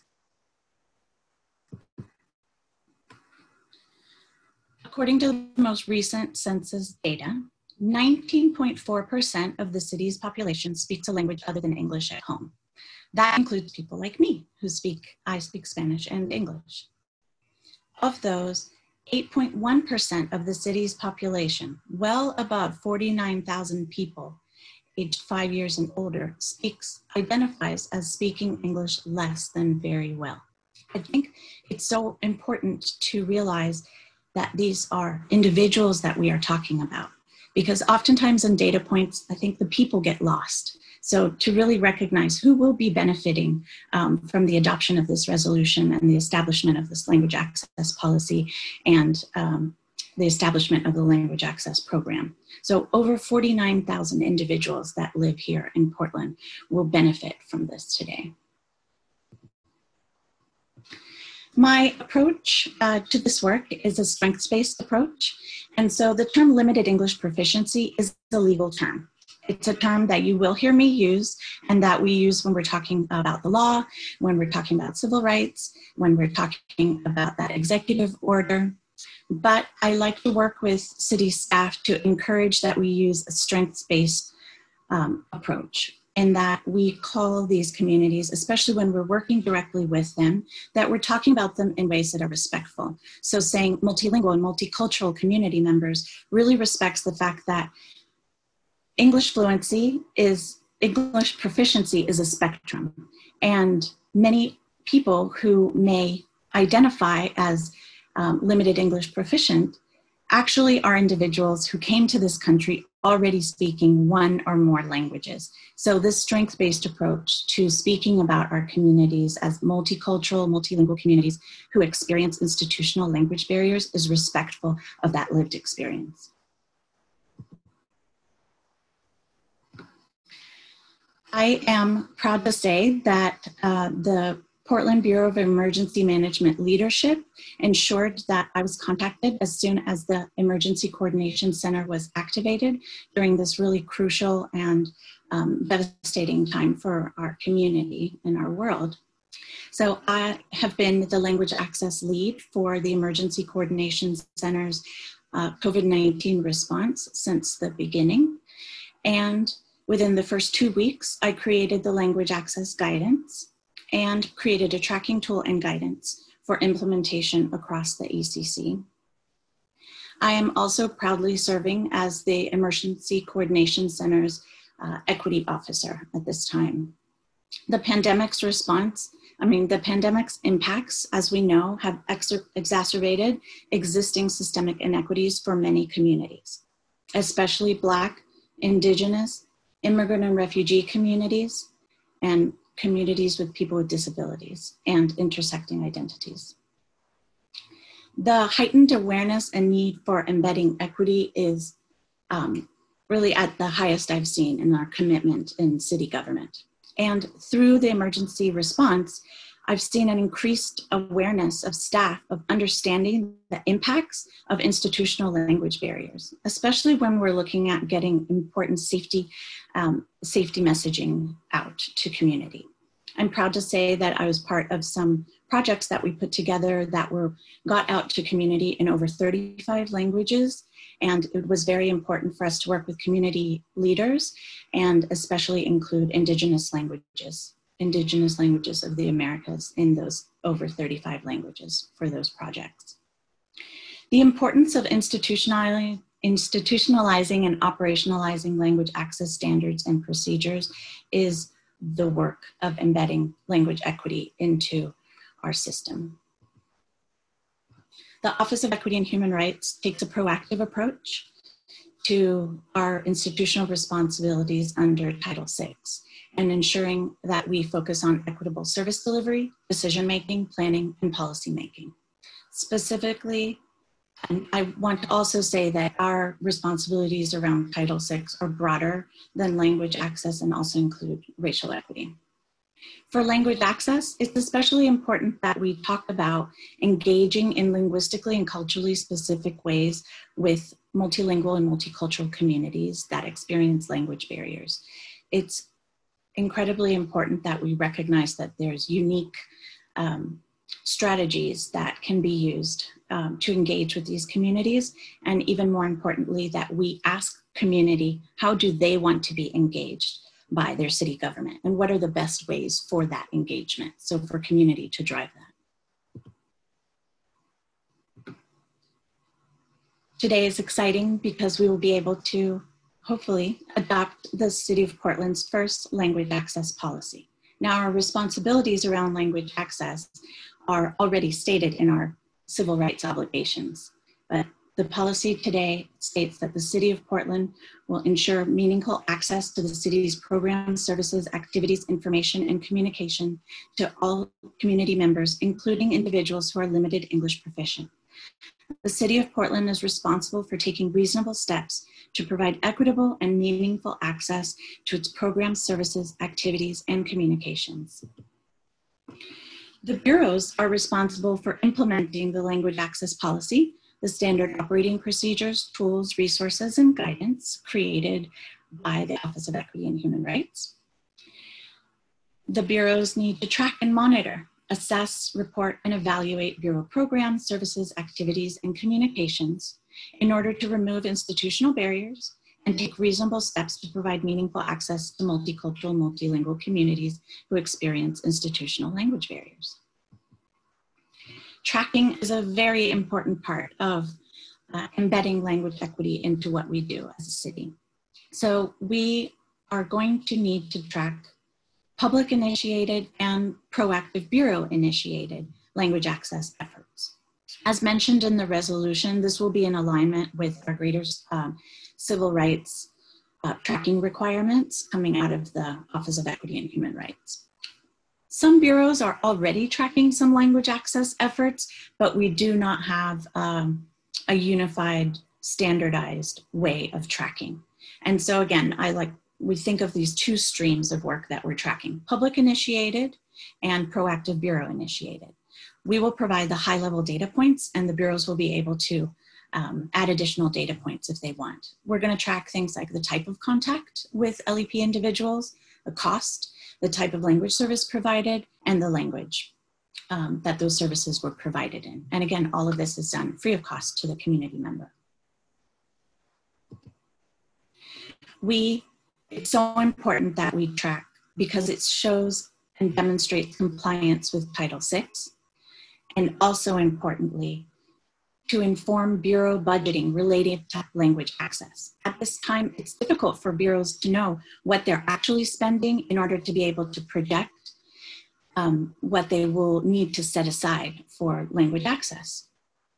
According to the most recent census data, nineteen point four percent of the city's population speaks a language other than English at home. That includes people like me who speak, I speak Spanish and English. Of those, eight point one percent of the city's population, well above forty-nine thousand people aged five years and older, speaks, identifies as speaking English less than very well. I think it's so important to realize that these are individuals that we are talking about, because oftentimes in data points, I think the people get lost. So to really recognize who will be benefiting um, from the adoption of this resolution and the establishment of this language access policy and um, the establishment of the language access program. So over forty-nine thousand individuals that live here in Portland will benefit from this today. My approach uh, to this work is a strengths-based approach. And so the term limited English proficiency is a legal term. It's a term that you will hear me use and that we use when we're talking about the law, when we're talking about civil rights, when we're talking about that executive order. But I like to work with city staff to encourage that we use a strengths-based um, approach, and that we call these communities, especially when we're working directly with them, that we're talking about them in ways that are respectful. So saying multilingual and multicultural community members really respects the fact that English fluency is, English proficiency is a spectrum. And many people who may identify as um, limited English proficient actually are individuals who came to this country already speaking one or more languages. So this strength-based approach to speaking about our communities as multicultural, multilingual communities who experience institutional language barriers is respectful of that lived experience. I am proud to say that uh, the Portland Bureau of Emergency Management leadership ensured that I was contacted as soon as the Emergency Coordination Center was activated during this really crucial and um, devastating time for our community and our world. So I have been the language access lead for the Emergency Coordination Center's uh, COVID nineteen response since the beginning. And within the first two weeks, I created the language access guidance and created a tracking tool and guidance for implementation across the E C C. I am also proudly serving as the Emergency Coordination Center's uh, equity officer at this time. The pandemic's response, I mean, the pandemic's impacts, as we know, have ex exacerbated existing systemic inequities for many communities, especially Black, Indigenous, immigrant and refugee communities, and communities with people with disabilities and intersecting identities. The heightened awareness and need for embedding equity is um, really at the highest I've seen in our commitment in city government. And through the emergency response, I've seen an increased awareness of staff of understanding the impacts of institutional language barriers, especially when we're looking at getting important safety, um, safety messaging out to community. I'm proud to say that I was part of some projects that we put together that were got out to community in over thirty-five languages. And it was very important for us to work with community leaders and especially include Indigenous languages Indigenous languages of the Americas in those over thirty-five languages for those projects. The importance of institutionalizing, institutionalizing and operationalizing language access standards and procedures is the work of embedding language equity into our system. The Office of Equity and Human Rights takes a proactive approach to our institutional responsibilities under Title six and ensuring that we focus on equitable service delivery, decision-making, planning, and policy-making. Specifically, and I want to also say that our responsibilities around Title six are broader than language access and also include racial equity. For language access, it's especially important that we talk about engaging in linguistically and culturally specific ways with multilingual and multicultural communities that experience language barriers. It's incredibly important that we recognize that there's unique um, strategies that can be used um, to engage with these communities, and even more importantly, that we ask community, how do they want to be engaged by their city government, and what are the best ways for that engagement, so for community to drive that. Today is exciting because we will be able to hopefully adopt the City of Portland's first language access policy. Now, our responsibilities around language access are already stated in our civil rights obligations, but the policy today states that the City of Portland will ensure meaningful access to the city's programs, services, activities, information, and communication to all community members, including individuals who are limited English proficient. The City of Portland is responsible for taking reasonable steps to provide equitable and meaningful access to its programs, services, activities, and communications. The bureaus are responsible for implementing the language access policy, the standard operating procedures, tools, resources, and guidance created by the Office of Equity and Human Rights. The bureaus need to track and monitor, assess, report, and evaluate bureau programs, services, activities, and communications in order to remove institutional barriers and take reasonable steps to provide meaningful access to multicultural, multilingual communities who experience institutional language barriers. Tracking is a very important part of uh, embedding language equity into what we do as a city. So we are going to need to track public initiated and proactive bureau initiated language access efforts. As mentioned in the resolution, this will be in alignment with our greater um, civil rights uh, tracking requirements coming out of the Office of Equity and Human Rights. Some bureaus are already tracking some language access efforts, but we do not have um, a unified, standardized way of tracking. And so again, I like, we think of these two streams of work that we're tracking, public initiated and proactive bureau initiated. We will provide the high level data points and the bureaus will be able to um, add additional data points if they want. We're gonna track things like the type of contact with L E P individuals, the cost, the type of language service provided, and the language um, that those services were provided in. And again, all of this is done free of cost to the community member. We, it's so important that we track because it shows and demonstrates compliance with Title six, and also importantly, to inform bureau budgeting related to language access. At this time, it's difficult for bureaus to know what they're actually spending in order to be able to project um, what they will need to set aside for language access.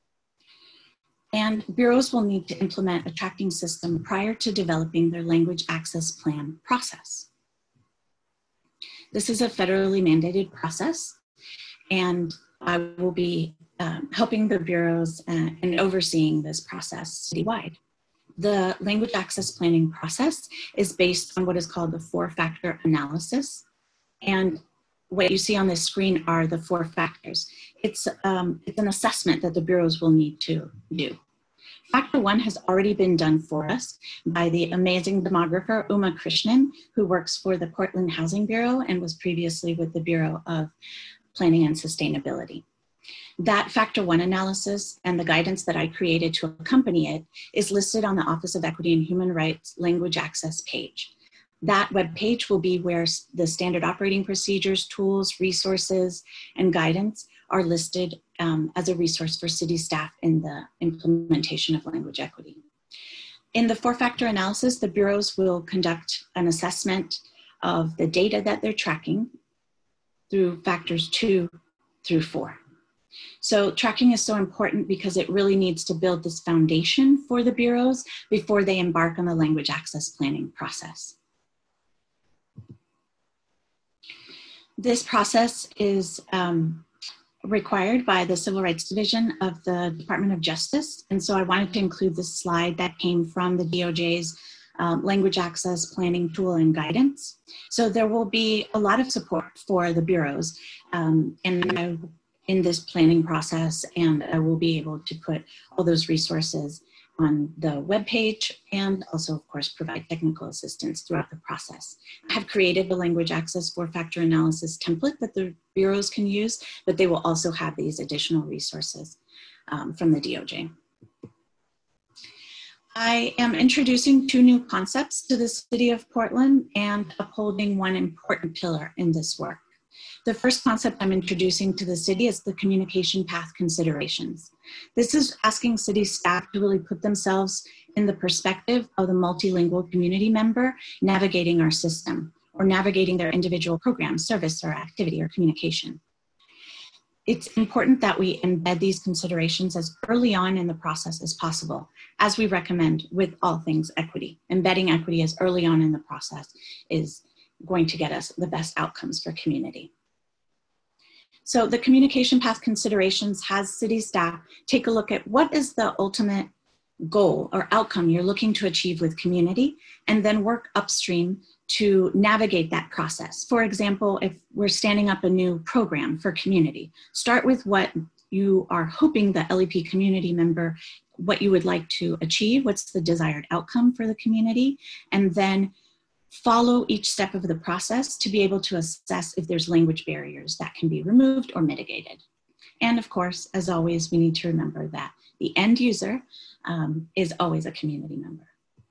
And bureaus will need to implement a tracking system prior to developing their language access plan process. This is a federally mandated process, and I will be um, helping the bureaus uh, and overseeing this process citywide. The language access planning process is based on what is called the four-factor analysis. And what you see on this screen are the four factors. It's, um, it's an assessment that the bureaus will need to do. Factor one has already been done for us by the amazing demographer Uma Krishnan, who works for the Portland Housing Bureau and was previously with the Bureau of Planning and Sustainability. That factor one analysis and the guidance that I created to accompany it is listed on the Office of Equity and Human Rights language access page. That webpage will be where the standard operating procedures, tools, resources, and guidance are listed um, as a resource for city staff in the implementation of language equity. In the four-factor analysis, the bureaus will conduct an assessment of the data that they're tracking through factors two through four. So tracking is so important because it really needs to build this foundation for the bureaus before they embark on the language access planning process. This process is um, required by the Civil Rights Division of the Department of Justice. And so I wanted to include this slide that came from the D O J's um, Language Access Planning Tool and Guidance. So there will be a lot of support for the bureaus um, and I, in this planning process, and I will be able to put all those resources on the webpage and also, of course, provide technical assistance throughout the process. I have created the language access four-factor analysis template that the bureaus can use, but they will also have these additional resources um, from the D O J. I am introducing two new concepts to the City of Portland and upholding one important pillar in this work. The first concept I'm introducing to the city is the communication path considerations. This is asking city staff to really put themselves in the perspective of the multilingual community member navigating our system or navigating their individual program, service, or activity or communication. It's important that we embed these considerations as early on in the process as possible, as we recommend with all things equity. Embedding equity as early on in the process is going to get us the best outcomes for community. So the communication path considerations has city staff take a look at what is the ultimate goal or outcome you're looking to achieve with community, and then work upstream to navigate that process. For example, if we're standing up a new program for community, start with what you are hoping the L E P community member, what you would like to achieve, what's the desired outcome for the community, and then follow each step of the process to be able to assess if there's language barriers that can be removed or mitigated. And of course, as always, we need to remember that the end user um, is always a community member.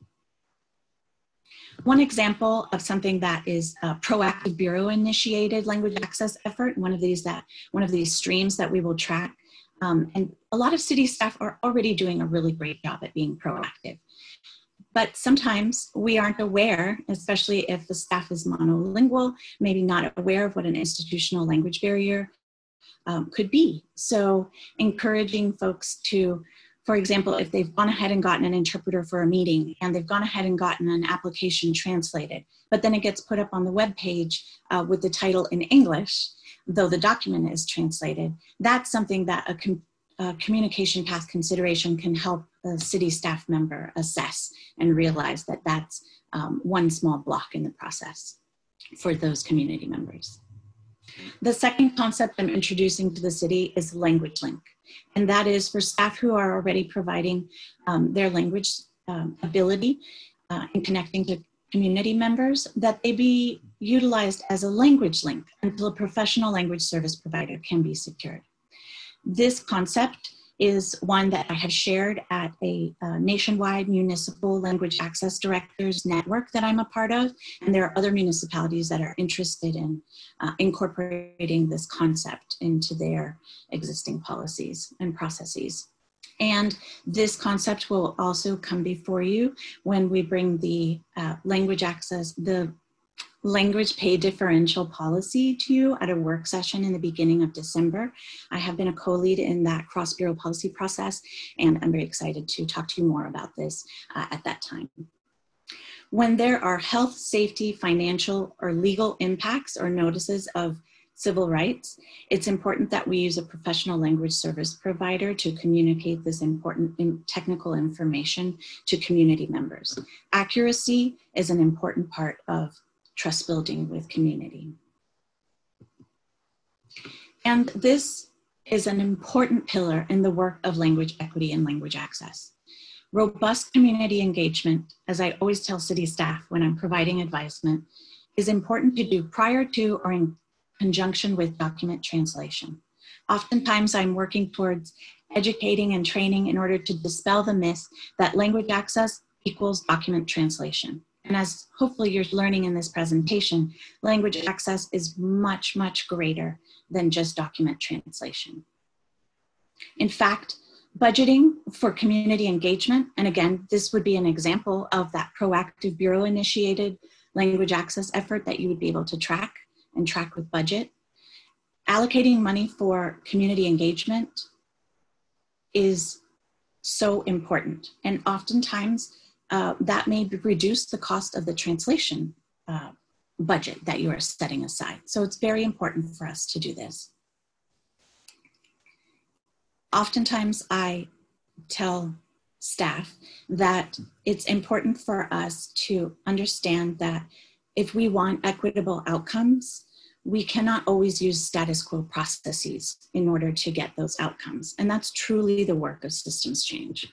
One example of something that is a proactive bureau-initiated language access effort, one of these that one of these streams that we will track, um, and a lot of city staff are already doing a really great job at being proactive. But sometimes we aren't aware, especially if the staff is monolingual, maybe not aware of what an institutional language barrier um, could be. So encouraging folks to, for example, if they've gone ahead and gotten an interpreter for a meeting and they've gone ahead and gotten an application translated, but then it gets put up on the webpage uh, with the title in English, though the document is translated, that's something that a com Uh, communication path consideration can help a city staff member assess and realize that that's um, one small block in the process for those community members. The second concept I'm introducing to the city is language link. And that is for staff who are already providing um, their language um, ability uh, in connecting to community members, that they be utilized as a language link until a professional language service provider can be secured. This concept is one that I have shared at a uh, nationwide municipal language access directors network that I'm a part of, and there are other municipalities that are interested in uh, incorporating this concept into their existing policies and processes. And this concept will also come before you when we bring the uh, language access, the language pay differential policy to you at a work session in the beginning of December. I have been a co-lead in that cross-bureau policy process, and I'm very excited to talk to you more about this uh, at that time. When there are health, safety, financial, or legal impacts or notices of civil rights, it's important that we use a professional language service provider to communicate this important technical information to community members. Accuracy is an important part of trust building with community. And this is an important pillar in the work of language equity and language access. Robust community engagement, as I always tell city staff when I'm providing advisement, is important to do prior to or in conjunction with document translation. Oftentimes I'm working towards educating and training in order to dispel the myth that language access equals document translation. And as hopefully you're learning in this presentation, language access is much, much greater than just document translation. In fact, budgeting for community engagement, and again, this would be an example of that proactive Bureau-initiated language access effort that you would be able to track and track with budget. Allocating money for community engagement is so important. And oftentimes uh, that may reduce the cost of the translation uh, budget that you are setting aside. So it's very important for us to do this. Oftentimes I tell staff that it's important for us to understand that if we want equitable outcomes, we cannot always use status quo processes in order to get those outcomes. And that's truly the work of systems change.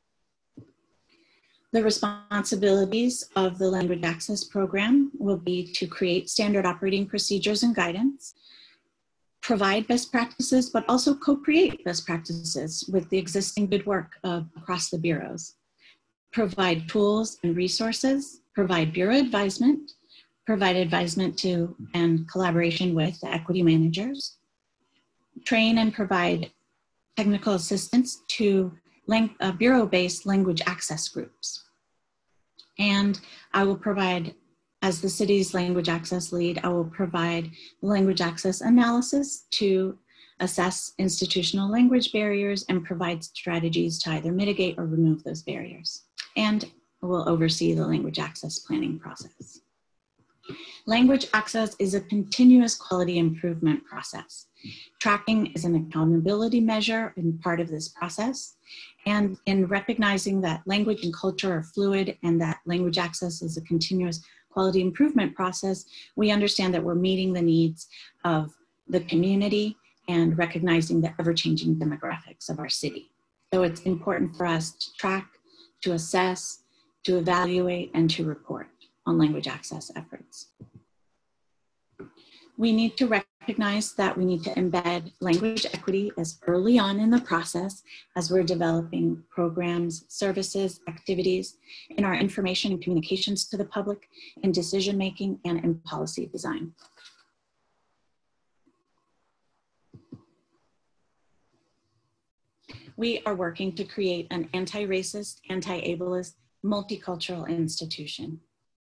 The responsibilities of the Language Access Program will be to create standard operating procedures and guidance, provide best practices, but also co-create best practices with the existing good work of, across the bureaus, provide tools and resources, provide bureau advisement, provide advisement to and collaboration with the equity managers, train and provide technical assistance to lang uh, bureau-based language access groups. And I will provide, as the city's language access lead, I will provide language access analysis to assess institutional language barriers and provide strategies to either mitigate or remove those barriers. And I will oversee the language access planning process. Language access is a continuous quality improvement process. Tracking is an accountability measure and part of this process. And in recognizing that language and culture are fluid and that language access is a continuous quality improvement process, we understand that we're meeting the needs of the community and recognizing the ever-changing demographics of our city. So it's important for us to track, to assess, to evaluate, and to report on language access efforts. We need to recognize that we need to embed language equity as early on in the process as we're developing programs, services, activities in our information and communications to the public, in decision-making, and in policy design. We are working to create an anti-racist, anti-ableist, multicultural institution.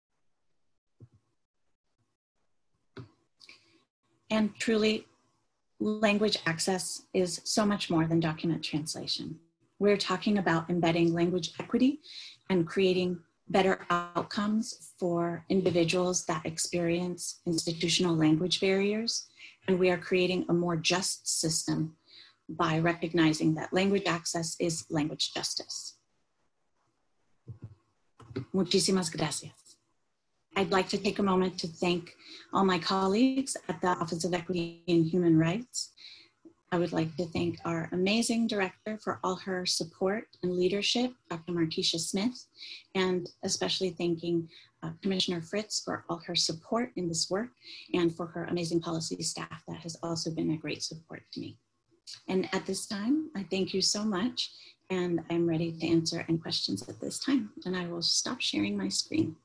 And truly, language access is so much more than document translation. We're talking about embedding language equity and creating better outcomes for individuals that experience institutional language barriers. And we are creating a more just system by recognizing that language access is language justice. Muchísimas gracias. I'd like to take a moment to thank all my colleagues at the Office of Equity and Human Rights. I would like to thank our amazing director for all her support and leadership, Doctor Markeisha Smith, and especially thanking uh, Commissioner Fritz for all her support in this work and for her amazing policy staff that has also been a great support to me. And at this time, I thank you so much, and I'm ready to answer any questions at this time. And I will stop sharing my screen.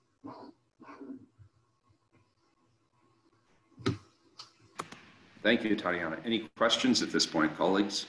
Thank you, Tatiana. Any questions at this point, colleagues?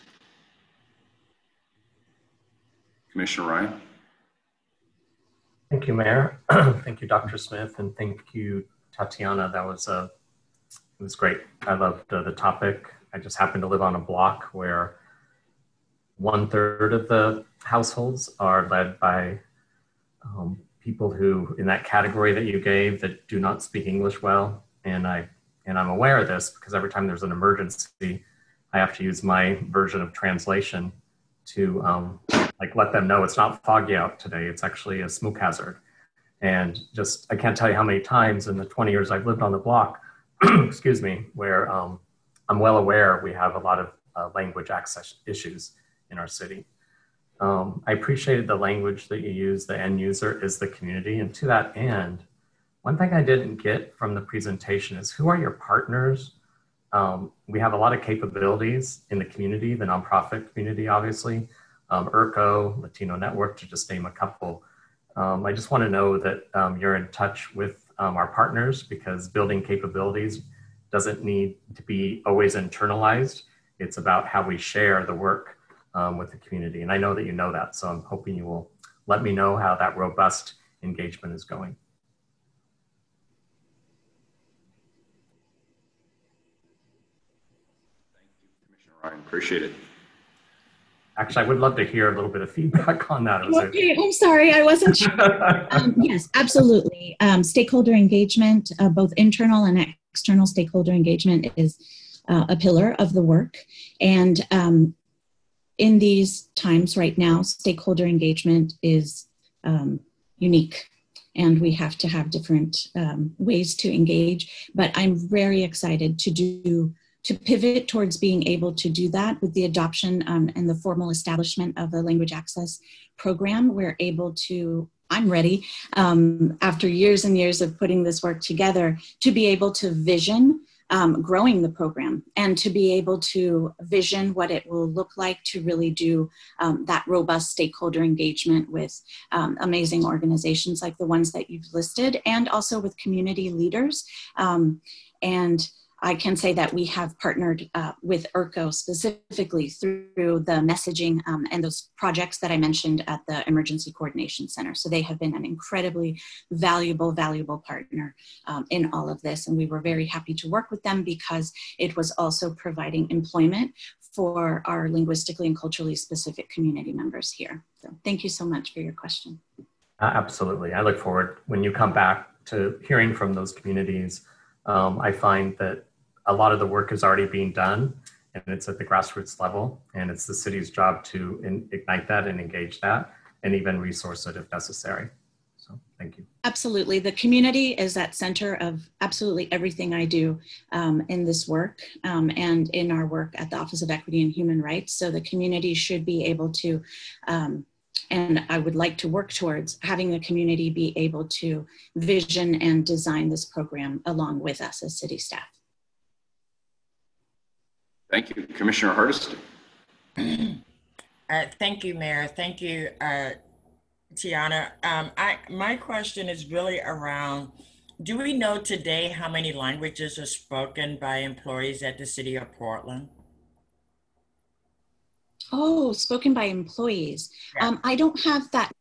Commissioner Ryan. Thank you, Mayor. Thank you, Doctor Smith, and thank you, Tatiana. That was uh, it was great. I loved uh, the topic. I just happen to live on a block where one third of the households are led by um, people who, in that category that you gave, that do not speak English well, and I. And I'm aware of this because every time there's an emergency, I have to use my version of translation to um, like let them know it's not foggy out today. It's actually a smoke hazard. And just, I can't tell you how many times in the twenty years I've lived on the block, excuse me, where um, I'm well aware we have a lot of uh, language access issues in our city. Um, I appreciated the language that you use. The end user is the community. And to that end, one thing I didn't get from the presentation is who are your partners? Um, we have a lot of capabilities in the community, the nonprofit community, obviously, um, I R C O, Latino Network, to just name a couple. Um, I just want to know that um, you're in touch with um, our partners, because building capabilities doesn't need to be always internalized. It's about how we share the work um, with the community. And I know that you know that, so I'm hoping you will let me know how that robust engagement is going. Thank you, Commissioner Ryan. Appreciate it. Actually, I would love to hear a little bit of feedback on that. Okay, I'm sorry, I wasn't sure. um, yes, absolutely. Um, stakeholder engagement, uh, both internal and external stakeholder engagement is uh, a pillar of the work. And um, in these times right now, stakeholder engagement is um, unique. And we have to have different um, ways to engage. But I'm very excited to do to pivot towards being able to do that with the adoption um, and the formal establishment of the language access program. We're able to, I'm ready, um, after years and years of putting this work together, to be able to vision um, growing the program and to be able to vision what it will look like to really do um, that robust stakeholder engagement with um, amazing organizations like the ones that you've listed, and also with community leaders. Um, and I can say that we have partnered uh, with I R C O specifically through the messaging um, and those projects that I mentioned at the Emergency Coordination Center. So they have been an incredibly valuable, valuable partner um, in all of this. And we were very happy to work with them because it was also providing employment for our linguistically and culturally specific community members here. So thank you so much for your question. Uh, absolutely. I look forward when you come back to hearing from those communities. Um, I find that a lot of the work is already being done, and it's at the grassroots level, and it's the city's job to in, ignite that and engage that, and even resource it if necessary. So thank you. Absolutely. The community is at center of absolutely everything I do um, in this work um, and in our work at the Office of Equity and Human Rights. So the community should be able to, um, and I would like to work towards having the community be able to vision and design this program along with us as city staff. Thank you. Commissioner Hardesty. Uh, thank you, Mayor. Thank you, uh, Tiana. Um, I, my question is really around, do we know today how many languages are spoken by employees at the City of Portland? Oh, spoken by employees. Yeah. Um, I don't have that.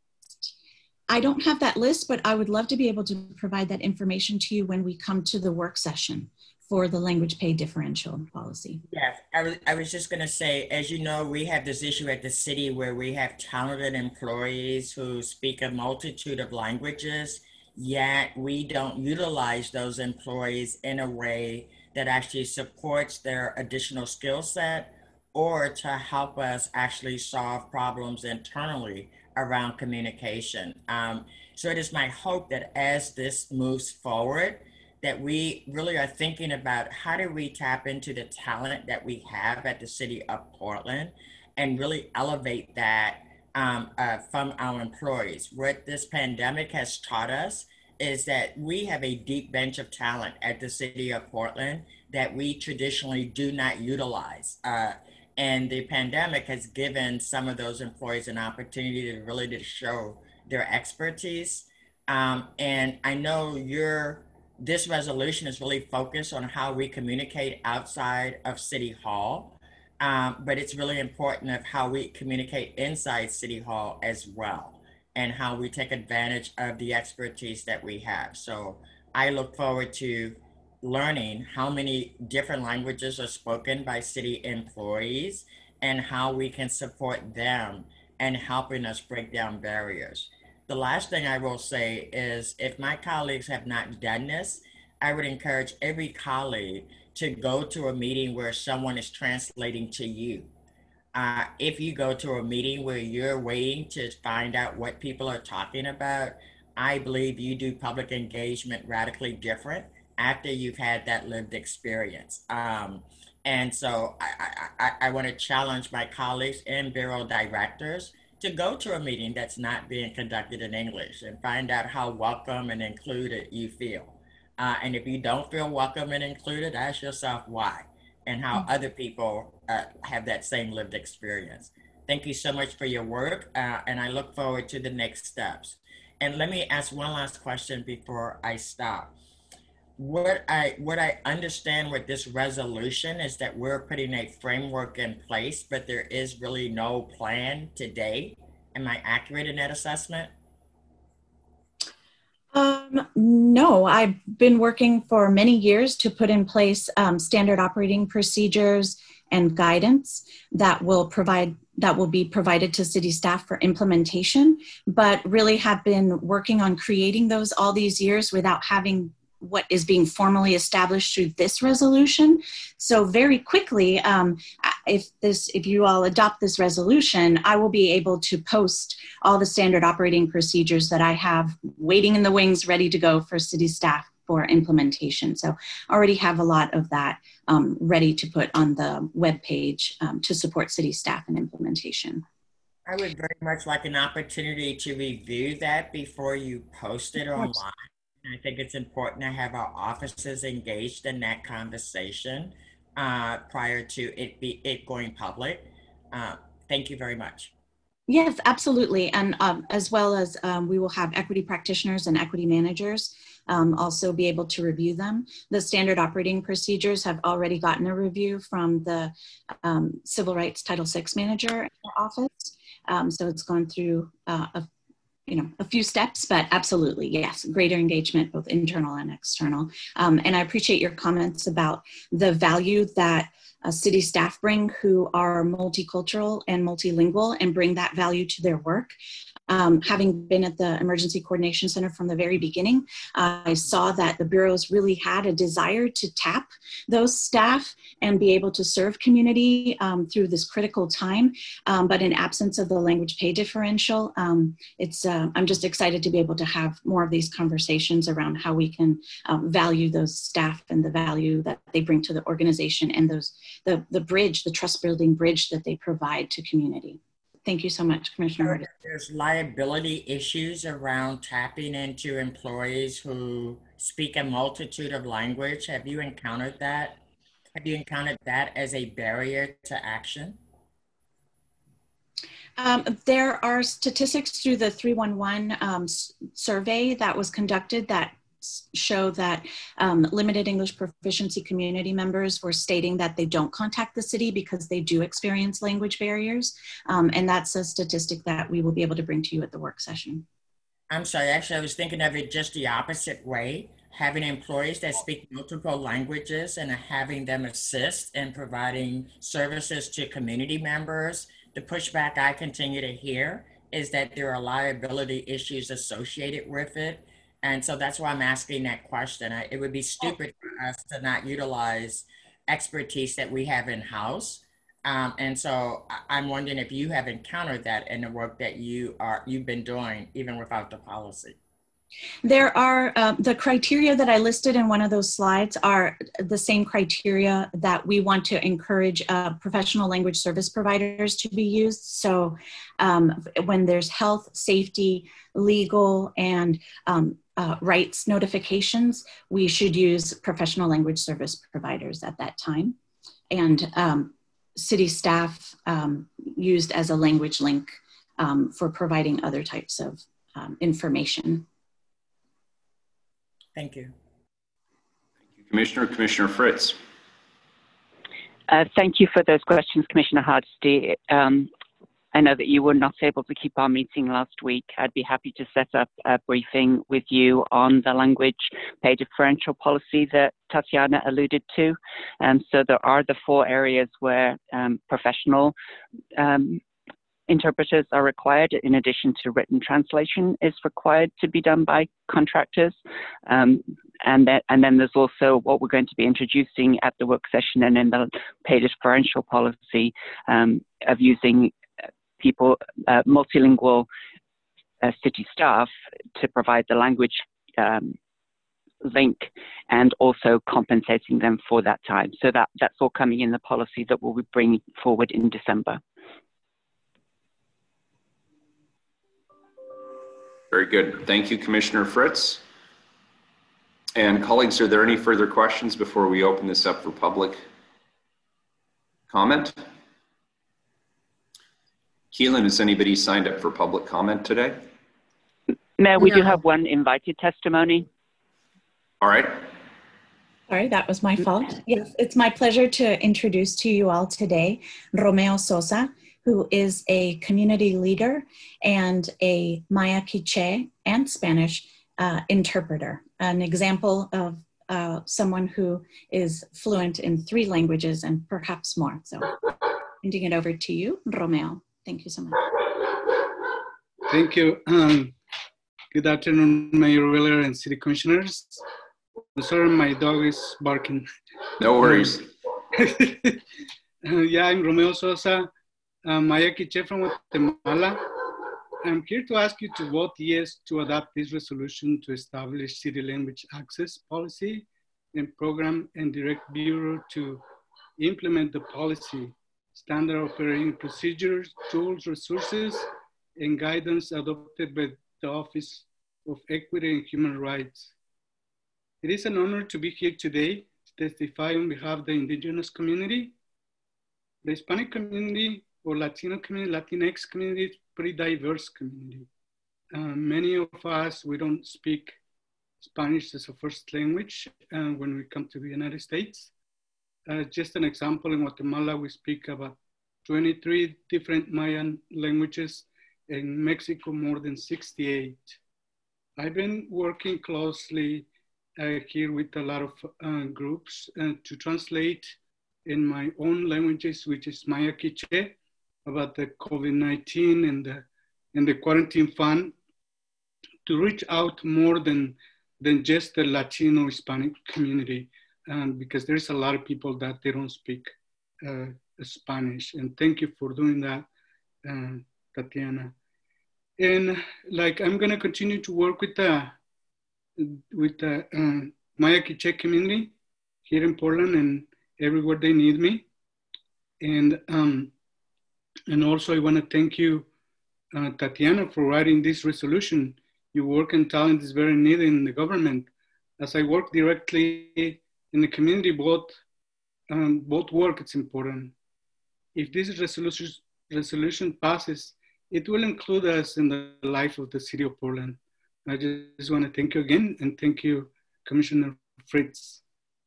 I don't have that list, but I would love to be able to provide that information to you when we come to the work session for the language pay differential policy. Yes, I was, I was just gonna say, as you know, we have this issue at the city where we have talented employees who speak a multitude of languages, yet we don't utilize those employees in a way that actually supports their additional skill set or to help us actually solve problems internally around communication. Um, so it is my hope that as this moves forward, that we really are thinking about how do we tap into the talent that we have at the City of Portland and really elevate that um, uh, from our employees. What this pandemic has taught us is that we have a deep bench of talent at the City of Portland that we traditionally do not utilize. Uh, and the pandemic has given some of those employees an opportunity to really to show their expertise. Um, and I know you're This resolution is really focused on how we communicate outside of City Hall, um, but it's really important of how we communicate inside City Hall as well, and how we take advantage of the expertise that we have. So I look forward to learning how many different languages are spoken by city employees and how we can support them and helping us break down barriers. The last thing I will say is, if my colleagues have not done this, I would encourage every colleague to go to a meeting where someone is translating to you. Uh, if you go to a meeting where you're waiting to find out what people are talking about, I believe you do public engagement radically different after you've had that lived experience. Um, and so I, I, I, I want to challenge my colleagues and bureau directors to go to a meeting that's not being conducted in English and find out how welcome and included you feel. Uh, and if you don't feel welcome and included, ask yourself why, and how mm-hmm. other people uh, have that same lived experience. Thank you so much for your work, uh, and I look forward to the next steps. and let me ask one last question before I stop. What I what I understand with this resolution is that we're putting a framework in place, but there is really no plan today. Am I accurate in that assessment? Um, no, I've been working for many years to put in place um, standard operating procedures and guidance that will provide that will be provided to city staff for implementation, but really have been working on creating those all these years without having what is being formally established through this resolution. So very quickly, um, if this, if you all adopt this resolution, I will be able to post all the standard operating procedures that I have waiting in the wings, ready to go for city staff for implementation. So I already have a lot of that um, ready to put on the webpage um, to support city staff and implementation. I would very much like an opportunity to review that before you post it online. I think it's important to have our officers engaged in that conversation uh, prior to it be it going public. Uh, thank you very much. Yes, absolutely. And um, as well as um, we will have equity practitioners and equity managers um, also be able to review them. The standard operating procedures have already gotten a review from the um, Civil Rights Title six manager in the office. Um, so it's gone through uh, a you know, a few steps, but absolutely, yes, greater engagement, both internal and external. Um, and I appreciate your comments about the value that uh, city staff bring who are multicultural and multilingual and bring that value to their work. Um, having been at the Emergency Coordination Center from the very beginning, uh, I saw that the bureaus really had a desire to tap those staff and be able to serve community um, through this critical time. Um, but in absence of the language pay differential, um, it's, uh, I'm just excited to be able to have more of these conversations around how we can um, value those staff and the value that they bring to the organization and those the, the bridge, the trust building bridge that they provide to community. Thank you so much, Commissioner. There's liability issues around tapping into employees who speak a multitude of language. Have you encountered that? Have you encountered that as a barrier to action? Um, there are statistics through the three one one um, survey that was conducted that show that um, limited English proficiency community members were stating that they don't contact the city because they do experience language barriers. Um, and that's a statistic that we will be able to bring to you at the work session. I'm sorry, actually, I was thinking of it just the opposite way, having employees that speak multiple languages and having them assist in providing services to community members. The pushback I continue to hear is that there are liability issues associated with it. And so that's why I'm asking that question. I, it would be stupid for us to not utilize expertise that we have in-house. Um, and so I, I'm wondering if you have encountered that in the work that you are, you've been doing, even without the policy. There are, uh, the criteria that I listed in one of those slides are the same criteria that we want to encourage uh, professional language service providers to be used. So um, when there's health, safety, legal, and um, uh, rights notifications, we should use professional language service providers at that time. And um, city staff um, used as a language link um, for providing other types of um, information. Thank you. Thank you, Commissioner. Commissioner Fritz. Uh, thank you for those questions, Commissioner Hardesty. Um, I know that you were not able to keep our meeting last week. I'd be happy to set up a briefing with you on the language pay differential policy that Tatiana alluded to. Um, so there are the four areas where um, professional um, interpreters are required, in addition to written translation is required to be done by contractors. Um, and, that, and then there's also what we're going to be introducing at the work session and in the pay differential policy um, of using people, uh, multilingual uh, city staff to provide the language um, link and also compensating them for that time. So that, that's all coming in the policy that we'll be bringing forward in December. Very good. Thank you, Commissioner Fritz. And colleagues, are there any further questions before we open this up for public comment? Keelan, has anybody signed up for public comment today? Mayor, we No. do have one invited testimony. All right. Sorry, that was my fault. Yes, it's my pleasure to introduce to you all today Romeo Sosa, who is a community leader and a Maya Quiche and Spanish uh, interpreter, an example of uh, someone who is fluent in three languages and perhaps more. So handing it over to you, Romeo. Thank you so much. Thank you. Um, good afternoon, Mayor Wheeler and City Commissioners. I'm sorry, my dog is barking. No worries. uh, yeah, I'm Romeo Sosa, uh, Maya Quiche from Guatemala. I'm here to ask you to vote yes to adopt this resolution to establish city language access policy and program and direct Bureau to implement the policy, standard operating procedures, tools, resources, and guidance adopted by the Office of Equity and Human Rights. It is an honor to be here today to testify on behalf of the indigenous community. The Hispanic community or Latino community, Latinx community is a pretty diverse community. Uh, many of us, we don't speak Spanish as a first language uh, when we come to the United States. Uh, just an example, in Guatemala, we speak about twenty-three different Mayan languages, in Mexico, more than sixty-eight. I've been working closely uh, here with a lot of uh, groups uh, to translate in my own languages, which is Maya Quiche, about the COVID nineteen and the, and the quarantine fund, to reach out more than, than just the Latino Hispanic community, um, because there's a lot of people that they don't speak uh, Spanish. And thank you for doing that, uh, Tatiana. And like, I'm gonna continue to work with the, with the uh, Maya Quiche community here in Portland and everywhere they need me. And, um, and also I wanna thank you, uh, Tatiana, for writing this resolution. Your work and talent is very needed in the government. As I work directly in the community, both, um, both work, it's important. If this resolution, resolution passes, it will include us in the life of the city of Portland. I just want to thank you again, and thank you, Commissioner Fritz.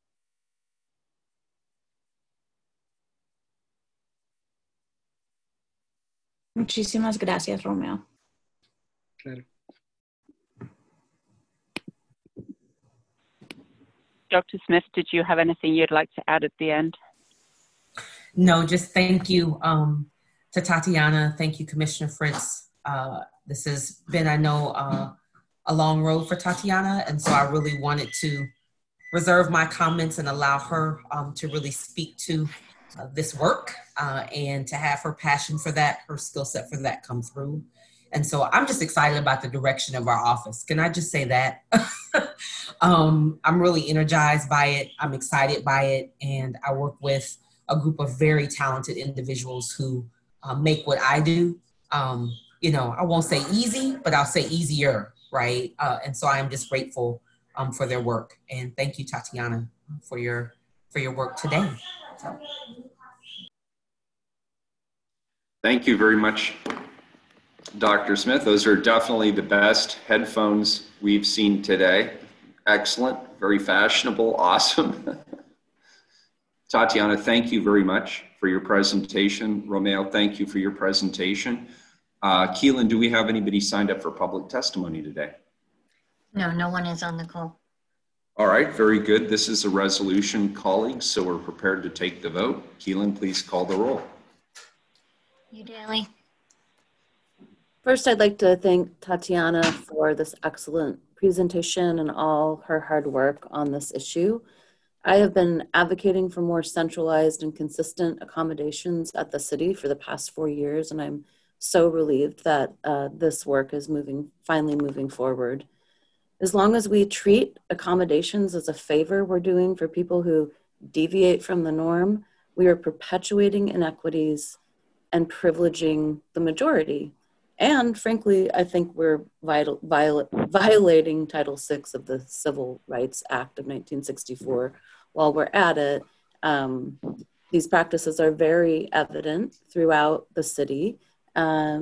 Muchísimas gracias, Romeo. Claro. Doctor Smith, did you have anything you'd like to add at the end? No, just thank you um, to Tatiana. Thank you, Commissioner Fritz. Uh, this has been, I know, uh, a long road for Tatiana, and so I really wanted to reserve my comments and allow her um, to really speak to uh, this work uh, and to have her passion for that, her skill set for that come through. And so I'm just excited about the direction of our office. Can I just say that? um, I'm really energized by it. I'm excited by it. And I work with a group of very talented individuals who uh, make what I do, um, you know, I won't say easy, but I'll say easier, right? Uh, and so I am just grateful um, for their work. And thank you, Tatiana, for your, for your work today. So. Thank you very much, Doctor Smith. Those are definitely the best headphones we've seen today. Excellent, very fashionable, awesome. Tatiana, thank you very much for your presentation. Romeo, thank you for your presentation. Uh, Keelan, do we have anybody signed up for public testimony today? No, no one is on the call. All right, very good. This is a resolution, colleagues, so we're prepared to take the vote. Keelan, please call the roll. Udaley. First, I'd like to thank Tatiana for this excellent presentation and all her hard work on this issue. I have been advocating for more centralized and consistent accommodations at the city for the past four years, and I'm so relieved that uh, this work is moving, finally moving forward. As long as we treat accommodations as a favor we're doing for people who deviate from the norm, we are perpetuating inequities and privileging the majority. And frankly, I think we're vital, viol violating Title six of the Civil Rights Act of nineteen sixty-four. While we're at it, um, these practices are very evident throughout the city. Um,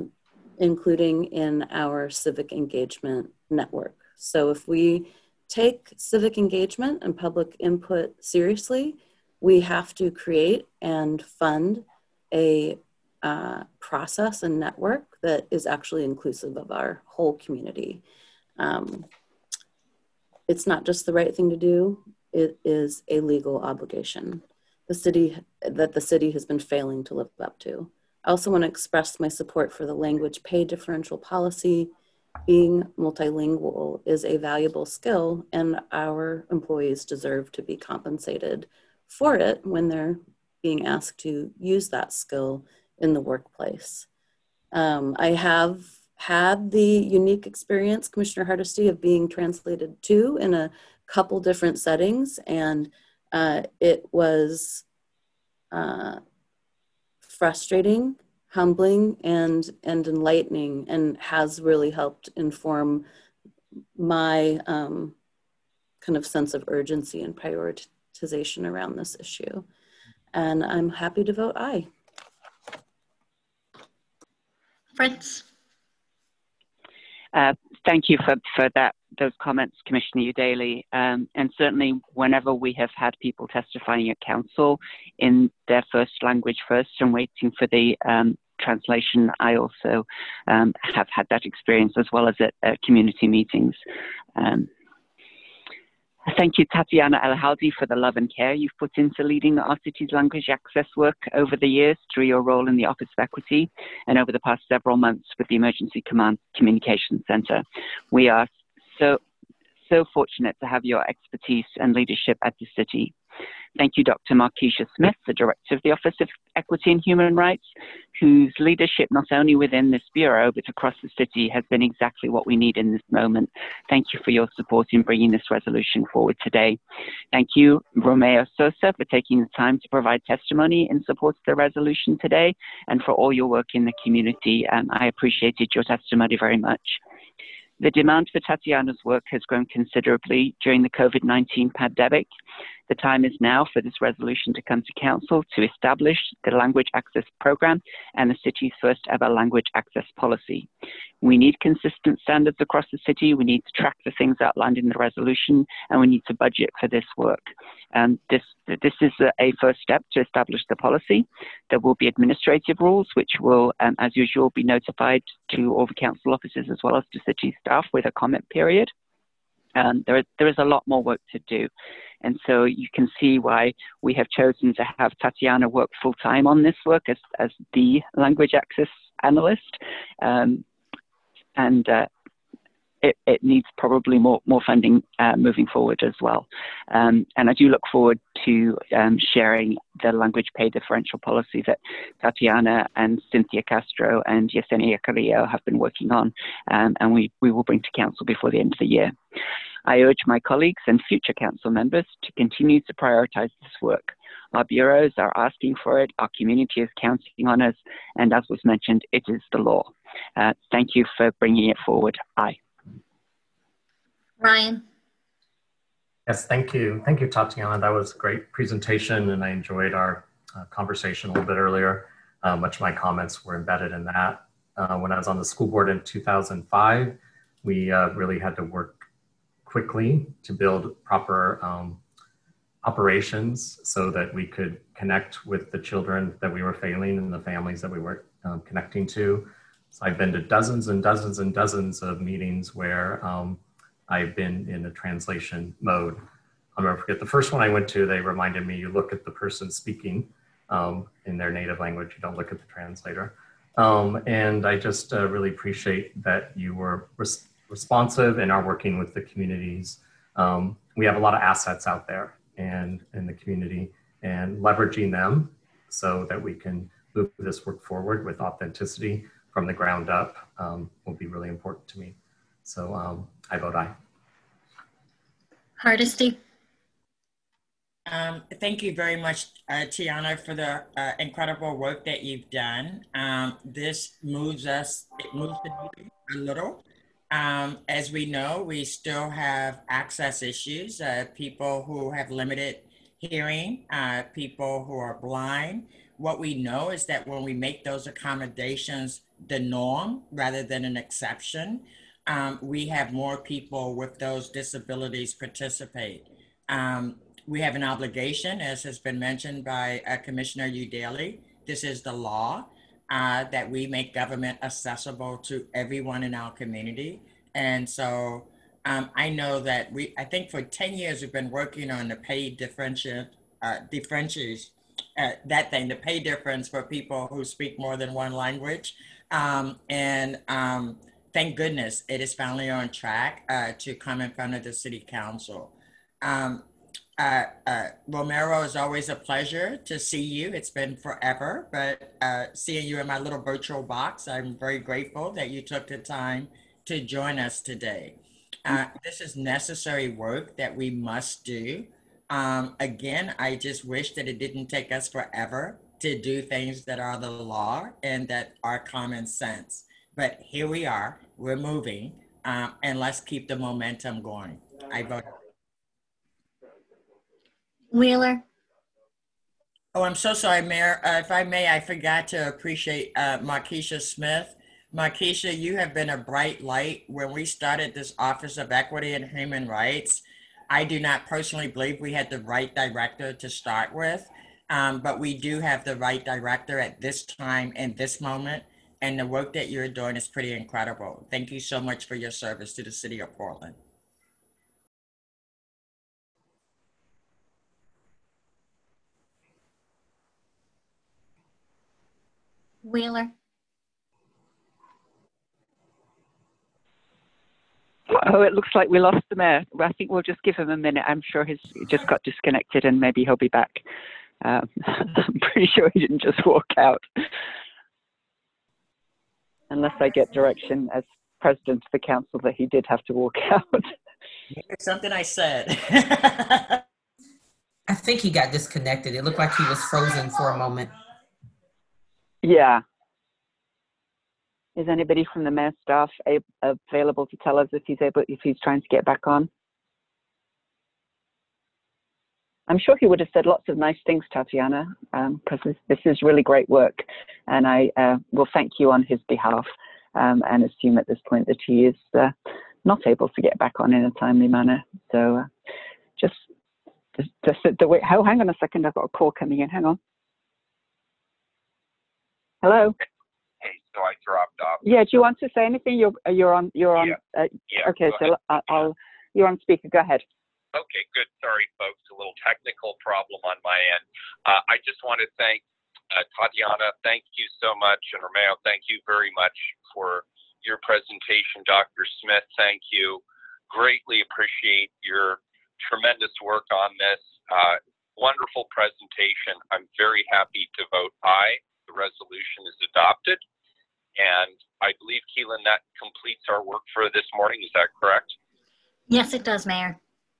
including in our civic engagement network. So if we take civic engagement and public input seriously, we have to create and fund a uh, process and network that is actually inclusive of our whole community. Um, it's not just the right thing to do, it is a legal obligation the city that the city has been failing to live up to. I also want to express my support for the language pay differential policy. Being multilingual is a valuable skill, and our employees deserve to be compensated for it when they're being asked to use that skill in the workplace. Um, I have had the unique experience, Commissioner Hardesty, of being translated to in a couple different settings, and uh, it was uh, frustrating, humbling, and, and enlightening, and has really helped inform my um, kind of sense of urgency and prioritization around this issue. And I'm happy to vote aye. Fritz. Uh, thank you for, for that, those comments, Commissioner Udaley. Um, and certainly whenever we have had people testifying at council in their first language first and waiting for the um, translation, I also um, have had that experience, as well as at, at community meetings. Um, Thank you, Tatiana El-Haldi, for the love and care you've put into leading our city's language access work over the years through your role in the Office of Equity and over the past several months with the Emergency Command Communications Center. We are so, so fortunate to have your expertise and leadership at the city. Thank you, Doctor Markeisha Smith, the Director of the Office of Equity and Human Rights, whose leadership not only within this Bureau, but across the city has been exactly what we need in this moment. Thank you for your support in bringing this resolution forward today. Thank you, Romeo Sosa, for taking the time to provide testimony in support of the resolution today, and for all your work in the community. Um, I appreciated your testimony very much. The demand for Tatiana's work has grown considerably during the COVID nineteen pandemic. The time is now for this resolution to come to council to establish the language access program and the city's first ever language access policy. We need consistent standards across the city. We need to track the things outlined in the resolution, and we need to budget for this work. Um, this, this is a first step to establish the policy. There will be administrative rules, which will, um, as usual, be notified to all the council offices as well as to city staff with a comment period. Um, there, is, there is a lot more work to do. And so you can see why we have chosen to have Tatiana work full-time on this work as, as the language access analyst. Um, and uh, it, it needs probably more, more funding uh, moving forward as well. Um, and I do look forward to um, sharing the language pay differential policy that Tatiana and Cynthia Castro and Yesenia Carrillo have been working on, um, and we, we will bring to council before the end of the year. I urge my colleagues and future council members to continue to prioritize this work. Our bureaus are asking for it, our community is counting on us, and as was mentioned, it is the law. Uh, thank you for bringing it forward. Aye. Ryan. Yes, thank you. Thank you, Tatiana. That was a great presentation, and I enjoyed our uh, conversation a little bit earlier. Uh, much of my comments were embedded in that. Uh, when I was on the school board in two thousand five, we uh, really had to work quickly to build proper um, operations so that we could connect with the children that we were failing and the families that we were um, connecting to. So I've been to dozens and dozens and dozens of meetings where um, I've been in a translation mode. I'll never forget the first one I went to, they reminded me, you look at the person speaking um, in their native language, you don't look at the translator. Um, and I just uh, really appreciate that you were res responsive and are working with the communities. Um, we have a lot of assets out there and in the community, and leveraging them so that we can move this work forward with authenticity from the ground up um, will be really important to me. So um, I vote aye. Hardesty. Um, thank you very much, uh, Tiana, for the uh, incredible work that you've done. Um, this moves us, it moves the needle a little. Um, as we know, we still have access issues, uh, people who have limited hearing, uh, people who are blind. what we know is that when we make those accommodations the norm rather than an exception, um, we have more people with those disabilities participate. Um, we have an obligation, as has been mentioned by uh, Commissioner Udaley. This is the law, uh, that we make government accessible to everyone in our community. And so um, I know that we, I think for ten years, we've been working on the pay differentiate, uh, differentiation, uh, that thing, the pay difference for people who speak more than one language. Um, and um, thank goodness it is finally on track uh, to come in front of the City Council. Um, uh, uh, Romero, is always a pleasure to see you. It's been forever, but uh, seeing you in my little virtual box, I'm very grateful that you took the time to join us today. Uh, this is necessary work that we must do. Um, again, I just wish that it didn't take us forever to do things that are the law and that are common sense. But here we are, we're moving, um, and let's keep the momentum going. I vote. Wheeler. Oh, I'm so sorry, Mayor. Uh, if I may, I forgot to appreciate uh, Markeisha Smith. Markeisha, you have been a bright light. When we started this Office of Equity and Human Rights, I do not personally believe we had the right director to start with, um, but we do have the right director at this time and this moment, and the work that you're doing is pretty incredible. Thank you so much for your service to the City of Portland. Wheeler. Oh, it looks like we lost the mayor. I think we'll just give him a minute. I'm sure he's he just got disconnected and maybe he'll be back. Um, I'm pretty sure he didn't just walk out. Unless I get direction as president of the council that he did have to walk out. It's something I said. I think he got disconnected. It looked like he was frozen for a moment. Yeah. Is anybody from the mayor's staff available to tell us if he's able, if he's trying to get back on? I'm sure he would have said lots of nice things, Tatiana, because um, this, this is really great work, and I uh, will thank you on his behalf, um, and assume at this point that he is uh, not able to get back on in a timely manner. So uh, just, just, just the way. Oh, hang on a second, I've got a call coming in. Hang on. Hello. Hey, so I dropped off. Yeah, do you want to say anything? You're you're on you're on. Yeah. Uh, yeah okay, so I'll, I'll you're on speaker. Go ahead. Okay, good. Sorry, folks, a little technical problem on my end. Uh, I just want to thank uh, Tatiana. Thank you so much, and Romeo, thank you very much for your presentation. Doctor Smith, thank you. Greatly appreciate your tremendous work on this. Uh, wonderful presentation. I'm very happy to vote aye. The resolution is adopted. And I believe, Keelan, that completes our work for this morning. Is that correct? Yes, it does, Mayor.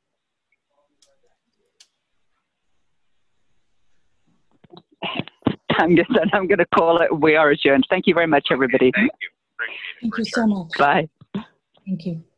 I'm just, I'm going to call it. We are adjourned. Thank you very much, everybody. Thank you. Appreciate it. Thank you so much. Bye. Thank you.